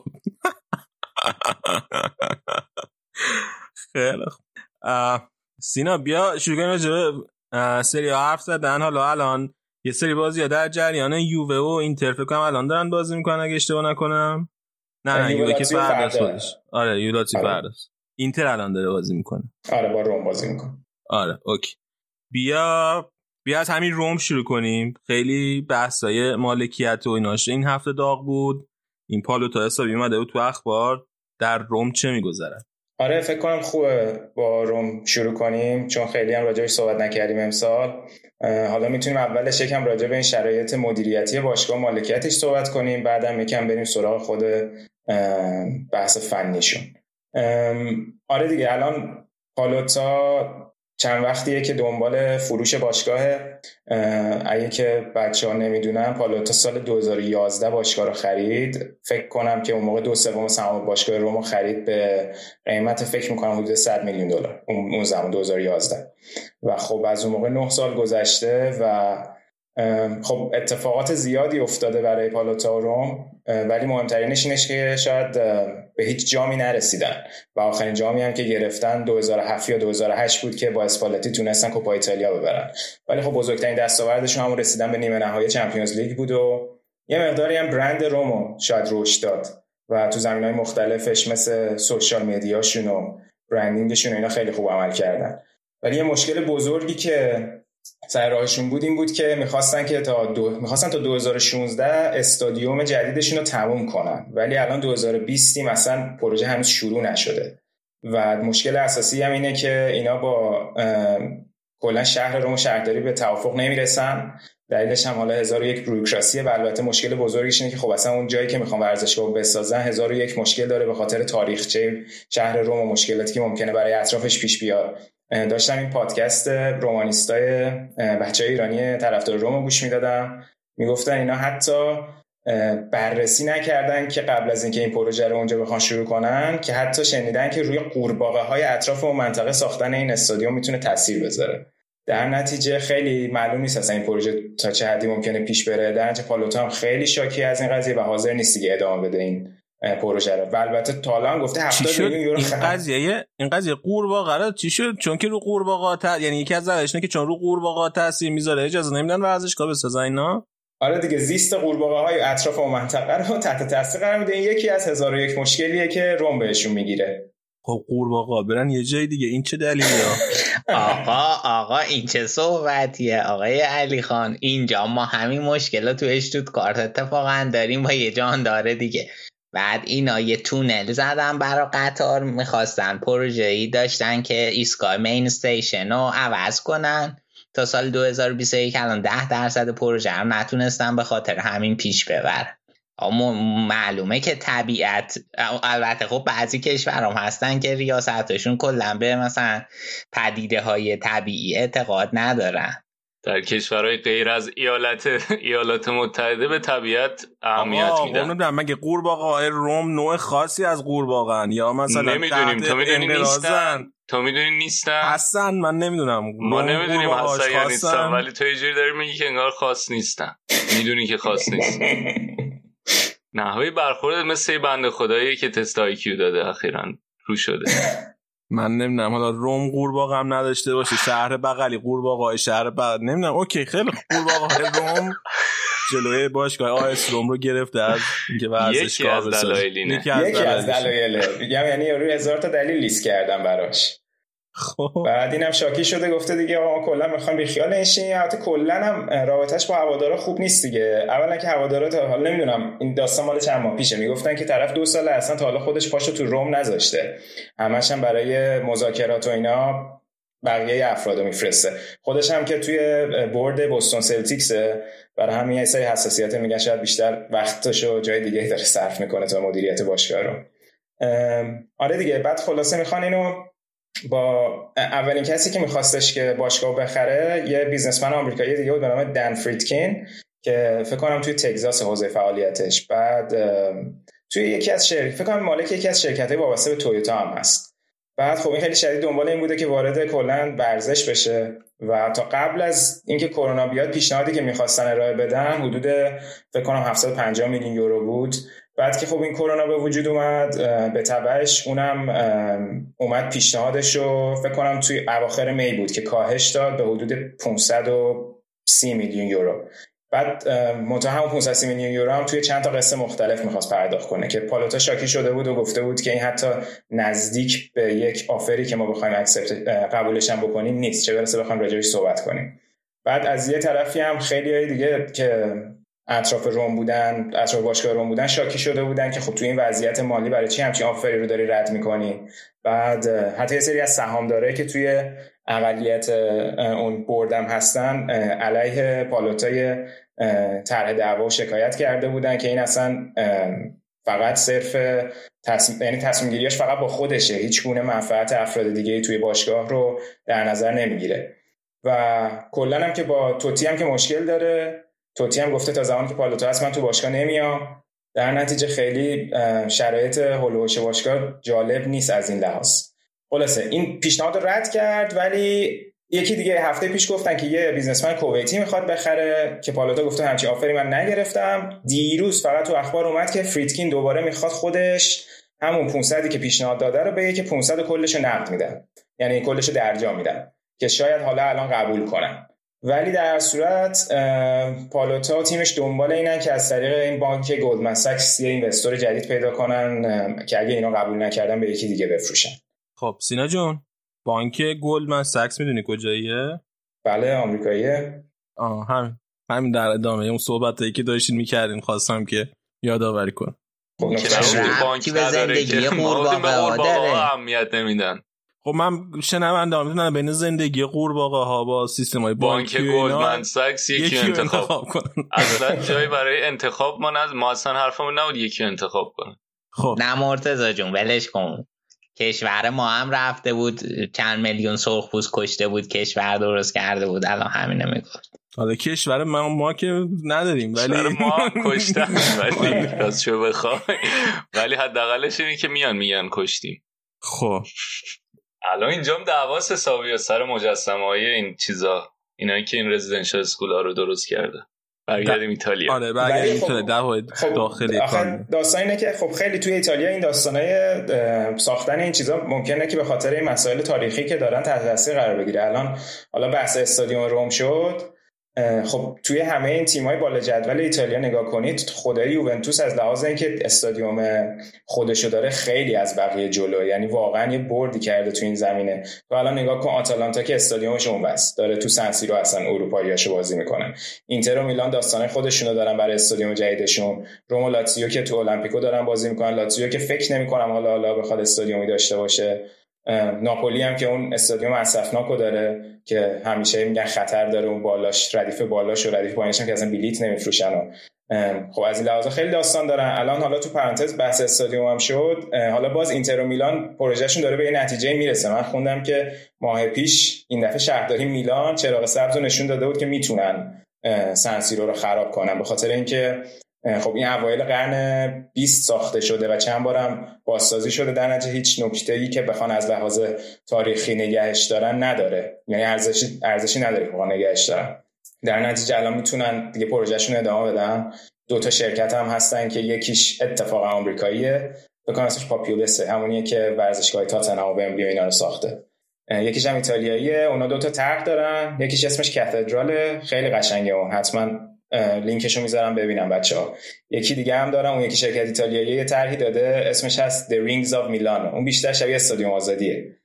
خیلی خوب. سینا بیا شروع کنیم راجع به سری ها حرف زدن. حالا الان یه سری بازی‌ها در جریان یووه و اینتر فکر کنم الان دارن بازی میکنن اگه اشتباه نکنم. نه یووه که فرداست خودش. آره یولاتی فرداست. اینتر الان داره بازی میکنه. آره با روم بازی میکنه. آره اوکی. بیا از همین روم شروع کنیم. خیلی بحثای مالکیت و ایناش این هفته داغ بود. این پالوتا حسابی اومده بود تو اخبار. در روم چه میگذره؟ آره فکر کنم خوبه با روم شروع کنیم چون خیلی هم راجعش صحبت نکردیم امسال. حالا میتونیم اولش یکم راجع به این شرایط مدیریتی باشگاه مالکیتش صحبت کنیم، بعدم یکم بریم سراغ خود بحث فنیشون. آره دیگه الان پالوتا چند وقتیه که دنبال فروش باشگاهه. اگه که بچه‌ها نمیدونن پالوتا سال 2011 باشگاه رو خرید. فکر کنم که اون موقع 2/3 سهام باشگاه روم خرید به قیمت فکر میکنم حدود $100 میلیون اون زمان 2011. و خب از اون موقع 9 سال گذشته و خب اتفاقات زیادی افتاده برای پالوتا و روم، ولی مهمترینش اینه که شاید به هیچ جامی نرسیدن و آخرین جامی هم که گرفتن 2007 یا 2008 بود که با اسپالتی تونستن کوپا ایتالیا ببرن. ولی خب بزرگترین دستاوردشون هم رسیدن به نیمه نهایی چمپیونز لیگ بود و یه مقداری هم برند رومو شاید رشد داد و تو زمینه‌های مختلفش مثل سوشال مدیاشون و برندینگشون اینا خیلی خوب عمل کردن. ولی یه مشکل بزرگی که سر راهشون بود این بود که میخواستن تا 2016 استادیوم جدیدشون رو تموم کنن، ولی الان 2020 مثلا پروژه هنوز شروع نشده و مشکل اساسی هم اینه که اینا با کلا شهر روم شهرداری به توافق نمیرسن. دلیلش هم حالا 1001 بوروکراسیه و البته مشکل بزرگش اینه که خب اصلا اون جایی که میخوان ورزشگاه بسازن 1001 مشکل داره به خاطر تاریخچه شهر روم و مشکلاتی که ممکنه برای اطرافش پیش بیاد. داشتم این پادکست رومانیستای بچهای ایرانی طرفدار روم گوش میدادم، میگفتن اینا حتی بررسی نکردن که قبل از اینکه این پروژه رو اونجا بخوان شروع کنن که حتی شنیدن که روی قورباغه‌های اطراف اون منطقه ساختن این استادیوم میتونه تاثیر بذاره. در نتیجه خیلی معلوم نیست اصلا این پروژه تا چه حدی ممکنه پیش بره. در نتیجه پالوتا هم خیلی شاکی از این قضیه و حاضر نیست دیگه ادامه بده این پروژه رو. و البته تالا گفته 70 میلیون یورو این قضیه قورباغه چی شد؟ چون که رو قورباغه یعنی یکی از دلایلش اینه که چون رو قورباغه تاثیر میذاره اجازه نمیدن ورزشگاه بسازن اینا. آره دیگه زیست قورباغه‌های اطراف اون منطقه رو تحت تاثیر قرار میده. این یکی از 1001 مشکلیه که روم بهشون میگیره. خب قورباغه برن یه جای دیگه، این چه دلیلیه؟ آقا این چه صحبتیه آقای علی خان؟ اینجا ما همین مشکلات تو اشتوتگارت اتفاقا داریم با یه جانداره دیگه. بعد اینا یه تونل زدن برای قطار، میخواستن پروژه‌ای داشتن که ایستگاه مین استیشن رو عوض کنن تا سال 2021. الان 10% پروژه رو نتونستن به خاطر همین پیش ببرن. معلومه که طبیعت، البته خب بعضی کشورام هستن که ریاستشون کلا به مثلا پدیده های طبیعی اعتقاد ندارن. در کشورهای غیر از ایالات متحده به طبیعت اهمیت میدن. نمیدونم مگه قورباغه‌های روم نوع خاصی از قورباغه‌ان یا مثلا نمیدونیم. تو میدونی نیستن اصلا من نمیدونم. ما نمیدونیم اصلا یا نیستن، ولی تو یه جوری داری میگی که انگار خاص نیستن. میدونی که خاص نیست. نحوه برخورد مثل بنده خدایی که تست IQ داده اخیراً رو شده. من نمیدونم حالا روم قورباغه هم نداشته باشه، شهر بغلی قورباغه‌های شهر بغل نمیدونم. اوکی خیلی قورباغه‌های روم جلوی باشگاه AS روم رو گرفته از اینکه ورزشگاه بسازه. یکی از دلایله. میگم یعنی روی 1000 تا دلیل لیست کردم براش. خب بعد اینم شاکی شده گفته دیگه آقا کلا میخوام بی خیال نشین. البته کلا هم رابطش با هوادارا خوب نیست دیگه. اولا که هوادارا تا حالا نمیدونم این داستان مال چند ماه پیشه، میگفتن که طرف 2 سال اصلا تا حالا خودش پاشو تو روم نذاشته، همش هم برای مذاکرات و اینا بقیه افرادو میفرسته. خودش هم که توی بورد بوستون سلتیکس، برای همین یه سری حساسیت میگن شاید بیشتر وقتشو جای دیگه داره صرف میکنه تا مدیریت باشگاه رو. آره دیگه. بعد خلاصه میخوان اینو با اولین کسی که میخواستش که باشگاه بخره یه بیزنسمن آمریکایی دیگه بود به نام دن فریدکین که فکر کنم توی تگزاس حوزه فعالیتش. بعد توی یکی از فکر کنم مالک یکی از شرکت‌های وابسته به تویوتا هم هست. بعد خب این خیلی شدید دنبال این بوده که وارد کلاً ورزش بشه و تا قبل از اینکه کرونا بیاد پیشنهادی که می‌خواستن ارائه بدن حدود فکر کنم 750 میلیون یورو بود. بعد که خب این کرونا به وجود اومد به تبعش اونم اومد پیشنهادشو فکر کنم توی اواخر می بود که کاهش داد به حدود 530 میلیون یورو. بعد منتها همون 530 میلیون یورو هم توی چند تا قسط مختلف می‌خواست پرداخت کنه که پالوتا شاکی شده بود و گفته بود که این حتی نزدیک به یک آفری که ما بخوایم قبولش هم بکنیم نیست، چه برسه بخوایم راجعش صحبت کنیم. بعد از یه طرفی هم خیلیای دیگه که اطراف روم بودن، اطراف باشگاه روم بودن شاکی شده بودن که خب توی این وضعیت مالی برای چی همچین آفری رو داری رد می‌کنی. بعد حتی یه سری از سهامدارایی که توی اقلیت اون بردم هستن علیه پالوتای طرح دعوا شکایت کرده بودن که این اصلا فقط صرف تصمیم گیریاش فقط با خودشه، هیچ گونه منفعت افراد دیگه توی باشگاه رو در نظر نمیگیره. و کلا هم که با توتی هم که مشکل داره، توتی هم گفته تا زمانی که پالوتا هست من تو باشگاه نمیام. در نتیجه خیلی شرایط هولوش باشگاه جالب نیست از این لحاظ. خلاصه این پیشنهاد رو رد کرد، ولی یکی دیگه هفته پیش گفتن که یه بیزنسمن کویتی میخواد بخره که پالوتا گفته همچین آفری من نگرفتم. دیروز فقط تو اخبار اومد که فریدکین دوباره میخواد خودش همون 500 که پیشنهاد داده رو بگه که 500 کلش رو نقد میدن، یعنی کلش رو درجا میدن که شاید حالا الان قبول کنن. ولی در صورت پالوتا و تیمش دنبال اینن که از طریق این بانک گلدمن ساکس یه اینوستور جدید پیدا کنن که اگه اینا قبول نکردن به یکی دیگه بفروشن. خب سینا جون، بانک گلدمن ساکس میدونی کجاییه؟ بله آمریکاییه. همین در ادامه اون صحبتایی که داشتین میکردین خواستم که یادآوری کنم. خب بانکی به زندگی قورباغه‌ها اهمیت نمیدن. خب من شنونده‌ام میدونم بین زندگی قورباغه‌ها با سیستم‌های بانک گلدمن ساکس یکی انتخاب کنن. اصلا جایی برای انتخاب ما اصلا حرفمون نبود یکی انتخاب کنن. خب نه مرتضی جون ولش کن. کشور ما هم رفته بود چند میلیون سرخپوست کشته بود، کشور درست کرده بود، الان همینه میگفت. حالا کشور ما که نداریم ولی ما کشتن ولی راستشو بخوای ولی حداقلش اینه که میگن کشتیم. خب الان اینجام دعواس حسابی سر مجسمه‌های این چیزا، اینایی که این رزیدنشال اسکولا رو درست کرده. برگردیم ایتالیا. آره برگردیم ایتالیا. داخل ایتالیا داستان اینه که خب خیلی توی ایتالیا این داستانای ساختن این چیزا ممکنه که به خاطر این مسائل تاریخی که دارن تحت تاثیر قرار بگیره. الان حالا بحث استادیوم روم شد، خب توی همه این تیم‌های بالا جدول ایتالیا نگاه کنید، خدای یوونتوس از لحاظ اینکه استادیوم خودشو داره خیلی از بقیه جلو، یعنی واقعا یه بردی کرده تو این زمینه. تو الان نگاه کن آتالانتا که استادیومش اونوست داره تو سن سیرو اصلا اروپاییاشو بازی میکنن، اینتر و میلان داستانه خودشونو دارن برای استادیوم جدیدشون، روم و لاتزیو که تو المپیکو دارن بازی میکنن، لاتزیو که فکر نمی‌کنم حالا بخواد استادیومی داشته باشه، ناپولی هم که اون استادیوم اسفناکو داره که همیشه میگن خطر داره، اون بالاش ردیف بالاش و ردیف پایینش هم که اصلا بلیت نمیفروشن. خب از این لحاظ خیلی داستان دارن. الان حالا تو پرانتز بحث استادیوم هم شد، حالا باز اینتر و میلان پروژهشون داره به این نتیجه میرسه. من خوندم که ماه پیش این دفعه شهرداری میلان چراغ سبز رو نشون داده بود که میتونن سن سیرو رو خراب کنن، به خاطر اینکه خب این اوایل قرن 20 ساخته شده و چند بارم بازسازی شده، در نتیجه هیچ نکته‌ای که بخوان از لحاظ تاریخی نگهش دارن نداره، یعنی ارزشی نداره که نگهش دارن. در نتیجه الان میتونن دیگه پروژهشون ادامه بدن. دو تا شرکت هم هستن که یکیش اتفاقا آمریکاییه، بکنم اسمش پاپیولسه، همونیه که ورزشگاه تاتنهام و ومبلی اینا رو ساخته. یکیش هم ایتالیاییه، اونا دو تا طرح دارن، یکیش اسمش کاتدراله، خیلی قشنگه، اون حتما لینکشو میذارم ببینم بچه‌ها. یکی دیگه هم دارم، اون یکی شرکت ایتالیایی یه طرحی داده اسمش هست The Rings of Milan، اون بیشتر شبیه استادیوم آزادیه،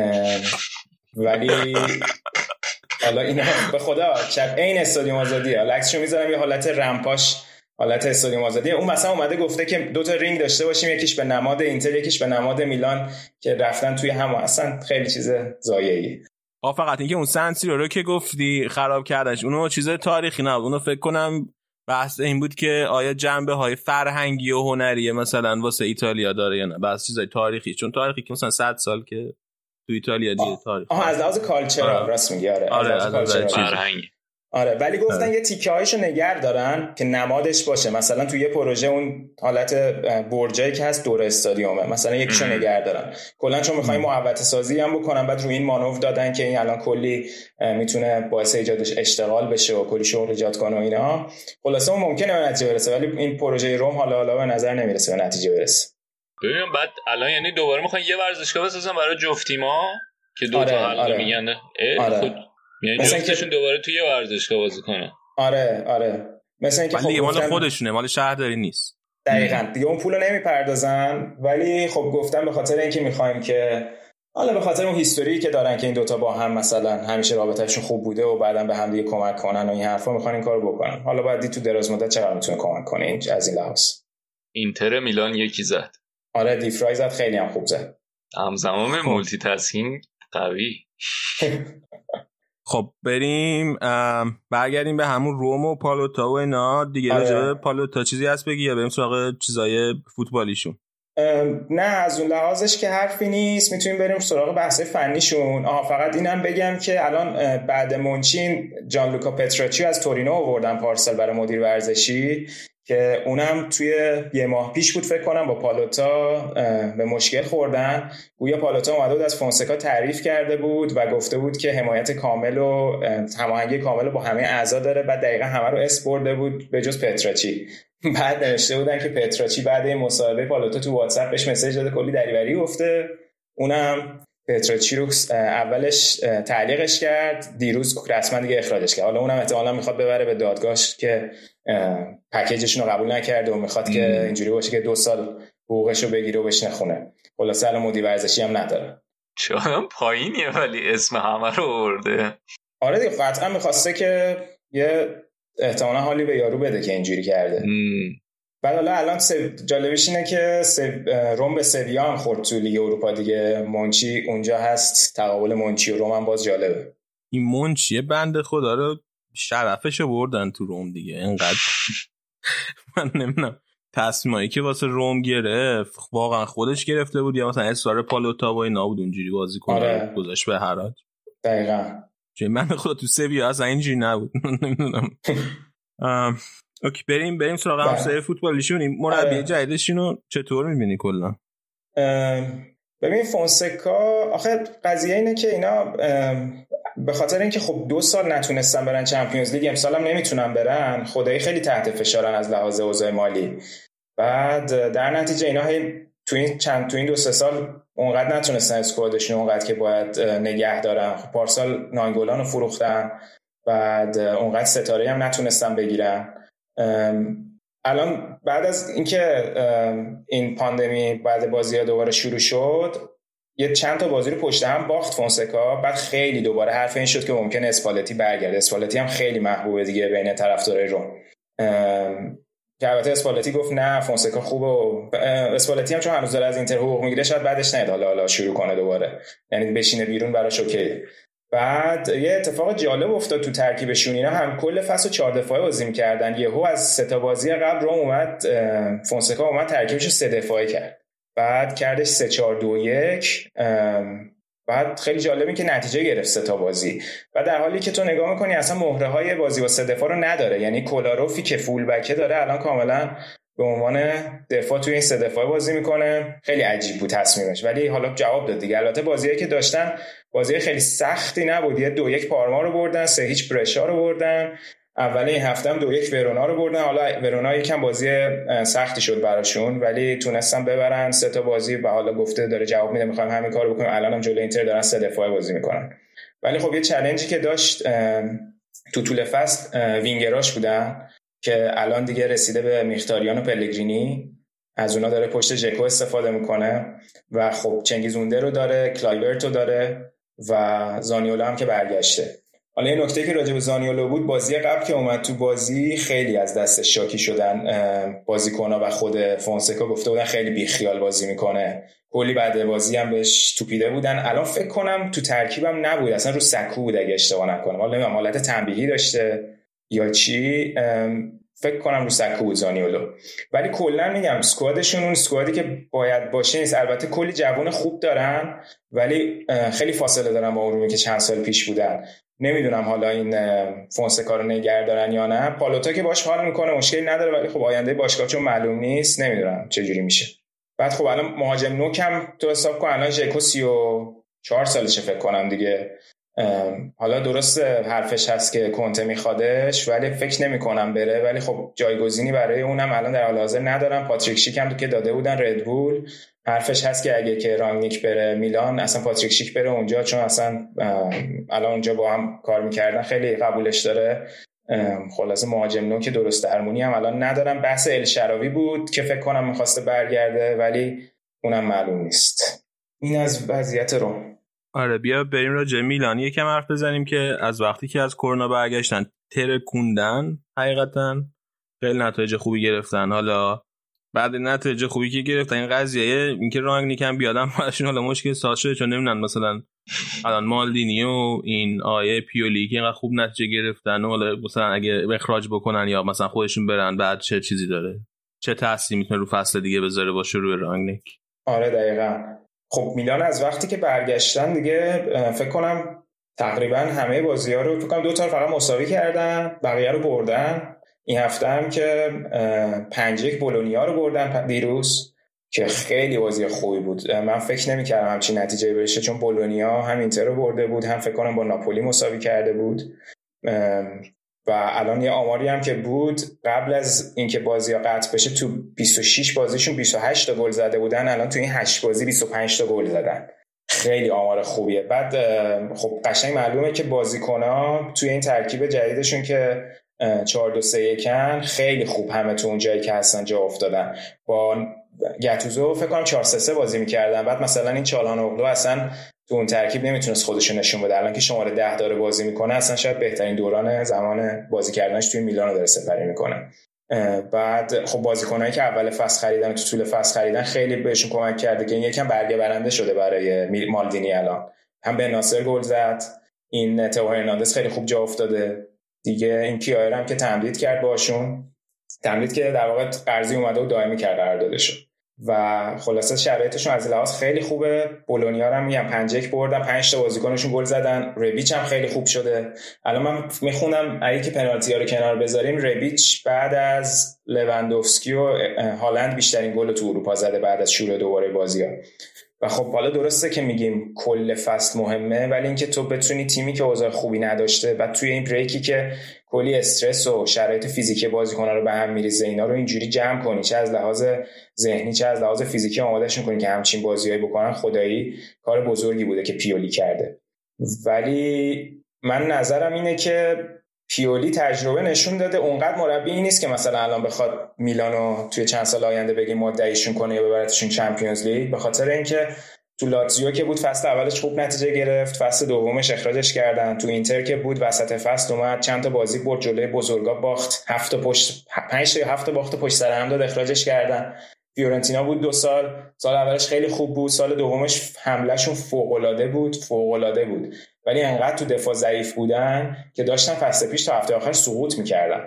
ولی حالا اینا به خدا این استادیوم آزادیه، حالا عکسشو میذارم، یه حالت رمپاش حالت استادیوم آزادیه. اون مثلا اومده گفته که دو تا رینگ داشته باشیم، یکیش به نماد اینتر یکیش به نماد میلان، که رفتن توی هم اصلا خیلی چیز ضایعیه. فقط اینکه اون سن سیرو رو که گفتی خراب کردنش، اونو چیز تاریخی نبود، اونو فکر کنم بحث این بود که آیا جنبه های فرهنگی و هنری مثلا واسه ایتالیا داره یا نه، بحث چیزای تاریخی، چون تاریخی که مثلا 100 سال که تو ایتالیا دیگه تاریخ. از لحاظ کالچرال راست میگی. آره از لحاظ فرهنگی. آره ولی گفتن یه تیکه‌هایشو نگه دارن که نمادش باشه. مثلا تو یه پروژه اون حالت برجایی که هست دور استادیومه، مثلا یکیشو نگه دارن. کلا چون می‌خوایم محوطه سازی هم بکنن، بعد روی این مانور دادن که این الان کلی میتونه باعث ایجاد اشتغال بشه و کلی شغل ایجاد کنه و اینا. خلاصه اون ممکنه به نتیجه برسه، ولی این پروژه روم حالا به نظر نمیرسه به نتیجه برسه. ببینم بعد الان یعنی دوباره می‌خوان یه ورزشگاه بسازن برای جفت تیم‌ها که دو تا حلقه میگن. خود یعنی جفتشون دوباره توی یه ورزشگاه بازی کنه. آره مثلا اینکه خب مال خودشونه، مال شهرداری نیست. دقیقاً دیگه اون پولو نمیپردازن، ولی خب گفتن به خاطر اینکه می‌خوایم که حالا به خاطر اون هیستوری که دارن که این دوتا با هم مثلا همیشه رابطه‌شون خوب بوده و بعداً به هم دیگه کمک کنن و این حرفا، می‌خوان این کارو بکنن. حالا بعد تو دراز مدت چقدر میتونه کمک کنه این از این لحاظ. اینتر میلان یکی زد. آره دیفرای زد، خیلی هم خوب زد. همزمان مولتی تاسکینگ قوی. خب بریم برگردیم به همون روم و پالوتا و اینا دیگه. راجع به پالوتا چیزی هست بگی یا بریم سراغ چیزای فوتبالیشون؟ نه از اون لحاظش که حرفی نیست، میتونیم بریم سراغ بحث فنیشون. فقط اینم بگم که الان بعد منچین جان لوکا پتراچی از تورینو آوردن پارسال برای مدیر ورزشی، که اونم توی یه ماه پیش بود فکر کنم با پالوتا به مشکل خوردن. گویا پالوتا اومده بود از فونسکا تعریف کرده بود و گفته بود که حمایت کامل و هماهنگی کامل با همه اعضا داره، بعد دقیقاً همه رو اسپورده بود به جز پتراچی. بعد نوشته بودن که پتراچی بعد این مصاحبه پالوتا تو واتساپ بهش مسیج داده کلی دریوری گفته. اونم پتراچی رو اولش تعلیقش کرد، دیروز رسما دیگه اخراجش کرد. حالا اونم احتمالاً میخواد ببره به دادگاهش که پکیجشون رو قبول نکرده و میخواد که اینجوری باشه که 2 سال حقوقش رو بگیره و بشینه خونه. خلاص الان مدیر ورزشی هم نداره. چون پایینیه ولی اسم همه رو آورده. آره دیگه قطعا میخواسته که یه احتمالاً حالی به یارو بده که اینجوری کرده. بعد حالا الان جالبش اینه که روم به سویا هم خورد تو لیگ اروپا دیگه. منچی اونجا هست، تقابل منچی و روم هم باز جالبه. این منچیه بنده خدا رو شرفشو بردن تو روم دیگه. اینقدر من نمیدونم تصمیمایی که واسه روم گرفت واقعا خودش گرفته بود یا مثلا اصرار پالوتا و اینا بود اونجوری بازی کنه گذاشت به هرات. دقیقاً چه من خدا تو سویا اصلا اینجوری نبود. نمیدونم. اوکی بریم سراغ همسایه فوتبالیشون. این مربی جدیدشون رو چطور می‌بینی کلا؟ ببین فونسکا آخه قضیه اینه که اینا به خاطر اینکه خب 2 سال نتونستن برن چمپیونز لیگ، امسال هم نمیتونن برن، خدایی خیلی تحت فشارن از لحاظ اوضاع مالی. بعد در نتیجه اینا تو این 2-3 سال اونقدر نتونستن اسکوادشون اونقدر که باید نگه دارن. خب پارسال ناینگولان رو فروختن، بعد اونقدر ستاره هم نتونستن بگیرن. الان بعد از اینکه این پاندمی بعد بازی‌ها دوباره شروع شد، یه چند تا بازی رو پشت هم باخت فونسکا. بعد خیلی دوباره حرف این شد که ممکنه اسپالتی برگرده. اسپالتی هم خیلی محبوبه دیگه بین طرفدارای روم. که البته اسپالتی گفت نه فونسکا خوبه و اسپالتی هم چون هنوز داره از اینتر حقوق میگیره شاید بعدش نیاد حالا شروع کنه دوباره، یعنی بشینه بیرون براش اوکیه. بعد یه اتفاق جالب افتاد تو ترکیبشون. اینا هم کل فصل 4 دفاعی بازی می‌کردن، یهو از 3 تا بازی قبل روم اومد فونسکا اومد ترکیبش رو 3 دفاعی کرد، بعد کردش 3-4-2-1. بعد خیلی جالبه که نتیجه گرفت 3 تا بازی. و در حالی که تو نگاه می‌کنی اصلا مهره‌های بازی با 3 دفاع رو نداره، یعنی کولاروفی که فول بک داره الان کاملا به عنوان دفاع توی این 3 دفاعی بازی میکنه. خیلی عجیب بود تصمیمش، ولی حالا جواب داد دیگه. البته بازیایی که داشتن بازی خیلی سختی نبود. 2-1 پارما رو بردن، 3-0 برشا رو بردن، اول این هفته هم 2-1 ورونا رو بردن. حالا ورونا یکم بازی سختی شد براشون ولی تونستن ببرن 3 تا بازی. و حالا گفته داره جواب میده میخوایم همین کارو بکنیم. الان هم جلوی اینتر دارن 3 دفاعی بازی میکنن. ولی خب یه چالنجی که داشت تو طول فصل وینگراش بودن که الان دیگه رسیده به میختاریان و پلگرینی. از اونا داره پشت ژکو استفاده میکنه و خب چنگیز اونده رو داره، کلایورت رو داره و زانیولو هم که برگشته. حالا یه نکته که راجع به زانیولو بود، بازی قبل که اومد تو بازی خیلی از دستش شاکی شدن بازیکن‌ها و خود فونسکا گفته بودن خیلی بیخیال بازی میکنه. کلی بعد بازی هم بهش توپیده بودن. الان فکر کنم تو ترکیبم نبود، اصلا رو سکو بود اگه اشتباه نکنم. حالا نمیدونم حالت تنبیهی داشته یا چی. فکر کنم رو سکو بود زانیولو. ولی کلا میگم اسکوادشون اون اسکوادی که باید باشه نیست. البته کلی جوان خوب دارن ولی خیلی فاصله دارن با اون که چند سال پیش بودن. نمیدونم حالا این فونسکا رو نگه دارن یا نه. پالوتا که باش حال میکنه مشکلی نداره ولی خب آینده باشگاه چون معلوم نیست نمیدونم چه جوری میشه. بعد خب الان مهاجم نوک هم تو حساب کن الان ژکو 34 سالشه فکر کنم دیگه. حالا درست حرفش هست که کنته میخوادش ولی فکر نمی کنم بره، ولی خب جایگزینی برای اونم الان در حال حاضر ندارم. پاتریک شیک هم که داده بودن ردبول، حرفش هست که اگه که رانگنیک بره میلان اصلا پاتریک شیک بره اونجا، چون اصلا الان اونجا با هم کار میکردن خیلی قبولش داره. خلاصه مهاجم نوک درست درمونی هم الان ندارم. بحث الشراوی بود که فکر کنم میخواسته برگرده ولی اونم معلوم نیست. این از وضعیت روم. آره بیا بریم راجع میلان یکم حرف بزنیم که از وقتی که از کرونا برگشتن ترکوندن، حقیقتا خیلی نتایج خوبی گرفتن. حالا بعد نتایج خوبی که گرفتن این قضیه اینکه رانگنیک هم بیادم براشون حالا مشکل ساز شده، چون نمیدونن مثلا الان مالدینی و این آیه پیولی که اینقدر خوب نتیجه گرفتن و حالا مثلا اگه اخراج بکنن یا مثلا خودشون برن بعد چه چیزی داره، چه تأثیری میتونه رو فصل دیگه بذاره با شروع رانگنیک. آره دقیقاً. خب میلان از وقتی که برگشتن دیگه فکر کنم تقریبا همه بازی‌ها رو فکر کنم 2 تا فقط مساوی کردن، بقیه رو بردن. این هفته هم که 5-1 بولونیا رو بردن دیروز که خیلی بازی خوبی بود. من فکر نمی‌کردم همچین نتیجه‌ای بشه، چون بولونیا هم اینتر رو برده بود هم فکر کنم با ناپولی مساوی کرده بود. و الان یه آماری هم که بود قبل از اینکه بازی‌ها قطع بشه تو 26 بازیشون 28 تا گل زده بودن، الان تو این 8 بازی 25 تا گل زدن. خیلی آمار خوبیه. بعد خب قشنگ معلومه که بازیکن‌ها توی این ترکیب جدیدشون که 4-2-3-1 خیلی خوب همه تو اون جایی که هستن جا افتادن. با گاتوزو فکر کنم 4-3-3 بازی می‌کردن، بعد مثلا این چالهانوغلو اصلا تو اون ترکیب نمیتونست خودشو نشون بده. الان که شماره 10 داره بازی میکنه اصلا شاید بهترین دوران زمان بازی کردنش توی میلان رو داره سپری میکنه. بعد خب بازیکنایی که اول فصل خریدن تو طول فصل خریدن خیلی بهشون کمک کرده که این یکم برگه برنده شده برای مالدینی. الان هم به ناصر گل زد، این تو هرناندز خیلی خوب جا افتاده دیگه. این کیایر هم که تمدید کرد باشون، تمدید که در واقع قرضی اومده و دائمی کرد قراردادشو و خلاصه شرایطشون از لحاظ خیلی خوبه. بولونیا رو هم میگم 5-1 بردن، 5 تا بازیکنشون گل زدن. ربیچ هم خیلی خوب شده. الان من میخونم اگه که پنالتی ها رو کنار بذاریم ربیچ بعد از لواندوفسکی و هالند بیشترین گل تو اروپا زده بعد از شروع دوباره بازی‌ها. و خب حالا درسته که میگیم کل فصل مهمه، ولی اینکه تو بتونی تیمی که اوضاع خوبی نداشته و توی این بریکی که کلی استرس و شرایط فیزیکی بازیکن‌ها رو به هم میریزه اینا رو اینجوری جمع کنی، چه از لحاظ ذهنی چه از لحاظ فیزیکی آمادهشون کنی که همچین بازیایی بکنن، خدایی کار بزرگی بوده که پیولی کرده. ولی من نظرم اینه که پیولی تجربه نشون داده اونقدر مربی نیست که مثلا الان بخواد میلانو توی چند سال آینده بگیم مدعیشون کنه یا ببرتشون چمپیونز لیگ، به خاطر اینکه تو لاتزیو که بود فصل اولش خوب نتیجه گرفت، فصل دومش اخراجش کردن. تو اینتر که بود وسط فصل اومد چند تا بازی برد جلوی بزرگا باخت، 5 تا 7 باخت پشت سر هم داد اخراجش کردن. فیورنتینا بود 2 سال اولش خیلی خوب بود، سال دومش حملهشون فوق‌العاده بود ولی انقدر تو دفاع ضعیف بودن که داشتن فصل پیش تا هفته آخر سقوط می‌کردن.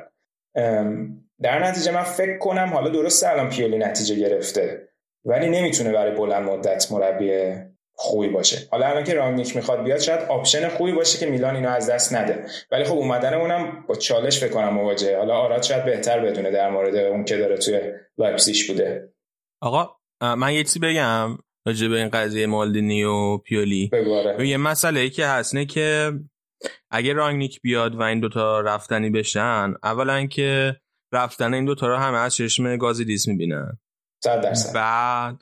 در نتیجه من فکر کنم حالا درسته الان پیولی نتیجه گرفته ولی نمیتونه برای بلند مدت مربی خوبی باشه. حالا الان که رانگنیک میخواد بیاد شاید آپشن خوبی باشه که میلان اینو از دست نده، ولی خب اومدن اونم با چالش فکر کنم مواجهه. حالا آراد شاید بهتر بدونه در مورد اون که داره توی لایپزیگ بوده. آقا من یه چیزی بگم راجع به این قضیه مالدینی و پیولی. یه مسئله که هستنه که اگه رانگنیک بیاد و این دوتا رفتنی بشن، اولا که رفتن این دوتا رو همه از چشم گازیدیس میبینن 100%. بعد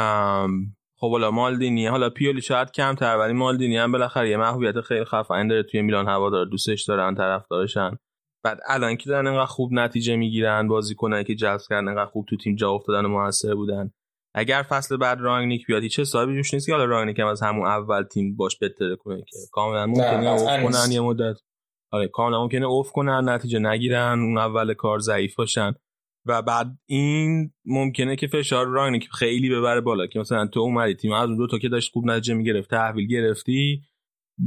خب حالا مالدینی، حالا پیولی شاید کمتر، ولی مالدینی هم بالاخره یه محبوبیت خیلی خفن داره توی میلان، هوادار دوستش دارن، طرفدارشن. بعد الان که دارن اینقدر خوب نتیجه میگیرن، بازیکنایی که جذب کردن اینقدر خوب تو تیم جا افتادن و موثر بودن، اگر فصل بعد رانگنیک بیاد چه حسابی روش نیست که حالا رانگنیک هم از همون اول تیم باش بهتره کنه که کاملا ممکنه اوف کنن یه مدت. آره کاملا ممکنه اوف کنن، نتیجه نگیرن، اون اول کار ضعیف باشن و بعد این ممکنه که فشار رانگنیک خیلی ببره بالا که مثلا تو اومدی تیم از اون دو تا که داشت خوب نتیجه میگرفت تحویل گرفتی،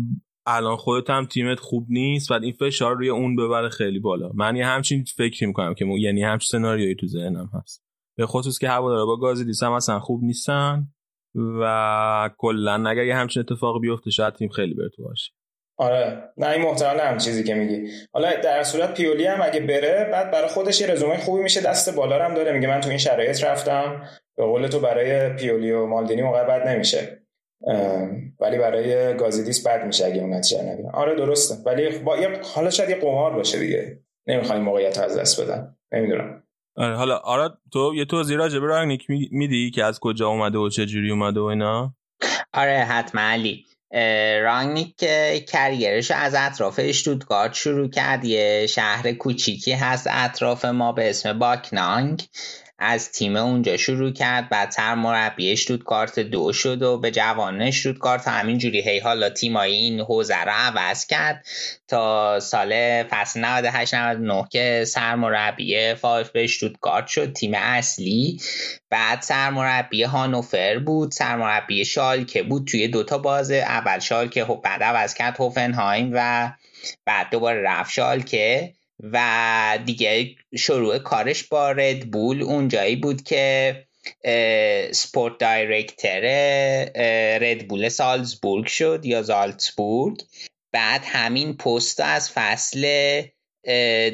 الان خودت هم تیمت خوب نیست و این فشار روی اون ببره خیلی بالا. من یه همچین فکر میکنم که یعنی همچین سناریویی تو ذهنم هست، به خصوص که هوادارا با گازیدیس هم اصلا خوب نیستن و کلا اگر یه همچین اتفاقی بیفته شاید تیم خیلی بره تو باشه. آره نه این محتمل هم چیزی که میگی. حالا در صورت پیولی هم اگه بره بعد برای خودش یه رزومه خوبی میشه، دست بالا هم داره، میگه من تو این شرایط رفتم. به قول تو برای پیولی و مالدینی موقع بد نمیشه، ولی برای گازیدیس بد میشه اگه اون نتیجه نگیره. آره درسته، ولی با حالا شاید یه قمار باشه دیگه، نمیخوام موقعیت از دست بدن. نمیدونم. آره حالا تو یه توضیح راجع به رانگنیک میدی که از کجا اومده و چه جوری اومده و اینا؟ آره حتما علی. رانگنیک کریرش از اطراف اشتوتگارت شروع کرد. یه شهر کوچیکی هست اطراف ما به اسم باکنانگ. از تیم اونجا شروع کرد، بعد سرمربی اشتوتگارت 2 شد و به جوانان اشتوتگارت همینجوری هی حالا تیمای این حوزه رو عوض کرد تا سال فصل 98-99 که سرمربی VfB اشتوتگارت شد تیم اصلی. بعد سرمربی هانوفر بود، سرمربی شالکه بود توی 2 تا بازه، اول شالکه بعد عوض کرد هوفنهایم و بعد دوباره رفت شالکه و دیگه شروع کارش با ردبول اونجایی بود که سپورت دایرکتر ردبول سالزبورگ شد یا زالتسبورگ. بعد همین پست از فصل 2012-2013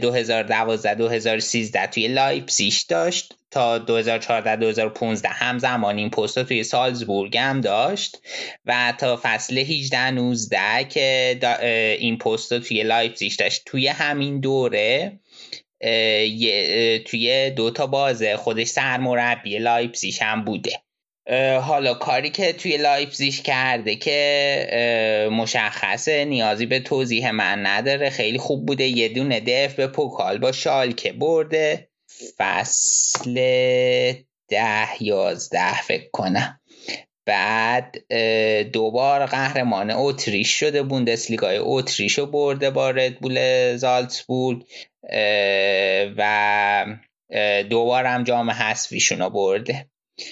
توی لایپزیگ داشت تا 2014-2015 همزمان این پست توی سالزبورگ هم داشت و تا فصل 18-19 که این پست توی لایپزیگ داشت. توی همین دوره توی 2 تا بازه خودش سرمربی لایپزیگ هم بوده. حالا کاری که توی لایپزیگ کرده که مشخصه، نیازی به توضیح من نداره، خیلی خوب بوده. یه دونه دف به پوکال با شالکه برده فصل 10-11 فکر کنم. بعد 2 بار قهرمان اتریش شده، بوندسلیگای اتریشو برده با ردبول زالتسبورگ و 2 بار هم جام حذفیشونو برده.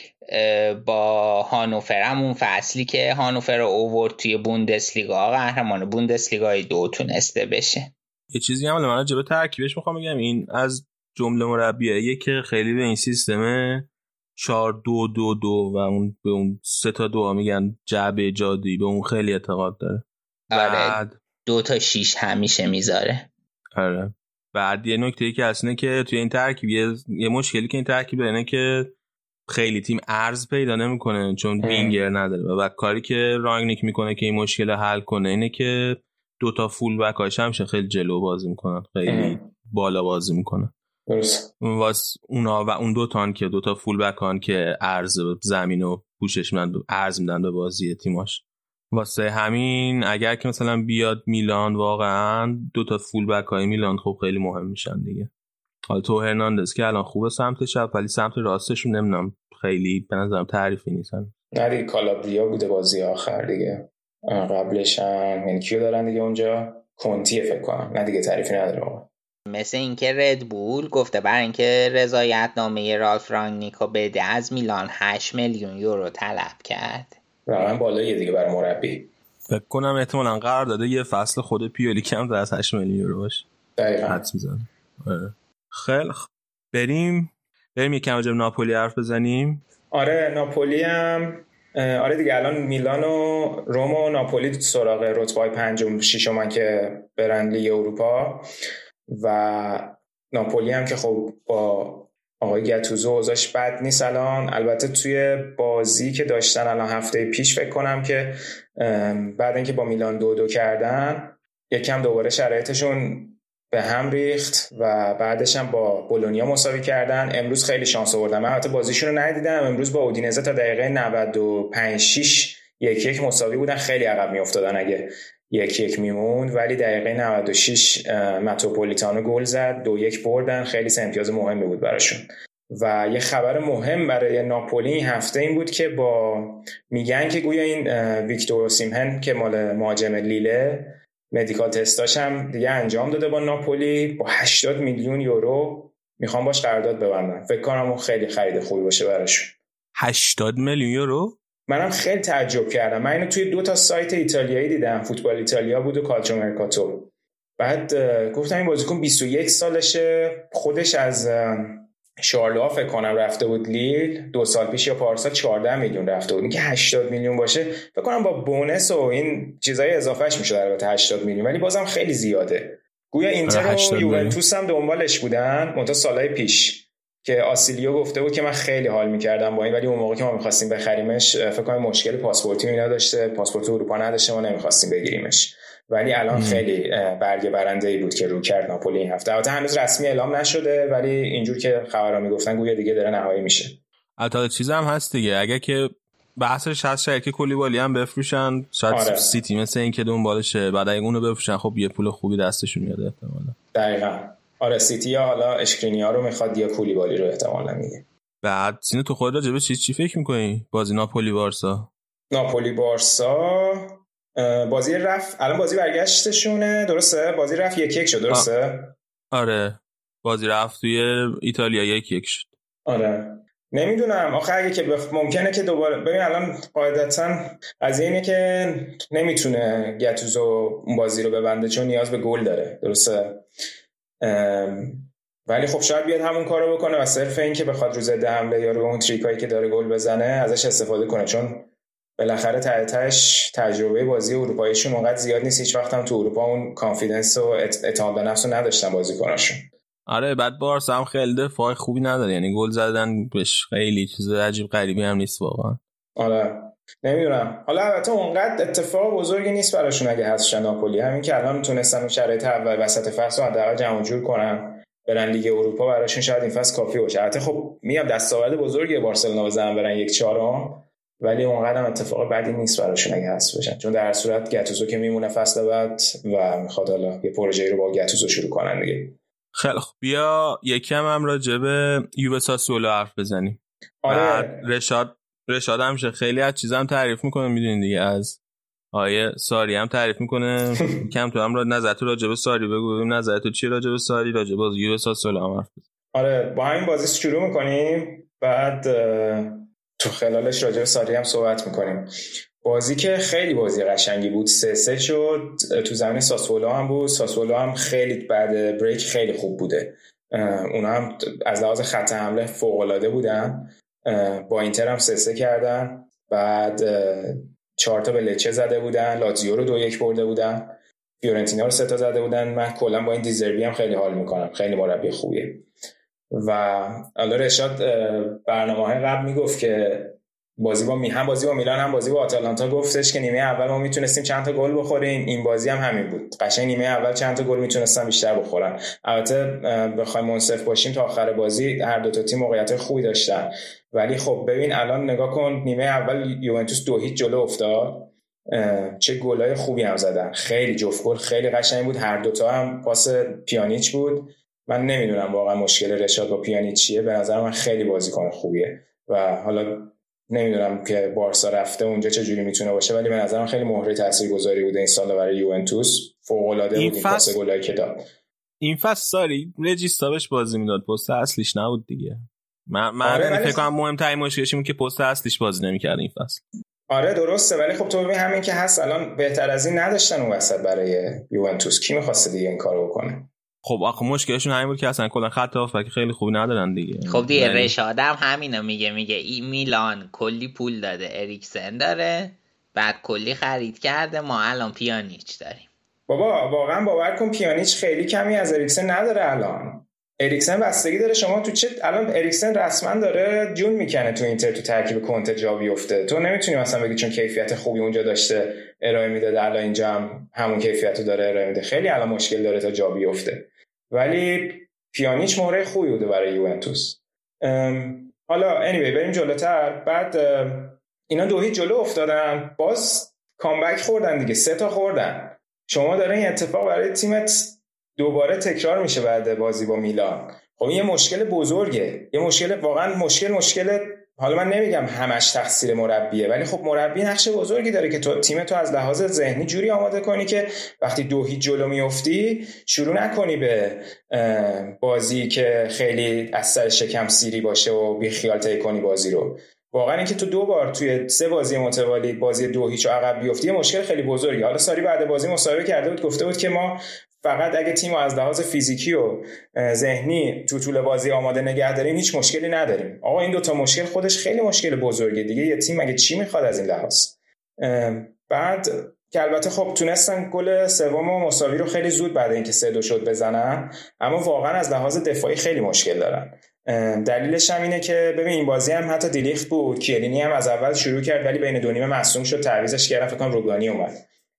با هانوفر هم اون فصلی که هانوفر رو اوورد توی بوندسلیگا قهرمان بوندسلیگای 2 تونسته بشه. یه چیزی هم من راجع به ترکیبش میخوام بگم، این از جمله مربیاییه که خیلی به این سیستم 4-2-2-2 و اون به اون 3-2 میگن جعبه جادویی، به اون خیلی اعتقاد داره. بعد 2-6 همیشه میذاره. آره. بعد یه نکته‌ای که اصلا که توی این ترکیب یه مشکلی که این ترکیب داره اینه که خیلی تیم ارز پیدا نمیکنه چون وینگر نداره و کاری که رانگنیک میکنه که این مشکل حل کنه اینه که 2 تا فول بک هاش همشه خیلی جلو بازی میکنن، خیلی بالا بازی میکنن. واس اونا و اون 2 تان که 2 تا فول بک هان که ارز زمین و پوشش میدن، ارز میدن به بازی تیماش. واسه همین اگر که مثلا بیاد میلان، واقعا 2 تا فول بک های میلان خب خیلی مهم میشن دیگه. حالا تو هرناندز که الان خوبه سمت چپ، ولی سمت راستشون نمیدونم خیلی به نظرم تعریفی نیستن. نه دیگه کالابریا بوده بازی آخر دیگه، قبلش هم منکیو دارن دیگه اونجا، کنتیه فکر کنم، نه دیگه تعریفی نداره واقعا. مثل اینکه ردبول گفته برای اینکه رضایت نامه رالف رانگنیکو بده از میلان 8 میلیون یورو طلب کرد. واقعا بالاییه دیگه برای مربی. فکر کنم احتمالاً قرار داده یه فصل خود پیولی کم از 8 میلیون یورو باشه. دقیقاً. حدس میزنم. خیلی بریم یکم راجع به ناپولی حرف بزنیم. آره ناپولی هم آره دیگه الان میلان و روم و ناپولی سراغ رتبه‌های 5 و 6 من که برن لیگ اروپا و ناپولی هم که خب با آقای گاتوزو اوضاعش بد نیست الان. البته توی بازی که داشتن الان هفته پیش فکر کنم که بعد اینکه با میلان 2-2 کردن یکم دوباره شرایطشون به هم ریخت و بعدش هم با بولونیا مساوی کردن. امروز خیلی شانس آوردن، من البته بازیشون رو ندیدم. امروز با اودینزه تا دقیقه 95-6 1-1 مساوی بودن، خیلی عقب میافتادن اگه 1-1 میموند، ولی دقیقه 96 متروپولیتانو گل زد، 2-1 بردن. خیلی امتیاز مهمی بود براشون. و یه خبر مهم برای ناپولی این هفته این بود که میگن که گویا این ویکتور اوسیمهن که مال مهاجم لیله مدیکال تستاش هم دیگه انجام داده با ناپولی، با 80 میلیون یورو میخوام باش قرارداد ببندن. فکر کنم اون خیلی خرید خوبی باشه براشون. 80 میلیون یورو؟ منم خیلی تعجب کردم. من اینو توی 2 تا سایت ایتالیایی دیدم، فوتبال ایتالیا بود و کالچو مرکاتو. بعد گفتم این بازیکن 21 سالشه، خودش از شارلوا فکر کنم رفته بود لیل 2 سال پیش یا پارسال 14 میلیون رفته بود. اینکه 80 میلیون باشه فکر کنم با بونس و این چیزای اضافهش میشه البته 80 میلیون، ولی بازم خیلی زیاده. گویا اینتر و یوونتوس هم دنبالش بودن منتها سالهای پیش که آسیلیو گفته بود که من خیلی حال می‌کردم با این، ولی اون موقع که ما می‌خواستیم بخریمش فکر کنم مشکل پاسپورتی اینا داشته، پاسپورت اروپا نداشته، ما نمی‌خواستیم بگیریمش. ولی الان خیلی برگ برنده‌ای بود که رو کرد ناپولی این هفته. البته هنوز رسمی اعلام نشده ولی اینجور که خبرا میگفتن گویا دیگه داره نهایی میشه. البته چیز هم هست دیگه، اگه که بحثش هست شرکت کولیبالی هم بفروشن شاید سیتی مثل این که دنبالشه، بعد اگه اونو بفروشن خب یه پول خوبی دستشون میاد احتمالاً. دقیقاً آره، سیتی یا حالا اشکرینیا رو میخواد یا کولیبالی رو احتمالاً میگه. بعد سینو تو خود راجع به چی فکر می‌کنی بازی ناپولی بارسا؟ ناپولی بارسا بازی رفت، الان بازی برگشتشونه درسته؟ بازی رفت 1-1 شد درسته؟ آره بازی رفت توی ایتالیا 1-1 شد. آره نمیدونم آخه اگه که ممکنه که دوباره ببین الان قاعدتاً از اینه که نمیتونه گاتوزو اون بازی رو ببنده چون نیاز به گل داره درسته؟ ولی خب شاید بیاد همون کارو بکنه و صرف این که بخواد رو ضد حمله یا رو اون تریکایی که داره گل بزنه ازش استفاده کنه، چون بالاخره تهش تجربه بازی اروپاییشون اونقدر زیاد نیست. هیچ وقت هم تو اروپا اون کانفیدنس و اعتماد به نفس رو نداشتن بازیکناشون. آره بعد بارسا هم خیلی دفاع خوبی نداره، یعنی گل زدن بهش خیلی چیز عجیب غریبی هم نیست واقعا. آره نمیدونم، حالا البته اونقدر اتفاق بزرگی نیست براشون اگه هست ناپولی، همین که الان تونستن اون شرایط اول وسط فصل رو حداقل جمع جور کنن برن لیگ اروپا، براشون شاید این فصل کافی باشه. البته خب میام دستاورد بزرگی بارسلونا بزنن برن 1/4، ولی اونقدر هم اتفاق بدی نیست براشون اگه هست بشن، چون در هر صورت گاتوزو که میمونه فصل بعد و میخواد حالا یه پروژه‌ای رو با گاتوزو شروع کنن دیگه. خیلی خب بیا یکم هم راجع به یووه ساسولو حرف بزنیم. آره رشاد هم خیلی از چیزا هم تعریف میکنه، میدونین دیگه، از آیه ساری هم تعریف میکنه. کم تو هم نظرت راجع به ساری بگو، ببینیم نظرت تو چیه راجع به ساری، راجع به یووه ساسولو هم حرف بزنیم. آره با همین بازی شروع میکنیم، بعد تو خلالش راجع به ساری هم صحبت میکنیم. بازی که خیلی بازی قشنگی بود، 3-3 شد، تو زمین ساسولو هم بود. ساسولو هم خیلی بعد بریک خیلی خوب بوده، اونا هم از لحاظ خط حمله فوق‌العاده بودن، با اینتر هم 3-3 کردن، بعد 4 تا به لچه زده بودن، لاتزیو رو 2-1 برده بودن، فیورنتینا رو 3 تا زده بودن. من کلا با این دیزربی هم خیلی حال میکنم، خیلی مربی خوبیه. و حالا رشاد برنامه‌های قبل میگفت که بازی با میلان هم بازی با آتالانتا گفتش که نیمه اول ما میتونستیم چند تا گل بخوریم، این بازی هم همین بود. قشنگ نیمه اول چند تا گل میتونستن بیشتر بخورن. البته بخوایم منصف باشیم تا آخر بازی هر دو تا تیم موقعیت خوبی داشتن، ولی خب ببین الان نگاه کن، نیمه اول یوونتوس 2-0 جلو افتاد، چه گلای خوبی هم زدن، خیلی جفت گل خیلی قشنگ بود، هر دوتا هم پاس پیانیچ بود. من نمیدونم واقعا مشکل رشاد با پیانیچ چیه، به نظر من خیلی بازیکن خوبیه و حالا نمیدونم که بارسا رفته اونجا چه جوری میتونه باشه، ولی به نظر من خیلی مهره تاثیرگذاری بوده این سال برای یوونتوس، فوق العاده بود این پاس گلایی که داد. این فصل ساری رجیستاش بازی میداد، پست اصلیش نبود دیگه. من فکر کنم مهمترین مشکلش اینه که پست اصلیش بازی نمی‌کرد این فصل. آره درسته، ولی خب تو ببین همین که هست الان بهتر از این نداشتن اون وسط برای یوونتوس، کی می‌خواسته دیگه این کارو بکنه؟ خب آخه مشکلشون همین بود که اصلا کلا خط هافبک خیلی خوبی ندارن دیگه. خب دیگه رشاد هم همینو میگه این میلان کلی پول داده، اریکسن داره، بعد کلی خرید کرده، ما الان پیانیچ داریم. بابا واقعا باور کن پیانیچ خیلی کمی از اریکسن نداره. الان اریکسن بستگی داره شما تو چه، الان اریکسن رسما داره جون میکنه تو اینتر، تو ترکیب کنته جا بیفته. تو نمیتونی مثلا بگی چون کیفیت خوبی اونجا داشته ارائه میداده الان اینجا هم همون کیفیتو داره ارائه میده، خیلی الان مشکل داره تا جا بیفته. ولی پیانیچ مهره خوبی بوده برای یوونتوس. حالا anyway بریم جلوتر. بعد اینا 2-0 جلو افتادن، باز کامبک خوردن دیگه، 3 تا خوردن. شما داره این اتفاق برای تیمت دوباره تکرار میشه بعد بازی با میلان. خب این یه مشکل بزرگه، یه مشکل واقعا مشکل. حالا من نمیگم همش تقصیر مربیه، ولی خب مربی نقش بزرگی داره که تو تیم تو از لحاظ ذهنی جوری آماده کنی که وقتی 2-0 جلو میافتی شروع نکنی به بازی که خیلی از سر شکم سیری باشه و بی خیال طی کنی بازی رو. واقعا اینکه تو 2 بار توی 3 بازی متوالی بازی 2-0 عقب بیفتی مشکل خیلی بزرگی. حالا ساری بعد بازی مصاحبه کرده بود، گفته بود که ما فقط اگه تیمو از لحاظ فیزیکی و ذهنی تو طول بازی آماده نگه داریم هیچ مشکلی نداریم. آقا این 2 مشکل خودش خیلی مشکل بزرگه دیگه. یه تیم مگه چی میخواد از این لحاظ؟ بعد که البته خب تونستن گل سوم و مساوی رو خیلی زود بعد اینکه 3-2 شد بزنن، اما واقعا از لحاظ دفاعی خیلی مشکل دارن. دلیلش هم اینه که ببین این بازی هم حتی دیلیخت بود، کیلینی هم از اول شروع کرد ولی بین 2 نیمه مصدوم شد، تعویضش کردن، فکر کنم روگانی اومد.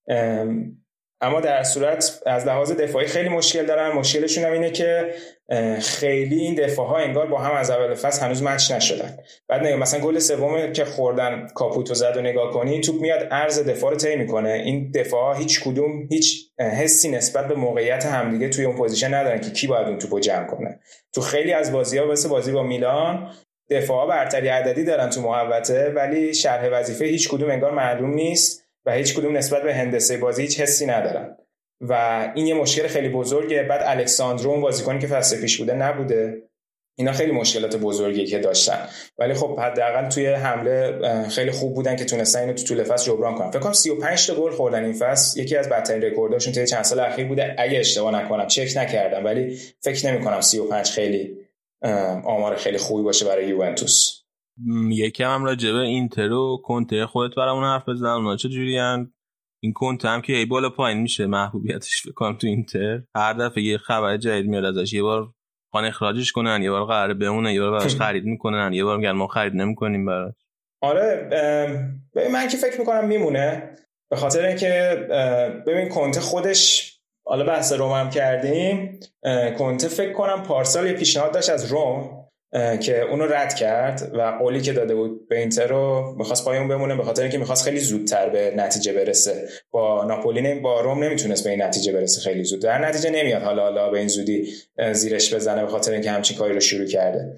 اما در صورت از لحاظ دفاعی خیلی مشکل دارن. مشکلشون هم اینه که خیلی این دفاع‌ها انگار با هم از اول فصل هنوز مچ نشدن. بعد مثلا گل سوم که خوردن کاپوتو زد و نگاه کنی توپ میاد عرض دفاع رو طی میکنه، این دفاع‌ها هیچ کدوم هیچ حسی نسبت به موقعیت همدیگه توی اون پوزیشن ندارن که کی باید اون توپو جمع کنه. تو خیلی از بازی‌ها مثل بازی با میلان دفاع‌ها برتری عددی دارن تو محوطه ولی شرح وظیفه هیچ کدوم انگار معلوم نیست و هیچ کدوم نسبت به هندسه بازی هیچ حسی ندارن و این یه مشکل خیلی بزرگه. بعد الکساندرو اون بازیکنی که فصل پیش بوده نبوده. اینا خیلی مشکلات بزرگی که داشتن ولی خب حداقل توی حمله خیلی خوب بودن که تونستن اینو تو طول فصل جبران کنن. فکر کنم 35 تا گل خوردن این فصل، یکی از بدترین رکورداشون طی چند سال اخیر بوده اگه اشتباه نکنم، چک نکردم ولی فکر نمی‌کنم 35 خیلی آمار خیلی خوبی باشه برای یوونتوس. یکم هم راجع به اینتر و کنته خودت برامون حرف بزن. اونا چه جوریان؟ این کنته هم که ای بالا پایین میشه محبوبیتش، فکر کنم تو اینتر هر دفعه یه خبر جدید میاد ازش، یه بار خان اخراجش کنن، یه بار قراره بمونه، یه بار براش خرید میکنن، یه بار میگن ما خرید نمیکنیم براش. آره ببین من که فکر میکنم میمونه، به خاطر اینکه ببین کنته خودش، حالا بحث روم هم کردیم، کنته فکر کنم پارسال یه پیشنهاد داشت از روم که اونو رد کرد و قولی که داده بود به اینتر رو می‌خواست پای اون بمونه، به خاطر اینکه می‌خواست خیلی زودتر به نتیجه برسه. با ناپولی با روم نمیتونست به این نتیجه برسه خیلی زود، در نتیجه نمیاد حالا به این زودی زیرش بزنه به خاطر اینکه همچین کاری رو شروع کرده.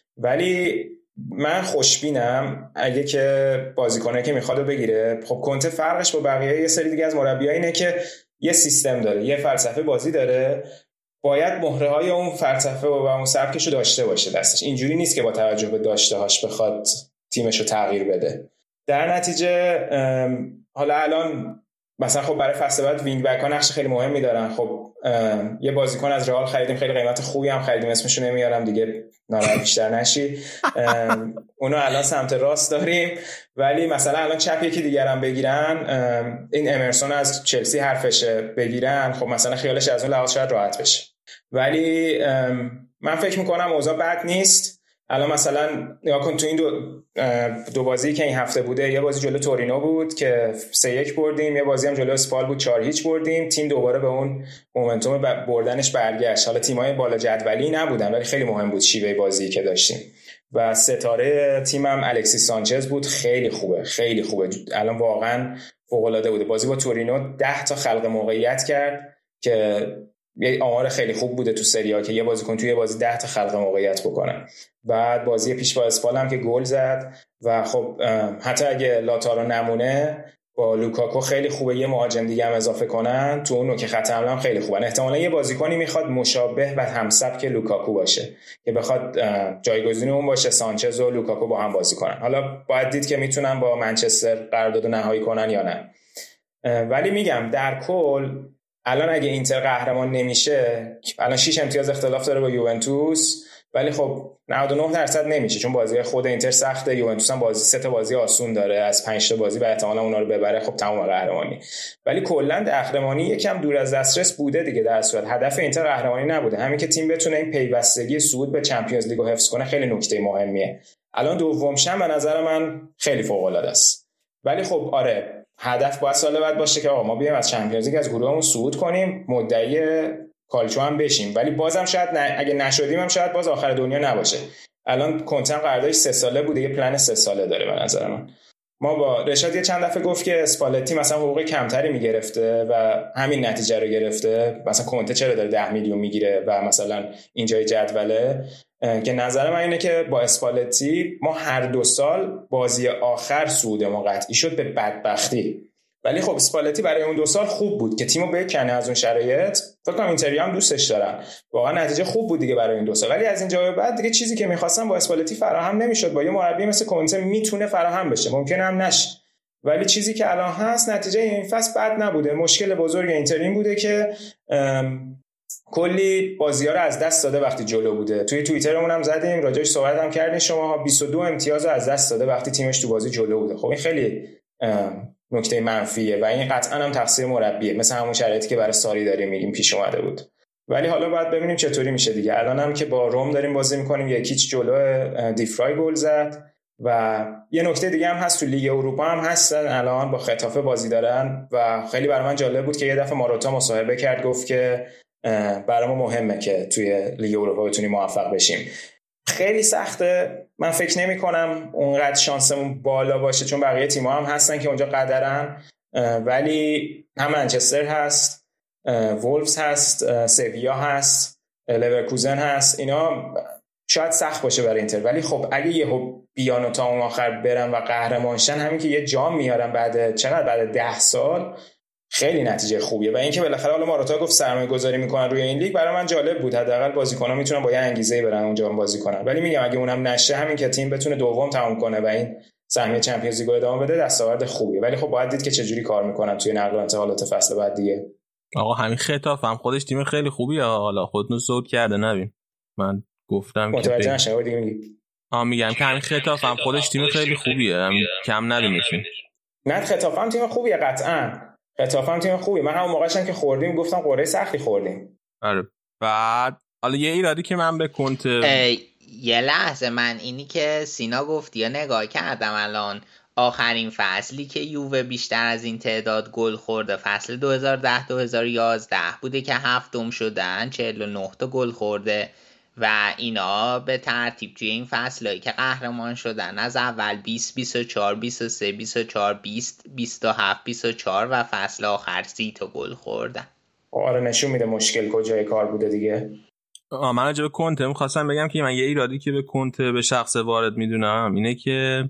ولی من خوشبینم اگه که بازیکنه که میخواد بگیره. خب کنته فرقش با بقیه یه سری دیگه از مربی‌ها اینه که یه سیستم داره، یه فلسفه بازی داره، باید مهره‌های اون فلسفه و اون سبکشو داشته باشه دستش. اینجوری نیست که با توجه به داشته‌هاش بخواد تیمشو تغییر بده. در نتیجه حالا الان مثلا خب برای فصل بعد وینگ بک ها نقش خیلی مهمی دارن. خب یه بازیکن از رئال خریدیم، خیلی قیمت خوبی هم خریدیم، اسمشو نمیارم دیگه ناراحت بیشتر نشی. اونو الان سمت راست داریم، ولی مثلا الان چپ یکی دیگر هم بگیرن، این امرسون از چلسی حرفشه بگیرن، خب مثلا خیالش از اون لحاظ شاید راحت بشه. ولی من فکر میکنم اوضاع بد نیست. الان مثلا نگاه کن تو این دو بازی که این هفته بوده، یه بازی جلو تورینو بود که 3-1 بردیم، یه بازی هم جلو اسپال بود 4-0 بردیم. تیم دوباره به اون مومنتوم بردنش برگشت. حالا تیمای بالا جدولی نبودن ولی خیلی مهم بود شیوه بازی که داشتیم و ستاره تیمم الکسیس سانچز بود. خیلی خوبه، خیلی خوبه، الان واقعا فوق العاده بوده. بازی با تورینو 10 تا خلق موقعیت کرد که یه آمار خیلی خوب بوده تو سری ها که یه بازیکن توی بازی 10 تا خلق موقعیت بکنه. بعد بازی پیش با اسپال هم که گل زد و خب حتی اگه لاتارو نمونه با لوکاکو خیلی خوبه، یه مهاجم دیگه هم اضافه کنن تو اونو که خط حمله هم خیلی خوبه. احتمالاً یه بازیکنی میخواد مشابه و همسبک لوکاکو باشه که بخواد جایگزین اون باشه، سانچز و لوکاکو با هم بازی کنن. حالا باید دید که میتونن با منچستر قرارداد نهایی کنن یا نه. ولی میگم در کل الان اگه اینتر قهرمان نمیشه، الان 6 امتیاز اختلاف داره با یوونتوس، ولی خب 99% نمیشه چون بازی خود اینتر سخته. یوونتوس هم بازی 3 تا بازی آسون داره از 5 تا بازی و احتمالاً اونا رو ببره، خب تمام قهرمانی. ولی کلا قهرمانی یکم دور از دسترس بوده دیگه. در صورت هدف اینتر قهرمانی نبوده، همین که تیم بتونه این پیوستگی صعود به چمپیونز لیگ رو حفظ کنه خیلی نکته مهمیه. الان دوم شم به نظر من خیلی فوق العاده است. ولی خب آره هدف باید سال بعد باشه که آقا ما بیایم از چمپیونز لیگ از گروهمون صعود کنیم، مدعی کالچو هم بشیم. ولی بازم شاید اگه نشدیم هم شاید باز آخر دنیا نباشه. الان کنتن قراردادش 3 ساله بوده، یه پلن 3 ساله داره به نظر من. ما با رشاد یه چند دفعه گفت که اسپالتی مثلا حقوق کمتری میگرفته و همین نتیجه رو گرفته. مثلا کنته چرا داره 10 میلیون میگیره و مثلا اینجای جدوله، که نظر من اینه که با اسپالتی ما هر 2 سال بازی آخر صعودمون قطعی شد به بدبختی ولی خب اسپالتی برای اون 2 سال خوب بود که تیمو بکنه از اون شرایط. فکر کنم اینتری هم دوستش دارن، واقعا نتیجه خوب بود دیگه برای این 2 سال. ولی از اینجا به بعد دیگه چیزی که می‌خواستم با اسپالتی فراهم نمی‌شد. با یه مربی مثل کنته میتونه فراهم بشه، ممکنه هم نشه، ولی چیزی که الان هست نتیجه این فصل بد نبوده. مشکل بزرگ اینتر این بوده که کلی بازی‌ها رو از دست داده وقتی جلو بوده. توی توییترمون هم زدیم، راجعش صحبت هم کردین شما. 22 امتیاز رو از دست داده وقتی تیمش تو بازی جلو بوده. خب این خیلی نکته منفیه و این قطعا هم تقصیر مربیه، مثل همون شرایطی که برای ساری داریم میگیم پیش اومده بود. ولی حالا باید ببینیم چطوری میشه دیگه. الان هم که با روم داریم بازی می‌کنیم، 1-0 جلو دیفرای گل زد. و یه نکته دیگه هم هست، تو لیگ اروپا هم هستن الان با خطافه بازی دارن و خیلی برای من جالب بود که یه دفعه ماروتا مصاحبه کرد، گفت که برای ما مهمه که توی لیگ اروپا بتونیم موفق بشیم. خیلی سخته، من فکر نمی کنم اونقدر شانسمون بالا باشه چون بقیه تیم‌ها هم هستن که اونجا قدرن، ولی هم منچستر هست، وولفز هست، سویا هست، لورکوزن هست، اینا شاید سخت باشه برای اینتر. ولی خب اگه یهو بیانو تا اون آخر برن و قهرمانشن، همین که یه جام میارن بعد 10 سال، خیلی نتیجه خوبیه. و اینکه بالاخره حالا ماروتا گفت سرمایه‌گذاری میکنن روی این لیگ، برای من جالب بود. حداقل بازیکن‌ها میتونن با یه انگیزه‌ای برن اونجا بازی کنن. ولی میگم اگه اونم نشه، همین که تیم بتونه دوم تموم کنه و این سهمیه چمپیونز لیگ رو ادامه بده، دستاورد خوبیه. ولی خب باید دید که چه جوری کار میکنن توی نقل و انتقالات فصل بعد دیگه. آقا همین خطاف هم خودش تیم خیلی خوبیه، حالا خودتون صعود کرده نبین. من گفتم متوجه نشم دیگه میگی. میگم که همین خطاف هم خودش تیم خیلی خوبیه، همین کم ندونیشین. نه خطاف هم تیم خوبیه قطعاً. خطاف هم تیم خوبیه. من همون موقعشم که خوردیم گفتم قرعه سختی خوردیم. آره. بعد حالا یه ایرادی که من به کنته یه لحظه، من اینی که سینا گفت یا نگاه کردم الان، آخرین فصلی که یووه بیشتر از این تعداد گل خورده فصل 2010-2011 بوده که هفتم شدن، 49 تا گل خورده و اینا به ترتیب توی این فصلایی که قهرمان شدن از اول 20 24 23 24 20 27 24 و فصل آخر 30 تا گل خوردن. آره نشون میده مشکل کجای کار بوده دیگه. من راجع به کنته می‌خواستم بگم که من یه ایرادی که به کنته به شخص وارد میدونم اینه که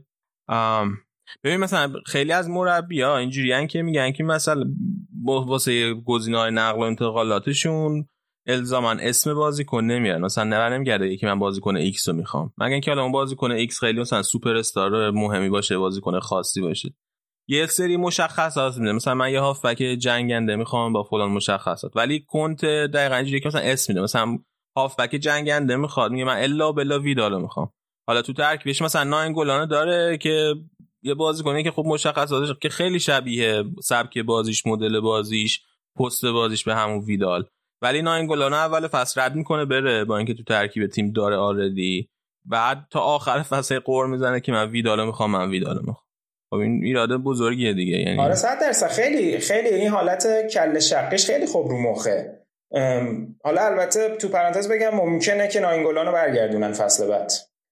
ببین مثلا خیلی از مربی‌ها اینجوریان که میگن که مثلا واسه گزینه‌های نقل و انتقالاتشون الزاما اسم بازیکن نمیارن، مثلا نمیگرده یکی من بازیکن ایکس رو میخوام، مگر اینکه حالا اون بازیکن ایکس خیلی مثلا سوپر استار مهمی باشه، بازیکن خاصی باشه. یه سری مشخصات میده، مثلا من یه هافبک جنگنده میخوام با فلان مشخصات، ولی کنته دقیقاً اینجوریه که مثلا اسم میده، مثلا هافبک جنگنده میخواد، میگه من الا بلا ویدالو میخوام. حالا تو ترکیبش مثلا ناینگولانو داره که یه بازیکنی که خب مشخصاتش که خیلی شبیه سبک بازیش، مدل بازیش، پست بازیش به همون ویدال، ولی ناینگولانو اول فصل رد میکنه بره با اینکه تو ترکیب تیم داره آردی، بعد تا آخر فصل قور میزنه که من ویدالو میخوام. خب این ایراده بزرگیه دیگه. یعنی آره 100% خیلی خیلی این حالت کله شقیش خیلی خوب رو مخه. حالا البته تو پرانتز بگم ممکنه که ناینگولانو برگردونن فصل بعد،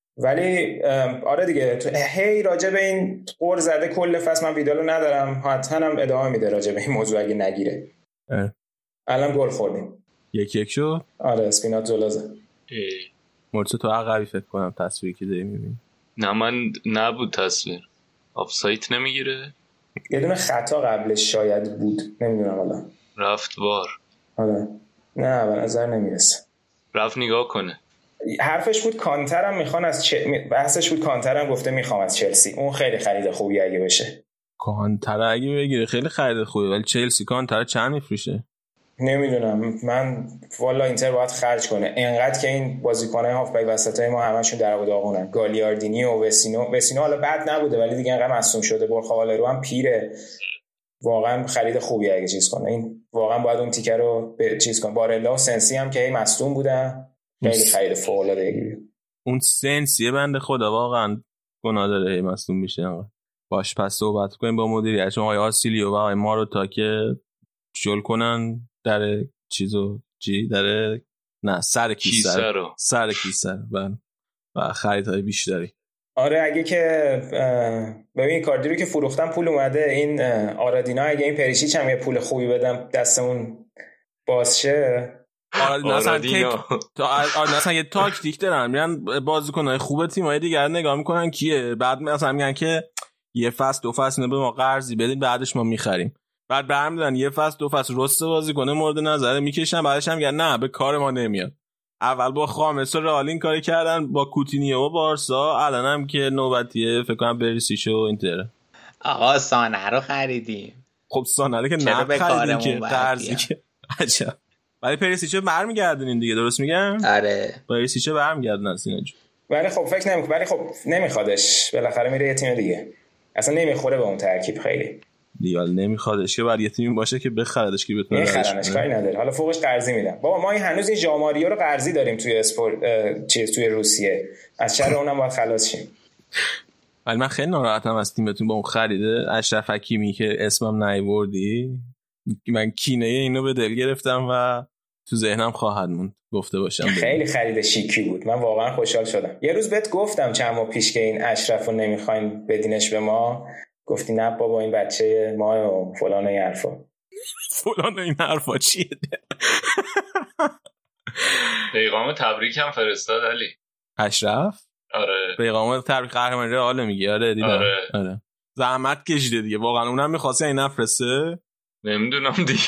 ولی آره دیگه هی راجع به این قور زده کل فصل من ویدالو ندارم، حتما هم ادامه میده راجع به این موضوع اگه نگیره. الان گل خوردیم 1-1 شد. آره اسپیناتزولا زد. مرتضی تو عقبی فکر کنم تصویری که داری میبینی. نه من نبود تصویر، آفسایت نمیگیره، یه دونه خطا قبلش شاید بود نمیدونم، حالا رفت وار. آره نه به نظر نمیرسه، رفت نگاه کنه. حرفش بود کانترم میخوان از بحثش بود کانترم گفته میخوام از چلسی، اون خیلی خرید خوبی اگه بشه. کانتر اگه بگیره خیلی خرید خوبه، ولی چلسی کانتر چند میفروشه نمیدونم. من والا اینتر باید خرج کنه اینقدر که این بازیکن‌های هافبک وسطای ما همشون در و داغونن. گالیاردینی و وسینو حالا بد نبوده ولی دیگه انقدر مصدوم شده. برخوالرو هم پیره، واقعا خرید خوبی اگه چیز کنه. این واقعا باید اون تیکه رو چیز کنه. بارلا و سنسی هم که هی مصدوم بودن، خیلی خرید فوق‌العاده. اون سنسی بنده خدا واقعا گناه داره هی مصدوم میشه. باش پس صحبت کنیم با مدیریت آقای آسیلیو و آقای ماروتا که شل کنن در در نه سر کیسه و خریدهای بیشتری. آره اگه که ببین کاردی رو که فروختن پول اومده، این آرادینا اگه این پریشیچ هم یه پول خوبی بدم دستمون بازشه. مثلا یه تاکتیک دارن، میرن بازیکن‌های خوب تیم‌های دیگر نگاه میکنن کیه، بعد مثلا میگن که یه فصل 2 فصل به ما قرضی بدین بعدش ما میخریم. بعد برمی‌دارن یه فصل 2 فصل رست بازی کنه مورد نظر میکشن، بعدش هم میگن نه به کار ما نمیاد. اول با خامس و رئال این کاری کردن، با کوتینیو و بارسا، الانم که نوبتیه فکر کنم بریسیچ و اینتر. آقا سانه رو خریدیم. خب سانه رو که نه خریدیم که قرضی که عجب. ولی پریسیچ برمیگردونین دیگه، درست میگم؟ آره پریسیچ برمیگردونن سینا جون. ولی خب فکر نمی‌کنم، ولی خب نمیخوادش، بالاخره میره یه تیم دیگه. اصلا نمیخوره به اون ترکیب خیلی. دیال نمیخوادش که برای یه تیمی باشه که بخردش که بتونه بخرنش، کاری نداره. حالا فوقش قرضی میدن. بابا ما هنوز این ژاماریو رو قرضی داریم توی توی روسیه، از شر اونم باید خلاص شیم. ولی من خیلی ناراحتم از تیمتون با اون خریده اشرف حکیمی که اسمم نیوردی. من کینه اینو به دل گرفتم و تو ذهنم خواهد موند گفته باشم. خیلی خرید شیکی بود، من واقعا خوشحال شدم. یه روز بهت گفتم چند ماه پیش که این اشرفو نمیخواین بدینش به ما، گفتی نه بابا این بچه ما و فلان این حرفا. فلان این حرفا چیه؟ پیغام تبریک هم فرستاد علی اشرف. آره پیغام تبریک قهرمان رئال میگی. آره دیدم. آره زحمت کشیده دیگه واقعا، اونم می‌خواسته این نفرسته. نمیدونم دیگه.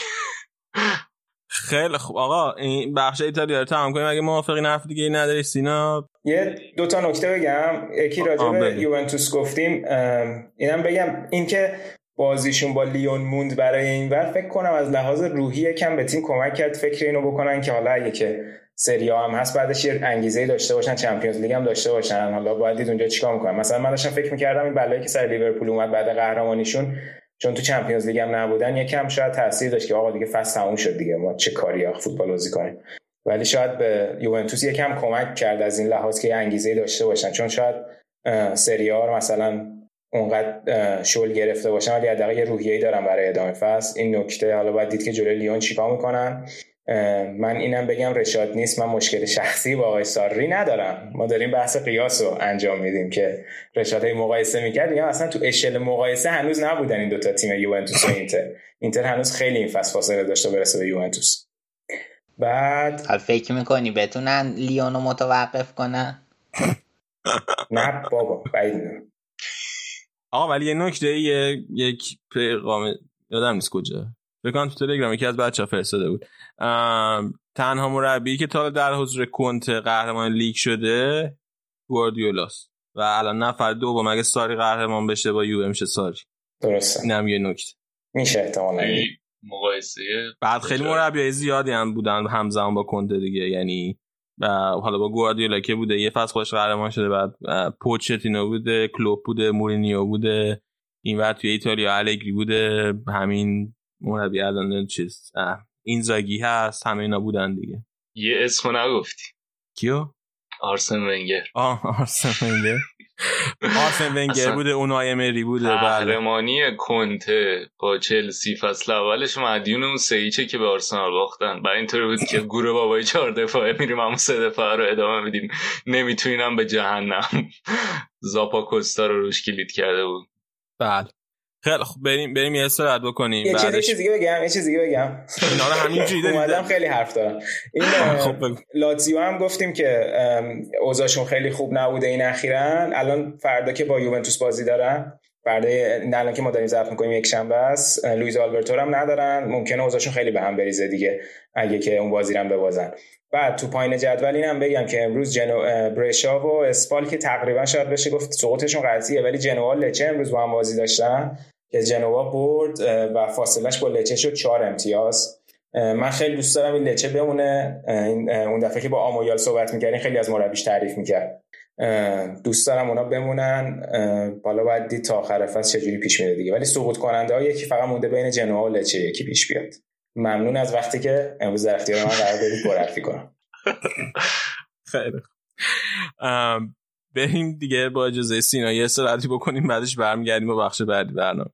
خیلی خوب آقا این بخش ایتالیا رو تمام کنیم. اگه موافقی حرف دیگه نداری سینا؟ یه دو تا نکته بگم. یکی راجع به یوونتوس گفتیم، اینم بگم این که بازیشون با لیون موند برای این ور، فکر کنم از لحاظ روحی یکم به تیم کمک کرد فکر اینو بکنن که حالا اگه که سری آ هم هست بعدش یه انگیزه‌ای داشته باشن، چمپیونز لیگ هم داشته باشن. حالا باید دید اونجا چیکار می‌کنن. مثلا من داشتم فکر می‌کردم این بلایی که سر لیورپول اومد بعد قهرمانیشون، چون تو چمپیونز لیگ هم نبودن، یکم شاید تاثیر داشت که آقا دیگه فصل تموم شد دیگه، ما چه کاری فوتبال بازی کنیم. ولی شاید به یوونتوس یکم کمک کرد از این لحاظ که انگیزه‌ای داشته باشن، چون شاید سری آ رو مثلا اونقدر شل گرفته باشن ولی حداقل یه روحیه‌ای دارن برای ادامه فصل. این نکته حالا باید دید که جلوی لیون چیکار میکنن. من اینم بگم رشاد نیست، من مشکل شخصی با آقای ساری ندارم، ما داریم بحث قیاس رو انجام میدیم که رشاد مقایسه میکرد یا اصلا تو اشل مقایسه هنوز نبودن این دوتا تیم یوونتوس و اینتر هنوز خیلی این فصل فاصله داشته برسه به یوونتوس. بعد حال فکر میکنی بتونن لیونو متوقف کنن؟ نه بابا بعید میدونم. آقا ولی یه نکته، یک پیغام یادم نیست کجا، بکنم تو تلگرام یکی از بچه‌ها فرستاده بود، تنها مربی که تا در حضور کنته قهرمان لیگ شده گواردیولاست و الان نفر دوم اگه ساری قهرمان بشه با یووه میشه ساری. درسته، اینم یه نکته میشه احتمالاً مقایسه. بعد خیلی مربیای زیادی هم بودن همزمان با کنته دیگه، یعنی حالا با گواردیولا که بوده یه فصل خودش قهرمان شده، بعد پوچتینو بوده، کلوپ بوده، مورینیو بوده، اینور توی ایتالیا الگری بوده، همین مربی الان چیز اینزاگی هست، همه اینا بودن دیگه. یه اسمو نگفتی. کیو؟ آرسن ونگر. آرسن ونگر. آرسن ونگر بوده، اونای امری بوده. قهرمانی کنته با چلسی فصل اولش مدیون اون سهیچه که به آرسنال باختن، برای اینطور بود که گوره بابای 4 دفاعه میریم همون 3 دفاعه رو ادامه میدیم، نمیتونیم به جهنم. زاپا کوستا رو روش کلید کرده بود. بله خیلی خب بریم یه استراحت بکنیم. یه چیز دیگه بگم اینا رو همینجوری اومدم خیلی حرف دارم. این لاتزیو هم گفتیم که اوضاعشون خیلی خوب نبوده این اخیراً. الان فردا که با یوونتوس بازی دارن، فردا الان که ما داریم ضبط می‌کنیم یک شنبه است، لوئیز آلبرتو هم ندارن، ممکنه اوضاعشون خیلی به هم بریزه دیگه اگه که اون بازی رو ببازن. بعد تو پایین جدول اینم بگم که امروز برشا و اسپال که تقریبا شاید بشه گفت سقوطشون قطعیه، ولی جنوا لچه امروز با هم بازی داشتن که جنوا برد و فاصلهش با لچه شد 4 امتیاز. من خیلی دوست دارم این لچه بمونه. اون دفعه که با آمویال صحبت می‌کردیم خیلی از مربیش تعریف می‌کرد. دوست دارم اونا بمونن. بالا باید دید تا آخر فصل چجوری پیش میره دیگه، ولی سقوط کننده ها یکی فقط مونده بین جنوا و لچه یکی پیش بیاد. ممنون از وقتی که امروز در اختیار من قرار دادید معرفی کنم. خیلی خوب، بریم دیگه با اجازه سینا یه استراحتی بکنیم، بعدش برمیگردیم با بخش بعدی برنامه.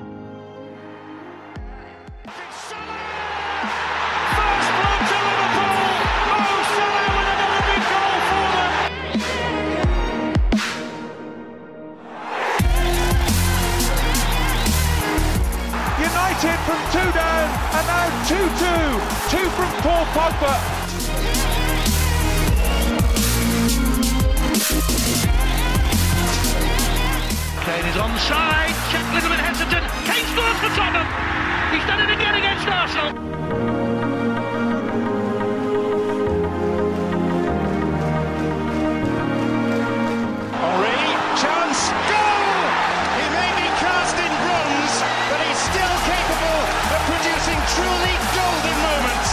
From 2 down and now 2-2. 2 from Paul Pogba. Kane is onside. Check a little bit hesitant. Kane scores for Tottenham. He's done it again against Arsenal. Henry, chance, goal! He may be cast in bronze, but he's still capable of producing truly golden moments.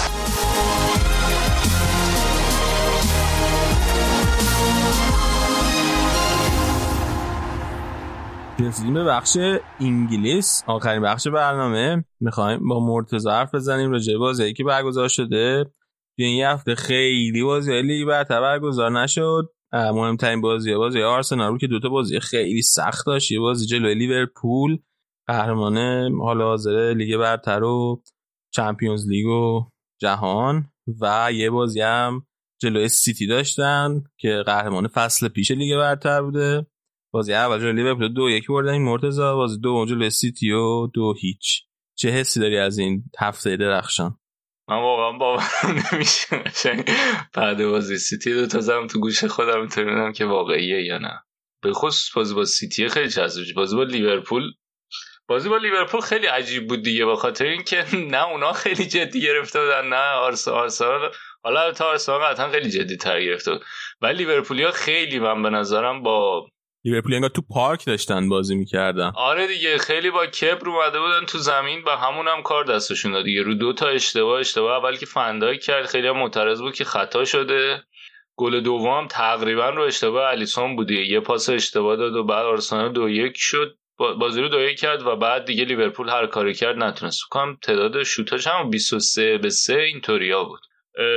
رسیدیم به بخش انگلیس، آخرین بخش برنامه. میخوایم با مرتضی حرف بزنیم راجع به بازیایی که برگزار شده. توی این هفته خیلی بازی لیگ برتر برگزار نشد. مهمترین بازی آرسنال بود که دوتا بازی خیلی سخت داشت. یه بازی جلوی لیورپول، قهرمان حال حاضر لیگ برتر و چمپیونز لیگ و جهان، و یه بازی هم جلوی سیتی داشتن که قهرمان فصل پیش لیگ برتر بوده. بازی اول جلوی لیورپول 2-1 بردن این مرتضی، بازی دوم جلوی سیتی و 2-0. چه حسی داری از این هفته درخشان؟ من واقعا باورم نمیشه. بعد بازی سیتی دو تا زدم تو گوش خودم میتونم که واقعیه یا نه. به خصوص بازی با سیتی خیلی جذاب. بازی با لیورپول خیلی عجیب بود دیگه، به خاطر اینکه نه اونا خیلی جدی گرفته بودن، نه آرسنال. حالا تا آرسنال قطعا خیلی جدی تر گرفته بود، ولی لیورپولیا خیلی من به نظرم با لیورپول انگار تو پارک داشتن بازی میکردن. آره دیگه، خیلی با کبر اومده بودن تو زمین و همون هم کار دستشون داد دیگه. رو 2 اشتباه اول که فندای کرد خیلی هم معترض بود که خطا شده. گل دوم تقریبا رو اشتباه الیسون بود، یه پاس اشتباه داد و بعد آرسنال 2-1 شد، بازی رو 2-1 کرد و بعد دیگه لیورپول هر کاری کرد نتونست. کام تعداد شوتاش هم 23-3 اینطوریا بود.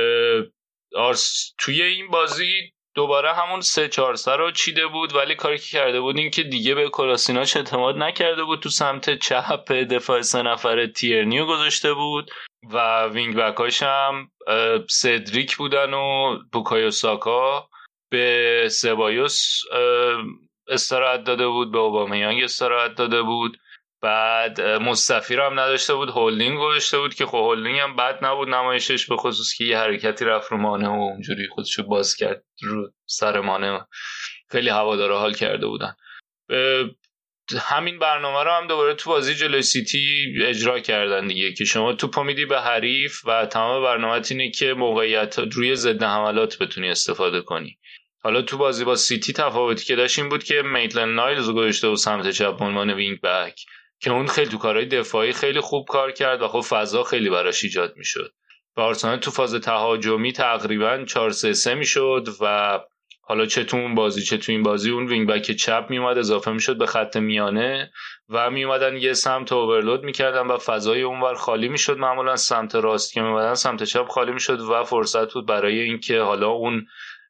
توی این بازی دوباره همون 3-4 رو چیده بود، ولی کاری که کرده بود این که دیگه به کلاسیناچ اعتماد نکرده بود. تو سمت چپ دفاع 3 نفره تیرنیو گذاشته بود و وینگ بکاش هم سدریک بودن و بوکایو ساکا. به سبایوس استراحت داده بود، به اوبامیانگ استراحت داده بود. بعد مصطفی رو هم نداشته بود، هولدینگ گذاشته بود که خب هولدینگ هم بد نبود نمایشش، به خصوص که یه حرکتی رفت رو مانع و اونجوری خودشو باز کرد رو سر مانع. خیلی هوادارا حال کرده بودن. همین برنامه رو هم دوباره تو بازی جلوی سیتی اجرا کردن دیگه، که شما توپو میدی به حریف و تمام برنامه‌ت اینه که موقعیت روی ضد حملات بتونی استفاده کنی. حالا تو بازی با سیتی تفاوتی که داشت این بود که میتلند نایلز رو گذاشته و سمت چپ به عنوان وینگ بک، که اون خیلی تو کارهای دفاعی خیلی خوب کار کرد و خب فضا خیلی براش ایجاد میشد. و آرسنال تو فاز تهاجمی تقریبا 4-3-3 میشد و حالا چه تو اون بازی چه تو این بازی اون وینگ بک چپ میومد اضافه میشد به خط میانه و میومدن یه سمت اوورلود میکردن و فضای اونور خالی میشد. معمولا سمت راست که میومدن سمت چپ خالی میشد و فرصت بود برای اینکه حالا اون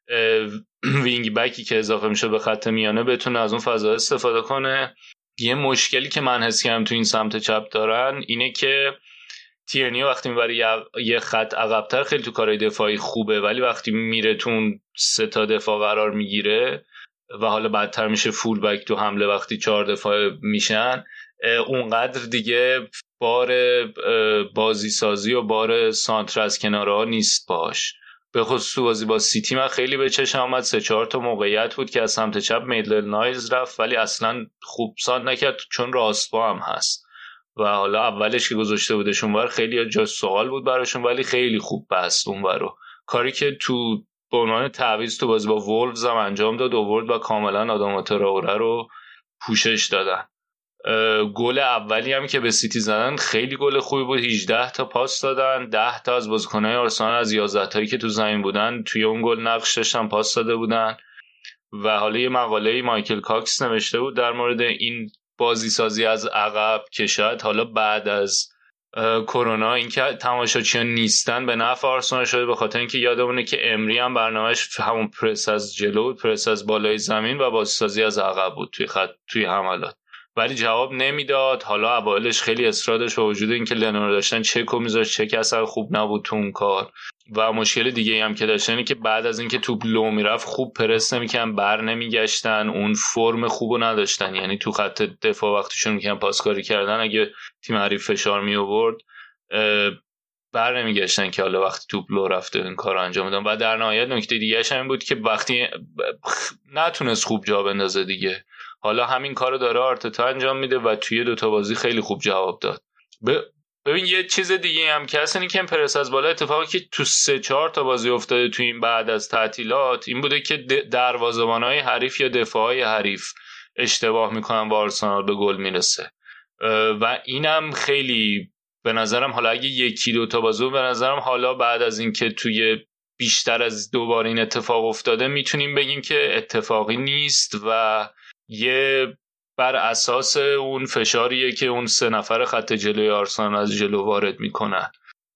وینگ بکی که اضافه میشه به خط میانه بتونه از اون فضا استفاده کنه. یه مشکلی که من حس کردم تو این سمت چپ دارن اینه که تیرنی وقتی میبره یه خط عقب‌تر خیلی تو کارهای دفاعی خوبه، ولی وقتی میره تو اون 3 دفاع قرار میگیره و حالا بعدتر میشه فول بک تو حمله وقتی 4 دفاع میشن، اونقدر دیگه بار بازی سازی و بار سانتر از کنارها نیست باش. به خصوص تو بازی با سیتی من خیلی به چشم اومد 3-4 موقعیت بود که از سمت چپ میدلند نایلز رفت ولی اصلا خوب سانت نکرد چون راست‌پا هم هست و حالا اولش که گذاشته بودش اونور خیلی جا سوال بود براشون، ولی خیلی خوب بست اونورو. کاری که تو به عنوان تعویض تو بازی با وولفز هم انجام داد، آورد و کاملا آدم تراوره رو پوشش دادن. گل اولی هم که به سیتی زدن خیلی گل خوبی بود، 18 تا پاس دادن، 10 تا از بازیکن‌های آرسنال از 11 تایی که تو زمین بودن توی اون گل نقش داشتن پاس داده بودن. و حالا یه مقاله مایکل کاکس نوشته بود در مورد این بازی سازی از عقب که شاید حالا بعد از کرونا اینکه تماشاچیان نیستن به نفع آرسنال شده، به خاطر اینکه یادمونه که امری هم برنامه‌اش همون پرس از جلو، پرس از بالای زمین و بازی سازی از عقب بود توی حملات، ولی جواب نمیداد. حالا اوایلش خیلی اصرار داشت با وجود اینکه لنور داشتن چکو میذاشت، چک اصلا خوب نبود تو اون کار. و مشکل دیگه هم که داشتن اینه که بعد از اینکه توپ لو میرفت خوب پرس نمیکردن، بر نمیگشتن، اون فرم خوبو نداشتن، یعنی تو خط دفاع وقتشون میکنن پاسکاری کردن اگه تیم حریف فشار می آورد بر نمیگشتن که حالا وقتی توپ لو رفته این کارو انجام میدن. و در نهایت نکته دیگه اش هم بود که وقتی نتونست خوب جا بندازه دیگه، حالا همین کارو داره آرتتا انجام میده و توی 2 تا بازی خیلی خوب جواب داد. ببین یه چیز دیگه هم که هست اینه که پرس از بالا اتفاقی که تو 3-4 تا بازی افتاده تو این بعد از تعطیلات این بوده که دروازه‌بان‌های حریف یا دفاعهای حریف اشتباه میکنن و آرسنال به گل میرسه و اینم خیلی به نظرم حالا اگه 1-2 تا بازی به نظرم حالا بعد از اینکه توی بیشتر از 2 بار این اتفاق افتاده میتونیم بگیم که اتفاقی نیست و یه بر اساس اون فشاریه که اون 3 نفر خط جلوی آرسنال از جلو وارد میکنن.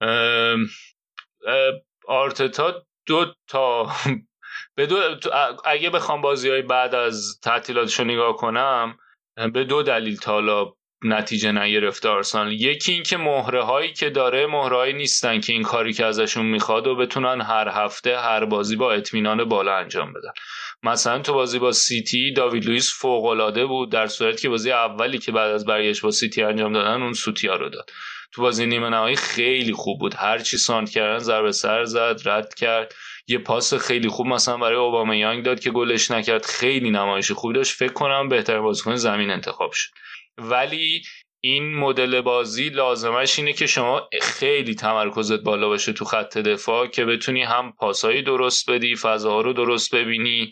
آرتتا 2 تا اگه بخوام بازی‌های بعد از تعطیلاتشو نگاه کنم به 2 دلیل تا حالا نتیجه نگرفته آرسنال. یکی این که مهره‌هایی که داره مهره‌هایی نیستن که این کاری که ازشون میخواد و بتونن هر هفته هر بازی با اطمینان بالا انجام بدن. مثلا تو بازی با سیتی داوید لوئیس فوق‌العاده بود، در صورتی که بازی اولی که بعد از برگشت با سیتی انجام دادن اون سوتیا رو داد. تو بازی نیمه نهایی خیلی خوب بود، هر چی سانت کردن ضربه سر زد، رد کرد، یه پاس خیلی خوب مثلا برای اوبامیانگ داد که گلش نکرد، خیلی نمایش خوبی داشت، فکر کنم بهترین بازیکن زمین انتخاب شد. ولی این مدل بازی لازمش اینه که شما خیلی تمرکزت بالا باشه تو خط دفاع که بتونی هم پاسایی درست بدی، فضاها رو درست ببینی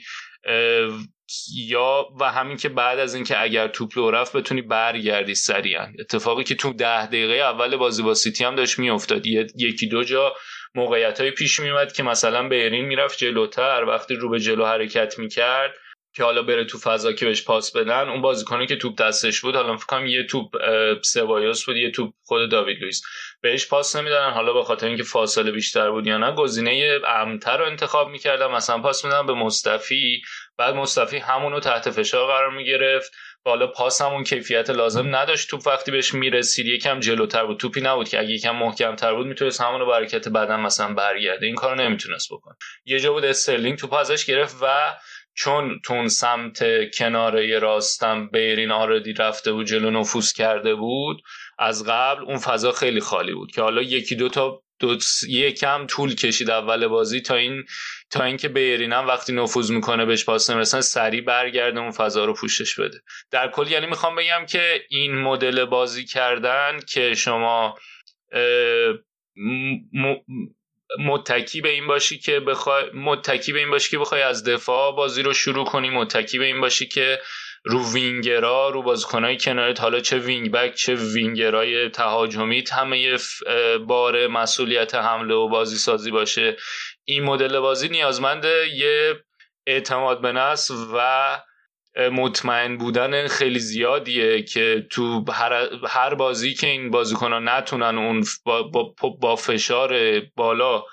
یا و همین که بعد از این که اگر توپ لو رفت بتونی برگردی سریعا. اتفاقی که تو 10 دقیقه اول بازی با سیتی هم داشت میافتاد، 1-2 جا موقعیت‌های پیش میومد که مثلا بیرین میرفت جلوتر، وقتی رو به جلو حرکت میکرد که حالا بره تو فضا که بهش پاس بدن، اون بازیکنی که توپ دستش بود، حالا فکر کنم یه توپ سبایوس بود یه توپ خود داوید لوئیس، بهش پاس نمیدادن، حالا به خاطر اینکه فاصله بیشتر بود یا نه گزینه امن‌تر رو انتخاب میکردن، مثلا پاس میدادن به مصطفی، بعد مصطفی همون رو تحت فشار قرار میگرفت و حالا پاس همون کیفیت لازم نداشت، توپ وقتی بهش میرسید یکم جلوتر بود، توپی نبود که اگه یکم محکم‌تر بود میتونست همون رو با حرکت بدن مثلا برگرده، این کارو نمیتونست بکنه. یه جا بود استرلینگ توپ ازش گرفت و چون تون سمت کناره راستم بیرین آردی رفته بود جلو نفوذ کرده بود، از قبل اون فضا خیلی خالی بود که حالا 1-2 تا یکم طول کشید اول بازی تا اینکه بیرینم وقتی نفوذ میکنه بهش پاس نمیرسن سریع برگرده اون فضا رو پوشش بده. در کل یعنی میخوام بگم که این مدل بازی کردن که شما متکی به این باشی که بخوای از دفاع بازی رو شروع کنی، متکی به این باشی که رو وینگرها، رو بازیکنای کنارت، حالا چه وینگ بک چه وینگرای تهاجمیت، همه بار مسئولیت حمله و بازی سازی باشه. این مدل بازی نیازمند یه اعتماد به نفس و مطمئن بودن خیلی زیادیه که تو هر بازی که این بازیکنان نتونن اون با فشار بالا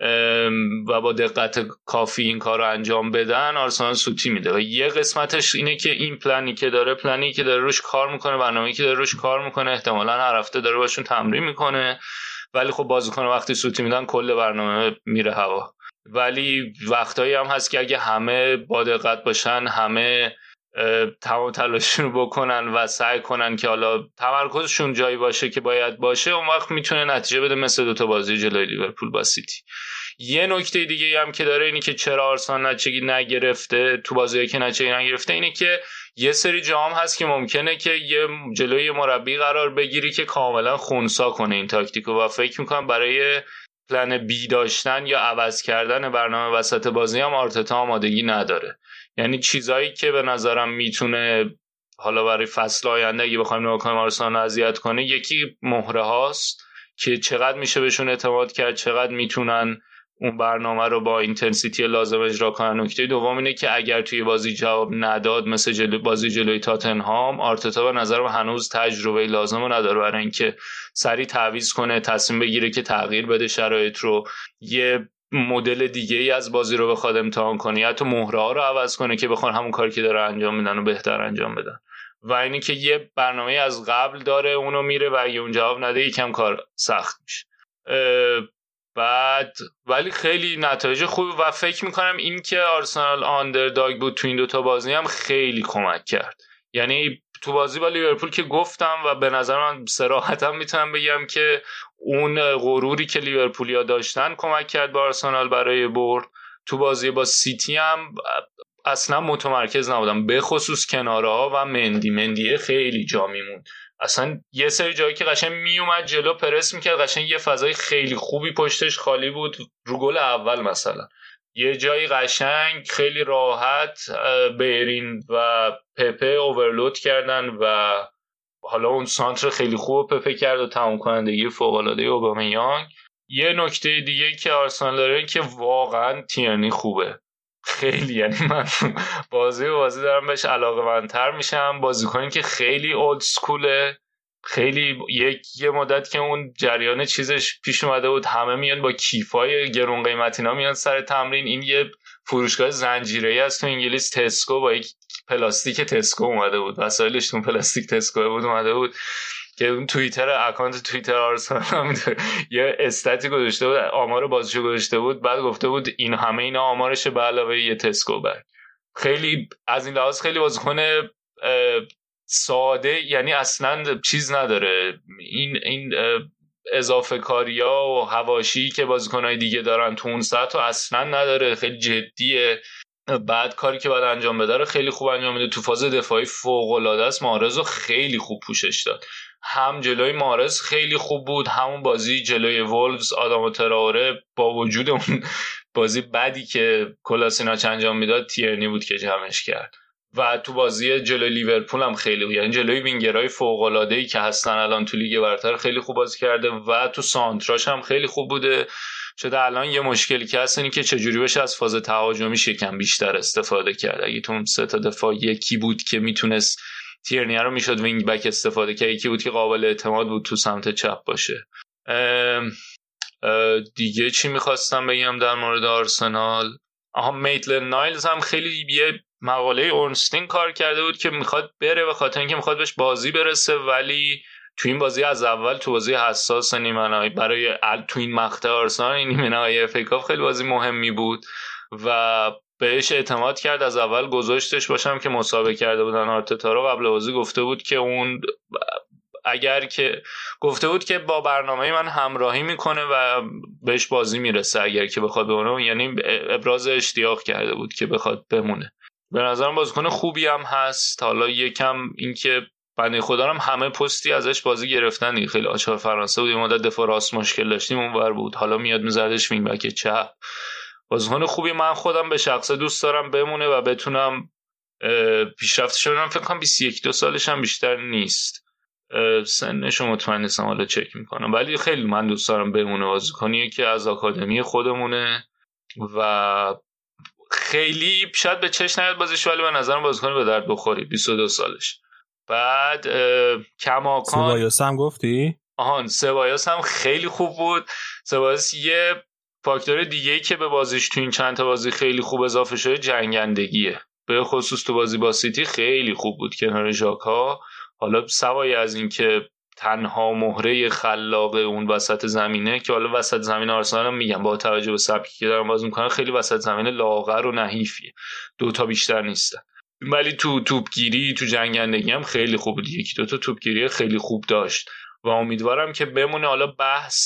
و با دقت کافی این کار رو انجام بدن، آرسنال سوتی میده. و یه قسمتش اینه که این پلنی که داره روش کار میکنه، برنامه‌ای که داره روش کار میکنه، احتمالاً هر هفته داره باشون تمرین میکنه، ولی خب بازیکن وقتی سوتی میدن کل برنامه میره هوا. ولی وقتایی هم هست که اگه همه با دقت باشن، همه تمام تلاششون رو بکنن و سعی کنن که حالا تمرکزشون جایی باشه که باید باشه، اون وقت میتونه نتیجه بده مثل 2 تا بازی جلوی لیورپول با سیتی. یه نکته دیگه هم که داره اینه که چرا آرسنال نتیجه نگرفته تو بازیایی که نتیجه نگرفته اینه که یه سری جام هست که ممکنه که یه جلوی مربی قرار بگیری که کاملا خنثی کنه این تاکتیکو و فکر میکنم برای پلن بی داشتن یا عوض کردن برنامه وسط بازی هم آرتتا آمادگی نداره. یعنی چیزایی که به نظرم میتونه حالا برای فصل آینده اگه بخوایم نگاه کنیم آرسنال اذیت کنه، یکی مهره هاست که چقدر میشه بهشون اعتماد کرد، چقدر میتونن اون برنامه رو با اینتنسیتی لازم اجرا کنن. نکته دوم اینه که اگر توی بازی جواب نداد مثل بازی جلوی تاتنهام، آرتتا به نظرم هنوز تجربه لازم رو نداره برای اینکه سریع تعویض کنه، تصمیم بگیره که تغییر بده شرایط رو، یه مدل دیگه ای از بازی رو بخواد امتحان کنه، یا حتی مهره ها رو عوض کنه که بخوان همون کاری که داره انجام میدن و بهتر انجام بدن. و اینی که یه برنامه از قبل داره اونو میره و اگه اون جواب نده یکم کار سخت میشه. بعد ولی خیلی نتایج خوبی و فکر میکنم این که آرسنال آندرداگ بود تو این 2 تا بازی هم خیلی کمک کرد. یعنی تو بازی با لیورپول که گفتم و به نظر من صراحتا میتونم بگم که اون غروری که لیورپولیا داشتن کمک کرد به آرسنال برای برد. تو بازی با سیتی هم اصلا متمرکز نبودن، به خصوص کنارها و مندی خیلی جا میموند. اصلا یه سری جایی که قشنگ میومد جلو پرس میکرد، قشنگ یه فضای خیلی خوبی پشتش خالی بود. رو گل اول مثلا یه جایی قشنگ خیلی راحت بیرین و پپه اوورلود کردن و حالا اون سانتر خیلی خوب پپه کرد و تمام کنندگی فوق‌العاده اوبامیانگ. یه نکته دیگه که آرسنال داره که واقعا تیرنی خوبه خیلی، یعنی من بازی دارم بهش علاقه‌مندتر میشم. بازیکنی که خیلی اولد سکوله، خیلی یه مدت که اون جریان چیزش پیش اومده بود همه میان با کیفای گرون قیمتینا میان سر تمرین. این یه فروشگاه زنجیره‌ای است تو انگلیس، تسکو، با یک پلاستیک تسکو اومده بود، وسایلش تو پلاستیک تسکو بود اومده بود که اون اکانت توییتر آرسنال هم یه استاتی گذاشته بود، آمار بازیشو گذاشته بود، بعد گفته بود این همه اینا آمارشه به علاوه یه تسکو بر. خیلی از این لحاظ خیلی بازیکن ساده، یعنی اصلا چیز نداره این اضافه کاریا و حواشی که بازیکن‌های دیگه دارن تو اون سطح اصلا نداره. خیلی جدیه، بعد کاری که باید انجام بده رو خیلی خوب انجام میده. تو فاز دفاعی فوق‌العاده است، مارزو خیلی خوب پوشش داد، هم جلوی مارز خیلی خوب بود، همون بازی جلوی وولفز آدامو تراوره با وجود اون بازی بعدی که کلاسیناچ انجام میداد تیرنی بود که جمعش کرد. و تو بازی جلوی لیورپول هم خیلی بود، یعنی جلوی وینگرهای فوق‌العاده‌ای که هستن الان تو لیگ برتر خیلی خوب بازی کرده و تو سانتراش هم خیلی خوب بوده. شده الان یه مشکلی که هست اینه که چجوری بشه از فاز تهاجمی یکم بیشتر استفاده کرد. اگه تو اون سه تا دفاع یکی بود که میتونست تیرنی رو میشد وینگ بک استفاده کرد، یکی بود که قابل اعتماد بود تو سمت چپ باشه. دیگه چی میخواستم بگم در مورد آرسنال؟ میتلند نایلز هم خیلی یه مقاله اورنستین کار کرده بود که میخواد بره به خاطر اینکه میخواد بهش بازی برسه، ولی تو این بازی از اول تو بازی حساس نیمه نهایی برای تو این مقطع آرسنال این نیمه نهایی اف ای کاپ خیلی بازی مهمی بود و بهش اعتماد کرد. از اول گذاشتش باشم که مسابقه کرده بودن آرتتا رو، قبل بازی گفته بود که اون گفته بود که با برنامه من همراهی میکنه و بهش بازی میرسه اگر که بخواد بمونه، یعنی ابراز اشتیاق کرده بود که بخواد بمونه. به نظرم بازیکن خوبی هم هست. حالا یکم این که بنده خدا هم همه پستی ازش بازی گرفتن دیگه، خیلی آچار فرانسه بود، یه مدت دفاع راست مشکل داشتیم اونور بود، حالا میاد میزدش وینگ بک چپ. بازیکن خوبی، من خودم به شخص دوست دارم بمونه و بتونم پیشرفتش ببینم. فکر کنم 21-22 سالش هم بیشتر نیست، سنش رو مطمئن نیستم، حالا چک میکنم، ولی خیلی من دوست دارم بمونه. بازیکنیه که از آکادمی خودمونه و خیلی شاید به چشم نیاد بازیش، ولی به نظرم بازیکن به درد بخوری. 22 سالش. بعد کماکان سبایوس هم گفتی؟ سبایوس هم خیلی خوب بود. سبایوس یه فاکتور دیگه‌ای که به بازیش تو این چند تا بازی خیلی خوب اضافه شده جنگندگیه، به خصوص تو بازی با سیتی خیلی خوب بود کنار ژاکا. حالا سوای از این که تنها مهره خلاق اون وسط زمینه، که حالا وسط زمین آرسنال هم میگم با توجه به سبکی که دارن بازی میکنن خیلی وسط زمین لاغر و نحیفیه، دوتا بیشتر نیستن، ولی تو توپگیری تو جنگندگی هم خیلی خوب بود، یکی دوتا توپگیری خیلی خوب داشت و امیدوارم که بمونه. حالا بحث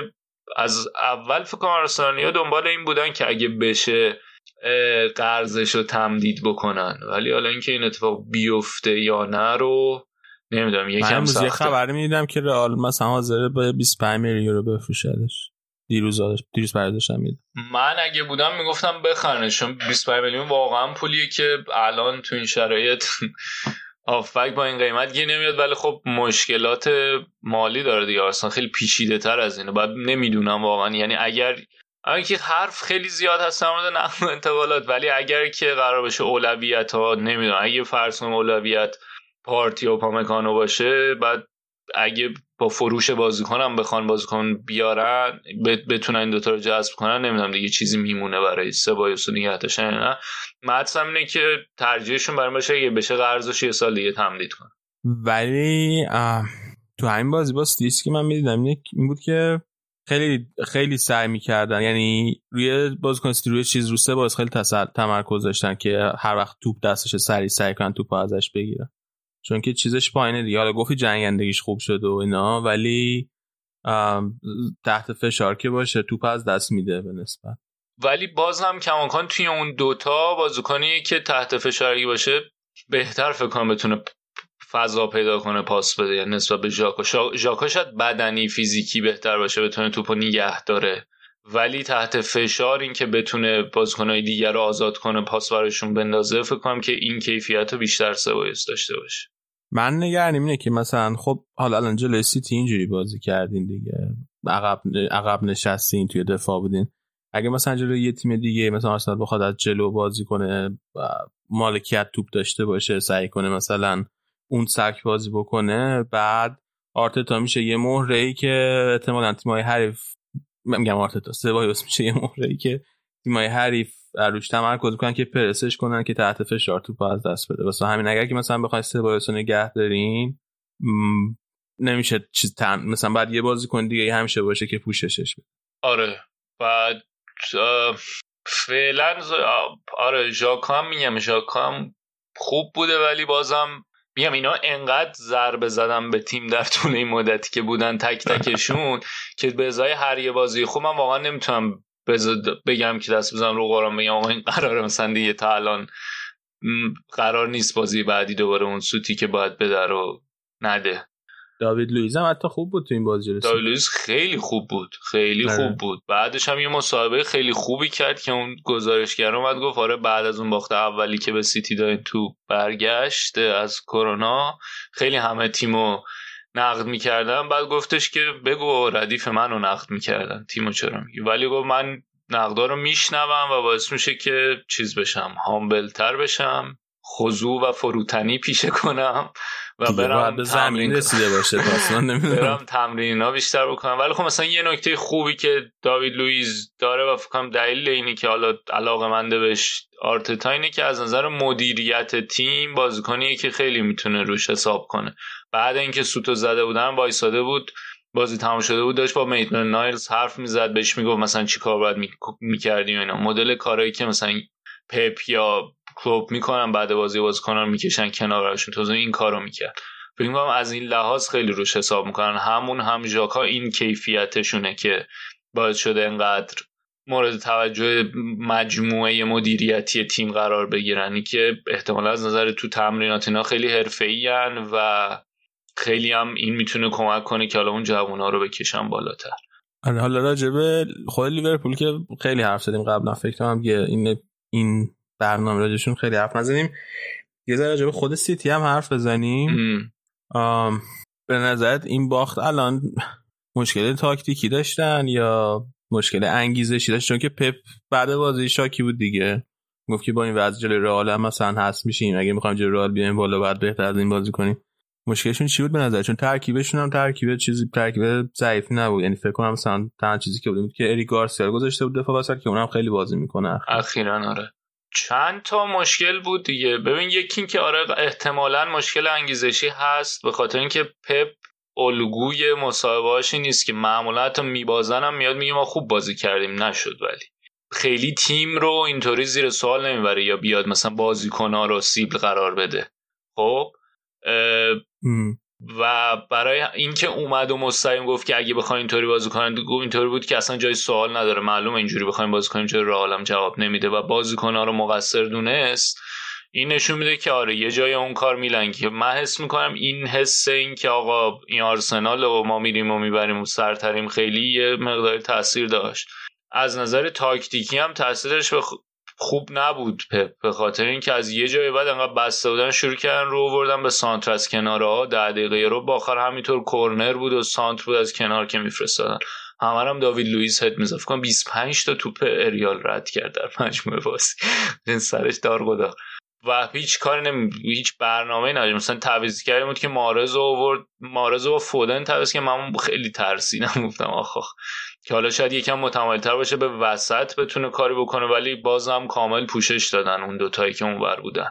از اول فکر کنم آرسنالیا دنبال این بودن که اگه بشه قرضش رو تمدید بکنن، ولی حالا اینکه این اتفاق بیفته یا نه رو نمیدونم، یکم سخته. یه خبری میدیدم که رئال مثلا حاضره با 25 میلیون یورو بفروشدش. دیروز برداشتم میدم. من اگه بودم میگفتم بخرنش، چون 25 میلیون واقعا پولیه که الان تو این شرایط آفبک با این قیمت گیر نمیاد، ولی خب مشکلات مالی داره دیگه. اصلا خیلی پیچیده تر از اینه. بعد نمیدونم واقعا، یعنی اگر که حرف خیلی زیاد هست در مورد نقل و انتقالات، ولی اگر که قرار بشه اولویت ها، نمیدونم اگه فرض کنیم اولویت پارتی و پامکانو باشه، بعد اگه با فروش بازیکن هم بخوان بازیکن بیارن بتونن این دوتا رو جذب کنن، نمیدونم دیگه چیزی میمونه برای سبایوس و نگهداشتن. نه مطلب اینه که ترجیحشون برای باشه اگه بشه قرضش یه سال دیگه تمدید کنن. ولی تو همین بازی با ستیس که من میدیدم این بود که خیلی خیلی سعی میکردن، یعنی روی بازیکن روی چیز رو سه باز خیلی تمرکز داشتن که هر وقت توپ دستش سعی کنن توپ ازش بگیرن، چون که چیزش پایینه دیگه. حالا گفتی جنگندگیش خوب شده و اینا، ولی تحت فشار که باشه توپ از دست میده به نسبت. ولی باز هم کماکان توی اون دوتا بازیکنی که تحت فشاری باشه بهتر فکر کنم بتونه فضا پیدا کنه پاس بده، یعنی نسبت به ژاکا شاید بدنی فیزیکی بهتر باشه بتونه توپو نگه داره، ولی تحت فشار این که بتونه بازیکنای دیگر رو آزاد کنه پاس براشون بندازه فکر کنم که این کیفیت رو بیشتر سبایوس داشته باشه. من نگرانم اینه که مثلا خب حالا الان جلوی سیتی اینجوری بازی کردین دیگه، عقب نشستین توی دفاع بودین، اگه مثلا جلوی یه تیم دیگه مثلا آرسنال بخواد از جلو بازی کنه و مالکیت توپ داشته باشه، سعی کنه مثلا اون سبک بازی بکنه، بعد آرتتا میشه یه مهره‌ای که احتمالاً تیم‌های حریف، میگم آرتتا، سبایوس میشه یه مهره‌ای که تیم‌های حریف روش تمرکز کنن که پرسش کنن که تحت فشار توپ از دست بده. واسه همین اگر که مثلا بخواید سبایوس رو نگه دارین نمیشه چیز مثلا بعد یه بازیکن دیگه همیشه باشه که پوششش بده. آره بعد فعلا آره ژاکا هم خوب بوده، ولی بازم میگم اینا انقدر ضربه زدن به تیم در طول این مدتی که بودن تک تکشون که به ازای هر یه بازی خوب من واقعا نمیتونم بگم که دست بزنم رو قرآن بگم آقا این قراره مثلا دیگه تا الان قرار نیست بازی بعدی دوباره اون سوتی که باید بده رو نده. داوید لوئیز هم حتی خوب بود تو این بازی رسید. داوید لوئیز خیلی خوب بود، خیلی خوب بود. بعدش هم یه مصاحبه خیلی خوبی کرد که اون گزارشگر اومد گفت آره بعد از اون باخت اولی که به سیتی دادن تو برگشت از کرونا خیلی همه تیمو نقد میکردن، بعد گفتش که بگو ردیف منو نقد میکردن تیمو چرا میگی، ولی گفت من نقدا رو میشنوم و باعث میشه که چیز بشم، هامبلتر بشم، خضوع و فروتنی پیشه کنم و برم زمین رسیده باشه برم تمرین‌ها بیشتر بکنم. ولی خب مثلا یه نکته خوبی که داوید لوئیز داره و فکر کنم دلیل اینی که حالا علاقه‌منده بهش آرتتا اینه که از نظر مدیریت تیم بازیکنیه که خیلی میتونه روش حساب کنه. بعد اینکه سوتو زده بودن وایساده بود، بازی تمام شده بود، داشت با میتن نایلز حرف میزد، بهش میگفت مثلا چی کار باید میکردیم اینا، مدل کارهایی که مثلا پپ یا کلوب میکنن بعد بازی بازیکنان میکشن کنارشون، تو این کارو میکرد. فکر می‌کنم از این لحاظ خیلی روش حساب میکنن. هم ژاکا این کیفیتشونه که باعث شده انقدر مورد توجه مجموعه مدیریتی تیم قرار بگیرن، که احتمالا از نظر تو تمرینات اینا خیلی حرفه‌این و خیلی هم این میتونه کمک کنه که حالا اون جوونا رو بکشن بالاتر. حالا راجبه خود لیورپول که خیلی حرف زدیم قبلا، فکر کنم این برنامه راجبشون خیلی حرف نزدیم، یه ذره راجب خود سیتی هم حرف بزنیم. به نظرت این باخت الان مشکل تاکتیکی داشتن یا مشکل انگیزشی داشت؟ چون که پپ بعد بازی شاکی بود دیگه، گفت که با این وضع جلوی رئال هم مثلا هست میشیم، اگه میخوایم جلوی رئال بیایم بالا بعد بهتر از این بازی کنیم. مشکلشون چی بود به نظر؟ چون ترکیبشون هم ترکیب ضعیفی نبود، یعنی فکر کنم مثلا تنها چیزی که بود که اریک گارسیا گذاشته بود دفاع وسط که اونم خیلی بازی میکنه اخیراً. آره چند تا مشکل بود دیگه. ببین یکی این که آره احتمالاً مشکل انگیزشی هست، به خاطر اینکه پپ الگوی مصاحبه‌اش نیست که معمولا حتی میبازن هم میاد میگه ما خوب بازی کردیم نشد، ولی خیلی تیم رو اینطوری زیر سوال نمیبره یا بیاد مثلا بازیکن‌ها رو سیبل قرار بده. خب و برای اینکه اومد و مستقیم گفت که اگه بخواید اینطوری بازی کنن، اینطوری بود که اصلا جای سوال نداره، معلومه اینجوری بخوایم بازی کنیم جای رئال هم جواب نمیده و بازیکن‌ها رو مقصر دونست. این نشون میده که آره یه جای اون کار میلنگه. من حس میکنم این حس این که آقا این آرسنال و ما میریم و میبریم و سرتریم خیلی یه مقدار تاثیر داشت. از نظر تاکتیکی هم تاثیرش خوب نبود پپ، به خاطر اینکه از یه جای بعد انقدر بسته بودن شروع کردن رو آوردن به سانتر از کنارها، 10 دقیقه رو با آخر همینطور کورنر بود و سانتر بود از کنار که میفرستادن. هم داوید لوئیس هد میزد، فکر کنم 25 تا توپ اریال رد کرد در مجموعه بازی. این سرش دار گدا و هیچ کاری هیچ برنامه‌ای نداشت. مثلا تعویض کردیم بود که مارز آورد، مارز و فودن تعویض که من خیلی ترسیدم، گفتم آخ که حالا شاید یکم متمایل‌تر باشه به وسط بتونه کاری بکنه، ولی بازم کامل پوشش دادن اون دوتایی که اونور بودن.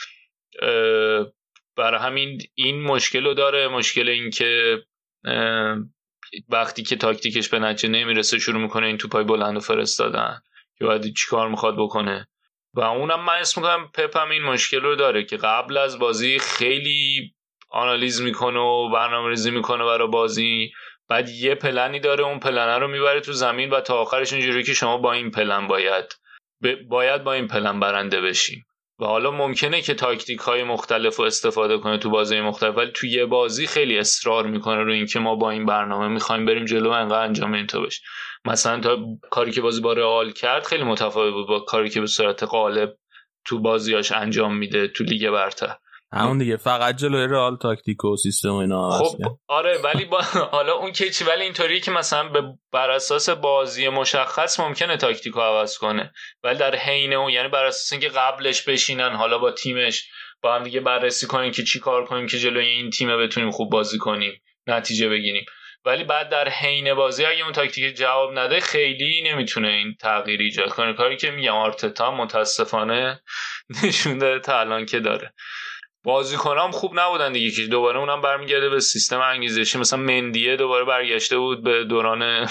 برای همین این مشکل رو داره، مشکل این که وقتی که تاکتیکش به نتیجه نمیرسه شروع میکنه این توپای بلندو فرستادن که بعد چیکار میخواد بکنه. و اونم من اسم میکنم پپ هم این مشکل رو داره که قبل از بازی خیلی آنالیز میکنه و برنامه‌ریزی میکنه برای بازی بعد یه پلنی داره، اون پلنه رو میبره تو زمین و تا آخرش اینجوری که شما با این پلن باید با این پلن برنده بشیم. و حالا ممکنه که تاکتیک های مختلف رو استفاده کنه تو بازی مختلف، ولی تو یه بازی خیلی اصرار میکنه رو این که ما با این برنامه میخوایم بریم جلو، انقدر انجام این تو بشه. مثلا تا کاری که بازی با رئال کرد خیلی متفاوت بود با کاری که به صورت غالب تو بازیاش انجام میده تو لیگ برتر. همون دیگه فقط جلوی رئال تاکتیک و سیستم و اینا. خب آره، ولی حالا اون که چی، ولی اینطوریه که مثلا بر اساس بازی مشخص ممکنه تاکتیکو عوض کنه، ولی در حین اون، یعنی بر اساس اینکه قبلش بشینن حالا با تیمش با هم دیگه بررسی کنیم که چی کار کنیم که جلوی این تیم بتونیم خوب بازی کنیم، نتیجه بگیریم. ولی بعد در حین بازی اگه اون تاکتیک جواب نده خیلی نمیتونه این تغییر ایجاد کنه، کاری که میگم آرتتا متاسفانه نشون داده تا الان که داره. بازیکنام خوب نبودن دیگه که دوباره اونم برمیگرده به سیستم انگیزشی. مثلا مندیه دوباره برگشته بود به دوران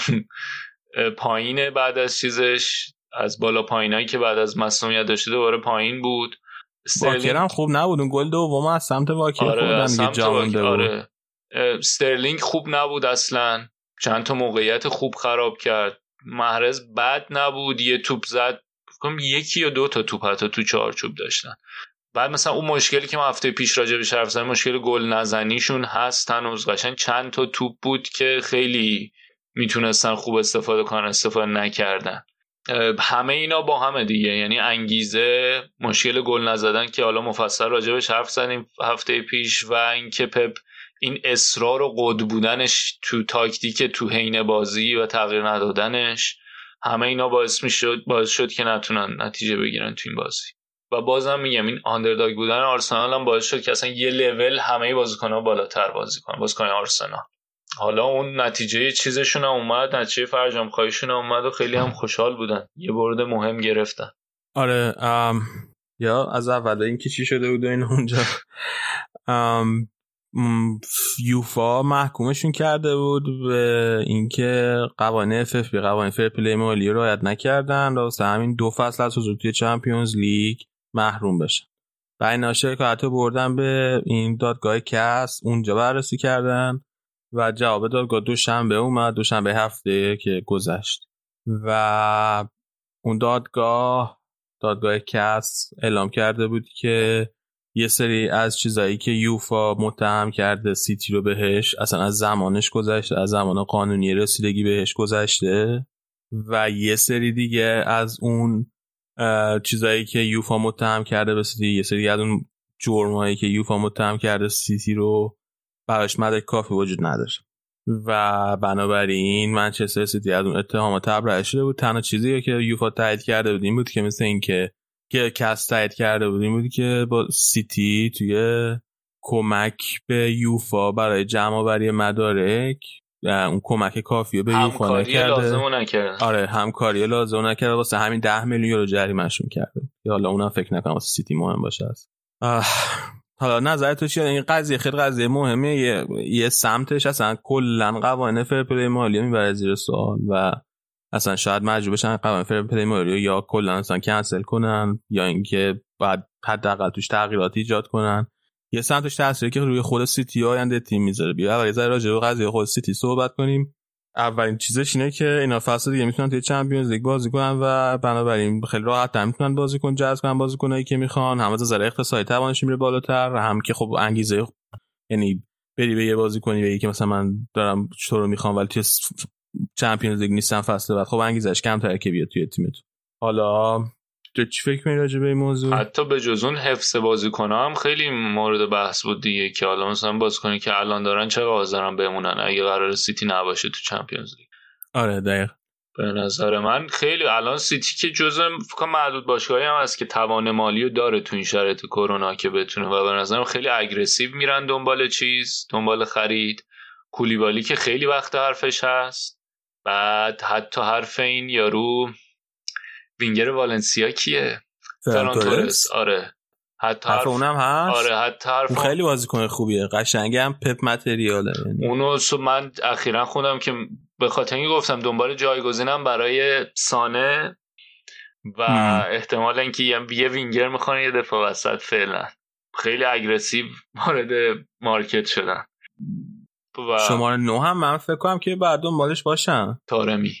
پایین بعد از چیزش، از بالا پایینایی که بعد از مصونیت داشته دوباره پایین بود. واکر هم خوب نبود، اون گل دوم از سمت واکر خوردن دیگه. آره. استرلینگ خوب نبود اصلا، چند تا موقعیت خوب خراب کرد. محرز بد نبود، یه توپ زد، یکی یا دو تا توپ حتی تو چارچوب داشتن. بعد مثلا اون مشکلی که ما هفته پیش راجع بهش حرف زدیم، مشکل گل نزنیشون هست هنوز. قشنگ چند تا توپ بود که خیلی میتونستن خوب استفاده کنن، استفاده نکردن. همه اینا با همه دیگه، یعنی انگیزه، مشکل گل نزدن که حالا مفصل راجع بهش حرف زدیم هفته پیش، و اینکه پپ این اصرار و قد بودنش تو تاکتیک تو حین بازی و تغییر ندادنش، همه اینا باعث شد که نتونن نتیجه بگیرن تو این بازی. و بازم میگم این آندرداگ بودن آرسنال هم باعث شد که اصلا یه لول همه بازیکن‌ها بالاتر بازی کنن، بازیکن آرسنال. حالا اون نتیجه چیزشون هم اومد، نتیجه فرجام خواهیشون هم اومد و خیلی هم خوشحال بودن، یه برد مهم گرفتن. آره یا از اول اینکه چی شده بود این اونجا یوفا محکومشون کرده بود به اینکه قوانین FFP، قوانین فیر پلی مالی رو رعایت نکردن، واسه همین 2 فصل از حضور توی چمپیونز لیگ محروم بشن. و اینا شکایت رو بردن به این دادگاه کس، اونجا بررسی کردن و جواب دادگاه دوشنبه اومد، دوشنبه هفته که گذشت. و اون دادگاه کس اعلام کرده بود که یه سری از چیزایی که یوفا متهم کرده سیتی رو بهش، اصلا از زمانش گذشته، از زمان قانونی رسیدگی بهش گذشته، و یه سری دیگه از اون چیزایی که یوفا متهم کرده به سیتی، یه سری از اون جرمایی که یوفا متهم کرده سیتی رو براش مدرک کافی وجود نداره. و بنابراین منچستر سیتی از اون اتهامات تبرئه شده بود. تنها چیزی که یوفا تایید کرده بود این بود که مثل این که کس تایید کرده بود این بود که با سیتی توی کمک به یوفا برای جمع آوری مدارک اون کمک کافیه به یوفا نکرده. آره همکاری لازم نکرده، واسه همین 10 میلیون یورو جریمه‌شون کرده. یا حالا اونم فکر نکنم واسه سیتی مهم باشه است. حالا نظرت چیه؟ این قضیه خیلی قضیه مهمه، یه سمتش اصلا کلا قوانین فر پلی مالی میبره زیر سوال و اصلا شاید مجبور بشن قوانین فر پلی مالی رو یا کلا اصلا کنسل کنن یا اینکه بعد حداقل توش تغییرات ایجاد کنن. یه سمتش تأثیری که روی خود سیتی آینده تیم میذاره. بیا اول راجع به قضیه خود سیتی صحبت کنیم. اولین چیزش اینه که اینا فصل دیگه میتونن توی چمپیونز لیگ بازی کنن و بنابراین خیلی راحت میتونن بازیکن جذب کنن، بازیکنایی که میخوان، هم از نظر اقتصادی توانش میره بالاتر، هم که خب انگیزه، یعنی بری به یه بازیکنی بگی که مثلا من دارم تو رو میخوام ولی توی چمپیونز لیگ نیستم فصل بعد، خب انگیزش کمتره که بیاد توی تیمت. حالا تو چی فکر می‌کنی راجع به این موضوع؟ حتی به جز اون حفظ بازیکن‌ها هم خیلی مورد بحث بود دیگه، که حالا مثلا بازیکنی که الان دارن چه حاضرن بمونن اگه قرار سیتی نباشه تو چمپیونز لیگ. آره دقیق. به نظر من خیلی الان سیتی که جزء فکر معدود باشگاهی هم هست که توان مالی رو داره تو این شرایط کرونا که بتونه، و به نظرم خیلی اگریسیو میرن دنبال خرید. کولیبالی که خیلی وقت حرفش هست، بعد حتی حرف این یارو وینگر والنسیا کیه؟ فران تورس. آره حتی حرف اونم هست. آره حتی حرف اون خیلی بازیکن خوبیه، قشنگه، هم پپ متریاله. یعنی اونو من اخیراً خوندم که به خاطر اینکه گفتم دنبال جایگزینم برای سانه و احتمال اینکه یه وینگر میخوان یه دفاع وسط، فعلا خیلی اگریسیو وارد مارکت شدن. شماره 9 هم من فکر کنم که بعد دنبالش باشم. تارمی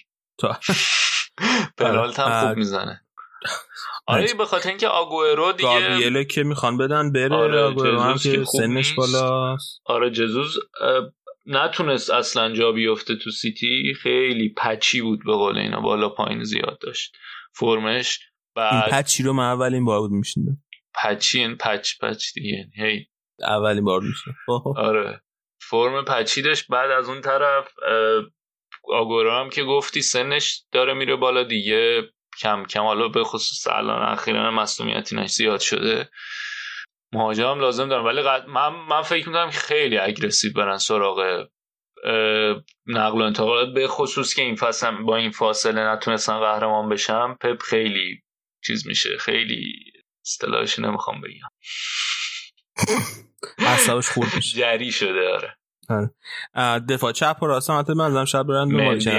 پنالت هم خوب میزنه. آره به خاطر اینکه آگوئرو دیگه گابریل که میخوان بدن بره. آگوئرو هم که سنش بالاست. آره جزوز نتونست اصلا جا بیفته تو سیتی، خیلی پچی بود به قول اینا، بالا پایین زیاد داشت فرمش. این پچی رو من اولین بار بود میشنیدم. پچی این پچ دیگه هی اولین بار میشنیدم. آره فرم پچی داشت. بعد از اون طرف آگوئرو هم که گفتی سنش داره میره بالا دیگه، کم کم حالا به خصوص الان اخیراً مصونیتی نش زیاد شده، مهاجم لازم دارن. ولی من فکر می‌کنم که خیلی اگریسیو برن سراغ نقل و انتقالات، به خصوص که این فصل با این فاصله نتونستن قهرمان بشن. پپ خیلی چیز میشه، خیلی اصطلاحش نمیخوام بگم اعصابش خورد میشه، جری شده. آره دفاع چپ و راست هم من زدم شب برن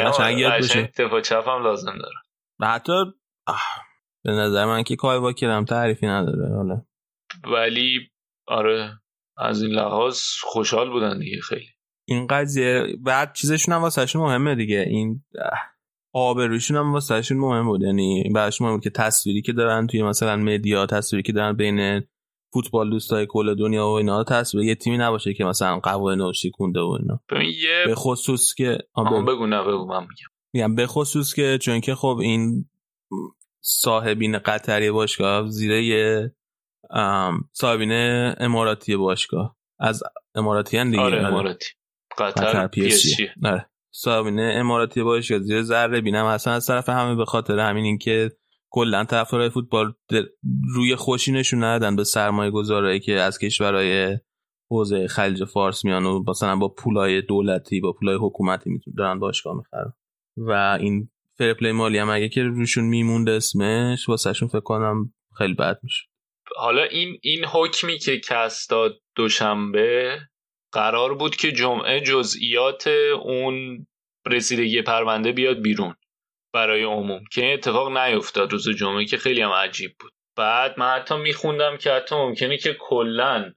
دفاع چپ هم لازم داره. و حتی به نظر من که کای با کرم تعریفی نداره حالا، ولی آره از این لحاظ خوشحال بودن دیگه خیلی این قضیه. بعد چیزشون هم واسهشون مهمه دیگه، این آبرویشون هم واسهشون مهم بود. یعنی براشون مهم بود که تصویری که دارن توی مثلا مدیا، تصویری که دارن بین فوتبال دوستای کل دنیا و اینا، تصویر یه تیمی نباشه که مثلا قوانین رو شکونده و اینا. به خصوص که بگو من میگم به خصوص که چون که خب این صاحبین قطری باشگاه زیر یه صاحبین اماراتی باشگاه، از اماراتی هن دیگه. آره اماراتی قطر PSG. آره صاحبین اماراتی باشگاه زیر ذره بینم اصلا از طرف همه، به خاطر همین این که کلا طرفدارای فوتبال روی خوشی نشون ندادن به سرمایه گذارایی که از کشورهای حوزه خلیج فارس میان و مثلا با پولای دولتی با پولای حکومتی دارن باشگاه میخرن. و این فیر پلی مالی هم اگه که روشون میموند اسمش واسهشون فکر کنم خیلی بد میشه. حالا این حکمی که کس داد دوشنبه قرار بود که جمعه جزئیات اون رسیدگی پرونده بیاد بیرون برای عموم، که این اتفاق نیفتاد روز جمعه، که خیلی هم عجیب بود. بعد من حتی میخوندم که حتی ممکنه که کلن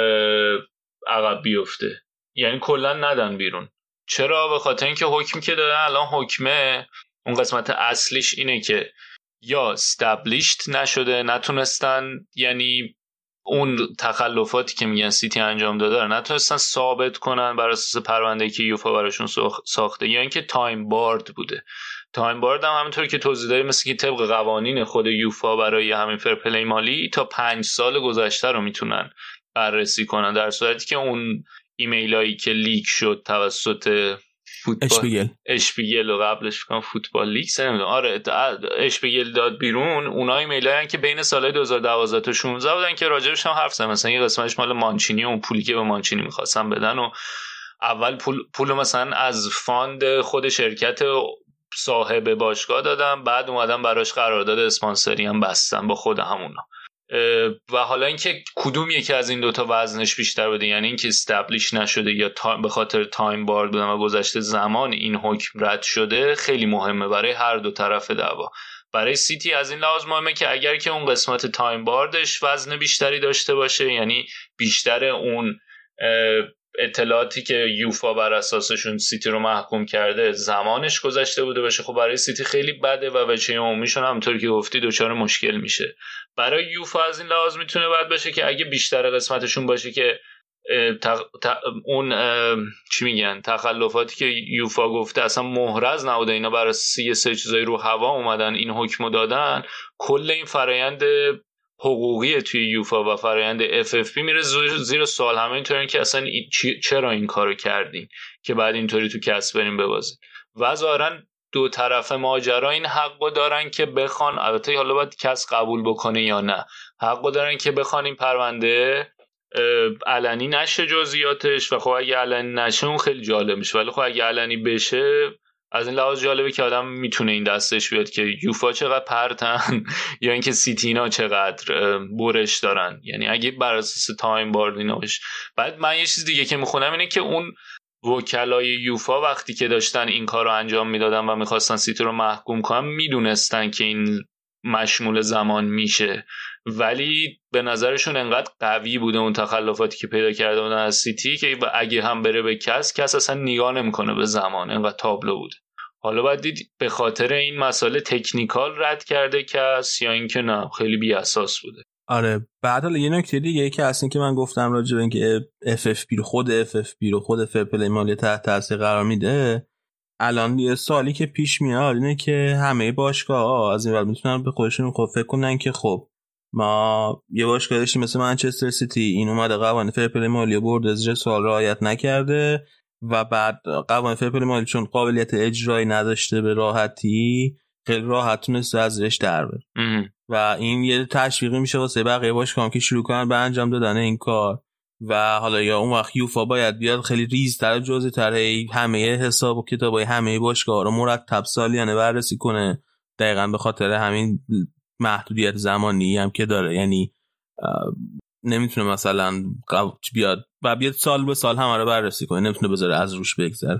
عقب بیفته، یعنی کلن ندن بیرون. چرا؟ به خاطر اینکه حکمی که دادن الان حکمه اون قسمت اصلیش اینه که یا استابلیشت نشده، نتونستن، یعنی اون تخلفاتی که میگن سیتی انجام داده رو نتونستن ثابت کنن بر اساس پرونده‌ای که یوفا براشون ساخته، یا اینکه تایم بارد بوده. تایم بارد هم همونطور که توضیح دادیم مثل که طبق قوانین خود یوفا برای همین فرپلی مالی تا 5 سال گذشته رو میتونن بررسی کنن، در صورتی که اون ایمیلایی که لیک شد توسط فوتبال اشپیگل و قبلش فکر کنم فوتبال لیگ نمیدونم، آره اشپیگل داد بیرون، اونها ایمیلایی که بین سالهای 2012 تا 16 بودن که راجبش هم حرف زدن، مثلا یه قسمتش مال مانچینی و اون پولی که به مانچینی می‌خواستن بدن و اول پول مثلا از فاند خود شرکت صاحب باشگاه دادن، بعد اومدن براش قرارداد اسپانسری هم بستن با خود همونا. و حالا اینکه کدوم یکی از این دوتا وزنش بیشتر بوده، یعنی اینکه استابلیش نشده یا به خاطر تایم بارد بودن و گذشته زمان این حکم رد شده، خیلی مهمه برای هر دو طرف دعوا. برای سیتی از این لحاظ مهمه که اگر که اون قسمت تایم باردش وزن بیشتری داشته باشه، یعنی بیشتر اون اطلاعاتی که یوفا بر اساسشون سیتی رو محکوم کرده زمانش گذشته بوده باشه، خب برای سیتی خیلی بده و وجه عمومیشون همونطوری که گفتی دچار مشکل میشه. برای یوفا از این لحاظ میتونه بد باشه که اگه بیشتر قسمتشون باشه که اون چی میگن تخلفاتی که یوفا گفته اصلا محرز نبوده، اینا برای سه چیزای رو هوا اومدن این حکمو دادن، کل این فرآیند حقوقی توی یوفا و فرآیند FFP میره زیر سوال. همه اینطوری که اصلا چرا این کارو کردین که بعد اینطوری تو کس بریم ببازین. و ظاهرا دو طرف ماجرا این حقو دارن که بخوان، البته حالا باید کس قبول بکنه یا نه، حقو دارن که بخوان این پرونده علنی نشه جزئیاتش، و خب اگه علنی نشه اون خیلی جالب میشه، ولی خب اگه علنی بشه از این لحاظ جالبه که آدم میتونه این دستش بیاد که یوفا چقدر پرتن یا اینکه سیتینا چقدر برش دارن، یعنی اگه بر اساس تایم بارد اینا باشه. بعد من یه چیز دیگه که میخونم اینه که اون وکلای یوفا وقتی که داشتن این کار رو انجام میدادن و میخواستن سیتی رو محکوم کنن، میدونستن که این مشمول زمان میشه، ولی به نظرشون انقدر قوی بوده اون تخلفاتی که پیدا کرده بودن از سیتی که اگه هم بره به کس اصلا نگاه نمیکنه به زمان، انقدر تابلو بود. حالا باید دید به خاطر این مسئله تکنیکال رد کرده کس یا اینکه نه خیلی بی اساس بوده. آره بعد حالا یه نکته دیگه که اصلا که من گفتم راجع به اینکه FFP رو خود فرپلی مالی تحت تاثیر قرار میده، الان یه سوالی که پیش میاد اینه که همه باشگاه‌ها از این ور میتونن به خودشون فکر کنن که خب ما یه باشگاه داشتیم مثل منچستر سیتی، این اومده قوانین فرپلی مالی برد از سال رعایت نکرده و بعد قوانین فرپلی مالی چون قابلیت اجرایی نداشته به راحتی خیلی راحت تونست ازش در بره و این یه تشویقی میشه واسه بقیه باشگاه‌ها که شروع کنن به انجام دادن این کار و حالا یا اون وقت یوفا باید بیاد خیلی ریزتر جزئی‌تر همه حساب و کتابای همه باشگاه‌ها رو مرتب سالیانه بررسی کنه، دقیقاً به خاطر همین محدودیت زمانی هم که داره، یعنی نمیتونه مثلا بیاد سال به سال همه رو بررسی کنه، نمیتونه بذاره از روش بگذره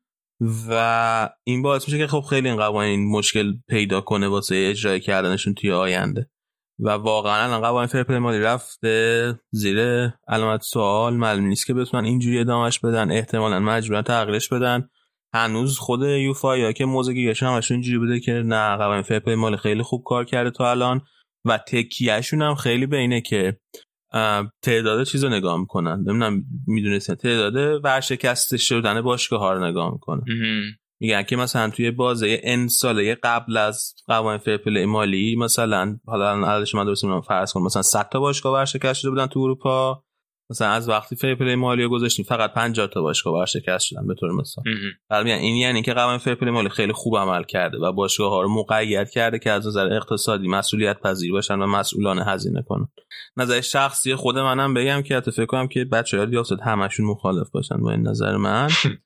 و این باعث میشه که خب خیلی این قوانین مشکل پیدا کنه واسه اجرای کردنشون توی آینده و واقعا الان قوانین فرپلی مالی رفته زیر علامت سوال، معلوم نیست که بتونن اینجوری ادامهش بدن، احتمالاً مجبورن تغییرش بدن. هنوز خود یوفا یا که موزگیشون همشون اینجوری بوده که نه قوانین فرپلی مالی خیلی خوب کار کرده تا الان و تکیهشون هم خیلی به اینه که تعداد چیزو نگاه میکنن، نمیدونم میدونستین تعداد ورشکسته شدن باشگاه‌ها رو نگاه میکنن، میگن که مثلا توی بازه ان ساله قبل از قوانین فرپلی مالی مثلا حالا عددش من درست نمیدونم فرض کنم مثلا 100 تا باشگاه ورشکسته شده بودن تو اروپا، مثلا از وقتی فرپلی مالی رو گذاشتیم فقط 50 تا باشگاه ورشکسته شدن به طور مثال. بعد این یعنی که قوانین فرپلی مالی خیلی خوب عمل کرده و باشگاه‌ها رو مقید کرده که از نظر اقتصادی مسئولیت پذیر باشن و مسئولانه هزینه کنن. نظر شخصی خود منم بگم که فکر کنم که بچه‌ها ریاست همشون مخالف باشن با این نظر من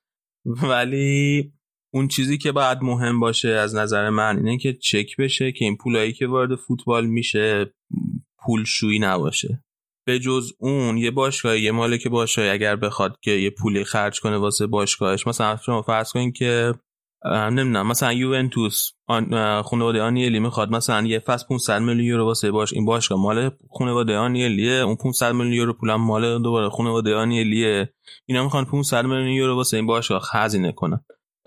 ولی اون چیزی که باید مهم باشه از نظر من اینه که چک بشه که این پولایی که وارد فوتبال میشه پولشویی نباشه. به جز اون یه باشگاه یه مالک باشگاه اگر بخواد که یه پولی خرج کنه واسه باشگاهش، مثلا شما فرض کنین که نمیدونم مثلا یوونتوس خانواده آنیلی میخواد مثلا یه فصل 500 میلیون یورو واسه این باشگاه مال خانواده آنیلیه، اون 500 میلیون یورو پولم مال دوباره خانواده آنیلیه، اینا میخوان 500 میلیون یورو واسه این باشگاه هزینه کنن.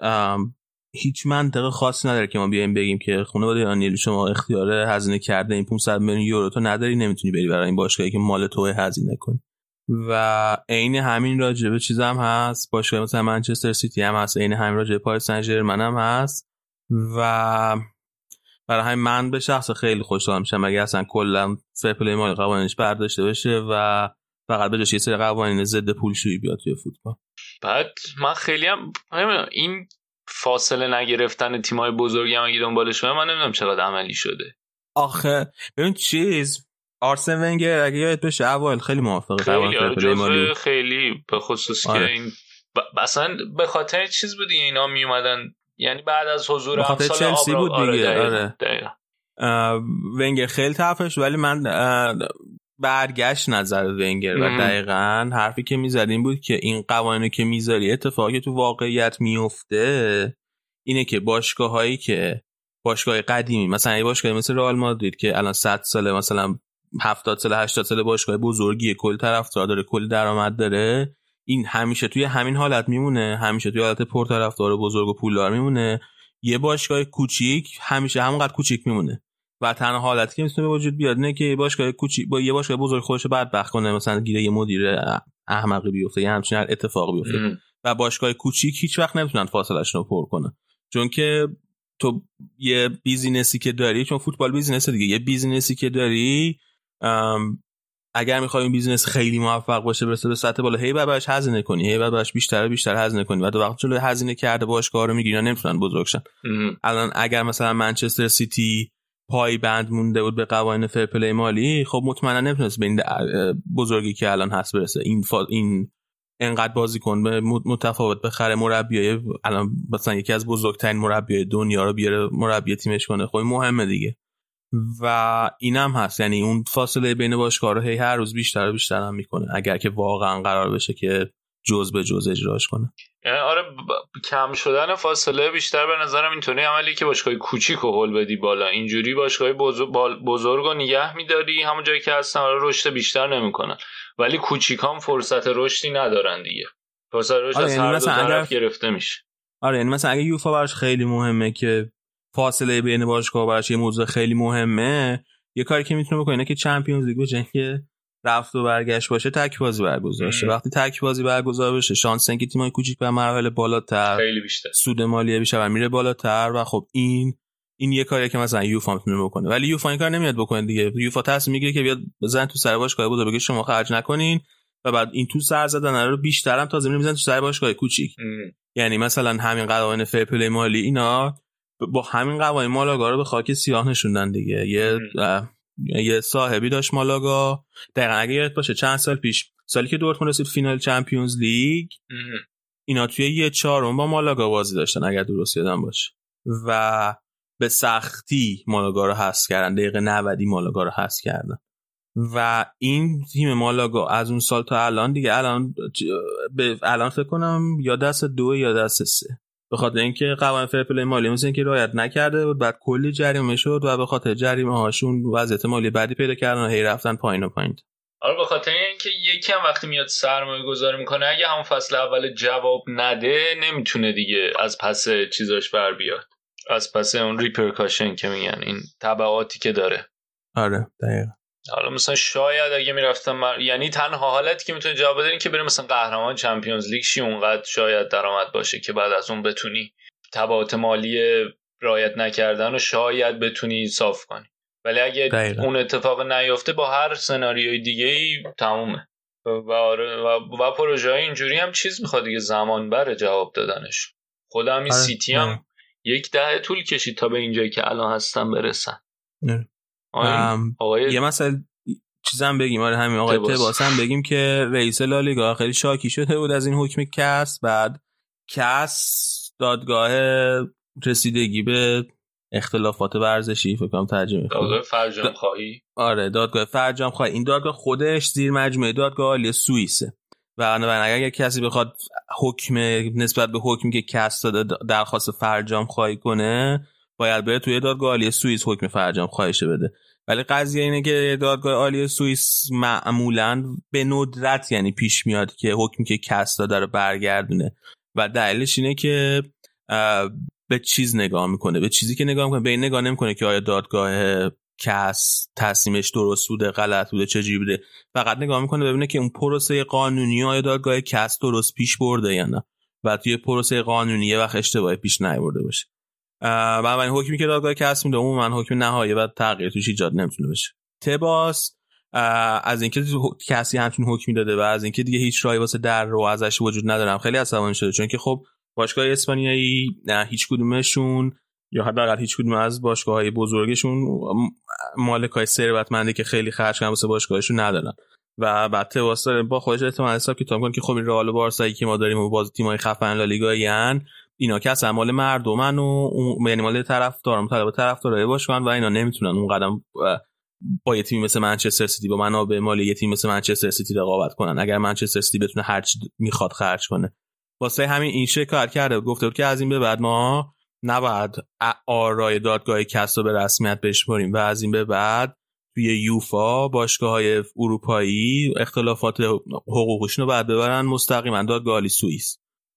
هیچ منطق خاصی نداره که ما بیایم بگیم که خانواده آنیلی شما اختیار هزینه کرده این 500 میلیون یورو تو نداری، نمیتونی بری برای این باشگاهی که مال توه هزینه کنی. و عین همین راجبه چیزام هست، باشگاه مثلا منچستر سیتی هم هست، عین همین راجبه پاریس سن ژرمن هم هست و برای همین من به شخص خیلی خوشحال میشم اگه اصلا کلا فرپلی مالی قوانینش برداشته بشه و فقط به جاش یه سری قوانین ضد پولشویی بیاد توی فوتبال. بعد من خیلی هم این فاصله نگرفتن تیمای بزرگی هم اگه دنبالش کنم من نمیدونم چقدر عملی شده. آخه ببین چیز آرسن ونگر اگه یادت باشه اول خیلی موافقه قوانین فرپلی مالی خیلی به خصوص که این اصلا به خاطر چیز بود اینا می اومدن، یعنی بعد از حضور امسال چلسی بود دیگه. آره ونگر خیلی طرفش، ولی من برگشت نظر ونگر و دقیقاً حرفی که میزد این بود که این قوانینی که میذاری اتفاقی تو واقعیت میفته اینه که باشگاهایی که باشگاه قدیمی مثلا یه باشگاه مثل رئال مادرید که الان 100 ساله مثلا 70 ساله 80 ساله باشگاه بزرگی کل طرفدار داره کل درآمد داره، این همیشه توی همین حالت میمونه، همیشه توی حالت پرطرفدار بزرگ و پولدار میمونه. یه باشگاه کوچیک همیشه همونقدر کوچیک میمونه و تنها حالتی که میتونه به وجود بیاد اینه که باشگاه کوچیک با یه باشگاه بزرگ خودش رو بدبخت کنه، مثلا گیره یه مدیر احمقی بیفته یا همچین اتفاق بیفته و باشگاه کوچیک هیچ وقت نمیتونن فاصله‌شون رو پر کنن، چون که تو یه بیزینسی که داری، چون فوتبال بیزینس دیگه، یه بیزینسی که داری اگر میخوای این بیزینس خیلی موفق باشه برسه به سطح بالا هی بعدش هزینه کنی، هی بعدش بیشتر هزینه کنی و تو وقتی جلوی هزینه کرده باشگاه رو میگیرن نمیتونن بزرگ شن. الان اگر مثلا منچستر سیتی پای بند مونده بود به قوانین فرپلی مالی، خب مطمئنا نمیتونست به این بزرگی که الان هست برسه. این انقدر بازیکن متفاوت بخره، مربیای الان مثلا یکی از بزرگترین مربیای دنیا رو بیاره مربی تیمش کنه، خب مهمه دیگه. و اینم هست، یعنی اون فاصله بین باشگاه‌ها رو هر روز بیشتر و بیشتر هم میکنه اگر که واقعا قرار بشه که جز به جز اجراش کنه. آره کم شدن فاصله بیشتر به نظرم اینطوری عملی که باشگاه کوچیک رو هول بدی بالا، اینجوری باشگاه بزرگ رو نگه می‌داری همون جایی که هستن، رشد بیشتر نمی‌کنن، ولی کوچیکام فرصت رشدی ندارن دیگه. فرصت رشد از هر دو طرف گرفته میشه. آره یعنی مثلا اگه یوفا براش خیلی مهمه که فاصله بین باشگاه براش یه موضوع خیلی مهمه، یه کاری که میتونه بکنه که چمپیونز لیگ بشه که رفت و برگشت باشه، تک بازی برگزار شه. وقتی تک بازی برگزار بشه شانس اینکه تیمای کوچیک به مراحل بالاتر خیلی بیشتر، سود مالی بیشتر میره بالاتر و خب این یه کاریه که مثلا یوفا میتونه بکنه، ولی یوفا این کار نمیاد بکنه دیگه. یوفا تصمیم میگیره که بیاد بزن تو سر باشگاه بزرگ بگه شما خرج نکنین و بعد این تو سر زدن رو بیشتر هم تازه میزنن تو سر باشگاه کوچیک. یعنی مثلا همین قوانین فیر پلی مالی اینا با همین قوانین مالاگا رو به خاک سیاه نشوندن دیگه. یه صاحبی داشت مالاگا، دقیقاً اگه یادت باشه چند سال پیش، سالی که دورتموند رسید فینال چمپیونز لیگ، اینا توی 1/4 با مالاگا بازی داشتن اگر درست یادم باشه و به سختی مالاگا رو حذف کردن، دقیقه 90 مالاگا رو حذف کردن و این تیم مالاگا از اون سال تا الان دیگه الان فکر کنم یا دست 2 یا دست 3 به خاطر اینکه قوانین فیر پلی مالی مثل اینکه رعایت نکرده بود، بعد کلی جریمه شد و به خاطر جریمه هاشون وضعیت مالی بعدی پیدا کردن و هی رفتن پایین و پایین. آره به خاطر اینکه یکی هم وقتی میاد سرمایه گذاری میکنه اگه همون فصل اول جواب نده نمیتونه دیگه از پس چیزاش بر بیاد، از پس اون ریپرکاشن که میگن، این تبعاتی که داره. آره دقیقاً. حالا مثلا شاید اگه میرفتم یعنی تنها حالتی که میتونه جواب بده این که بره مثلا قهرمان چمپیونز لیگ شی، اونقدر شاید درآمد باشه که بعد از اون بتونی تبعات مالی رعایت نکردن رو شاید بتونی صاف کنی، ولی اگه دقیقا اون اتفاق نیفته با هر سناریوی دیگه‌ای تمومه و پروژه‌های اینجوری هم چیز میخواد دیگه، زمان بره جواب دادنش. خودم این سیتی هم 10 طول کشید تا به اینجایی که الان هستن برسن. یه مثلا چیزام بگیم، آره همین آقای تباس هم بگیم که رئیس لالیگا خیلی شاکی شده بود از این حکم کس، بعد کس دادگاه رسیدگی به اختلافات ورزشی فکر کنم ترجمه دادگاه فرجام خواهی. آره دادگاه فرجام خواهی. این دادگاه خودش زیر مجموعه دادگاه عالی سوئیسه و اگر کسی بخواد حکم نسبت به حکمی که کس داده درخواست فرجام خواهی کنه باید بره توی دادگاه عالی سوئیس حکم فرجام خواهیش بده. ولی قضیه اینه که دادگاه عالی سوئیس معمولاً به ندرت یعنی پیش میاد که حکمی که کس داده رو برگردونه و دلیلش اینه که به چیز نگاه میکنه، به چیزی که نگاه میکنه، به این نگاه نمیکنه که آیا دادگاه کس تصمیمش درست بوده غلط بوده چجوری بوده، فقط نگاه میکنه ببینه که اون پروسه قانونی آیا دادگاه کس درست پیش برده یا نه و توی پروسه قانونی یه وقت اشتباهی پیش نیورده باشه. بنابراین حکمی که دادگاه کس میده عموما حکم نهایی و تغییر توش ایجاد نمیتونه بشه. تباس از اینکه کسی همچین حکمی داده و از اینکه دیگه هیچ راهی واسه در رو ازش وجود ندارم خیلی عصبانی شده، چون که خب باشگاه اسپانیایی هیچ کدومشون یا حداقل هیچ کدوم از باشگاه‌های بزرگشون مالکای ثروتمندی که خیلی خرج کردن واسه باشگاهشون ندارن و بعد تباس داره با خودش احتمال حساب کتاب کنه که خب این رئال و بارسایی که ما داریم و باز تیم‌های خفن لالیگایی‌ان اینا که اصلا مال مردمن و یعنی مال طرفدارای باشگاه و اینا نمیتونن اون قدم با یه تیم مثل منچستر سیتی با منابع مالی یه تیم مثل منچستر سیتی رقابت کنن. اگر منچستر سیتی بتونه هر چی میخواد خرج کنه، واسه همین این شکار کرده، گفته بود که از این به بعد ما نباید آرای دادگاه کس رو به رسمیت بشماریم و از این به بعد توی یوفا باشگاه‌های اروپایی اختلافات حقوقیشون رو بعد ببرن مستقیما دادگاه عالی سوئیس.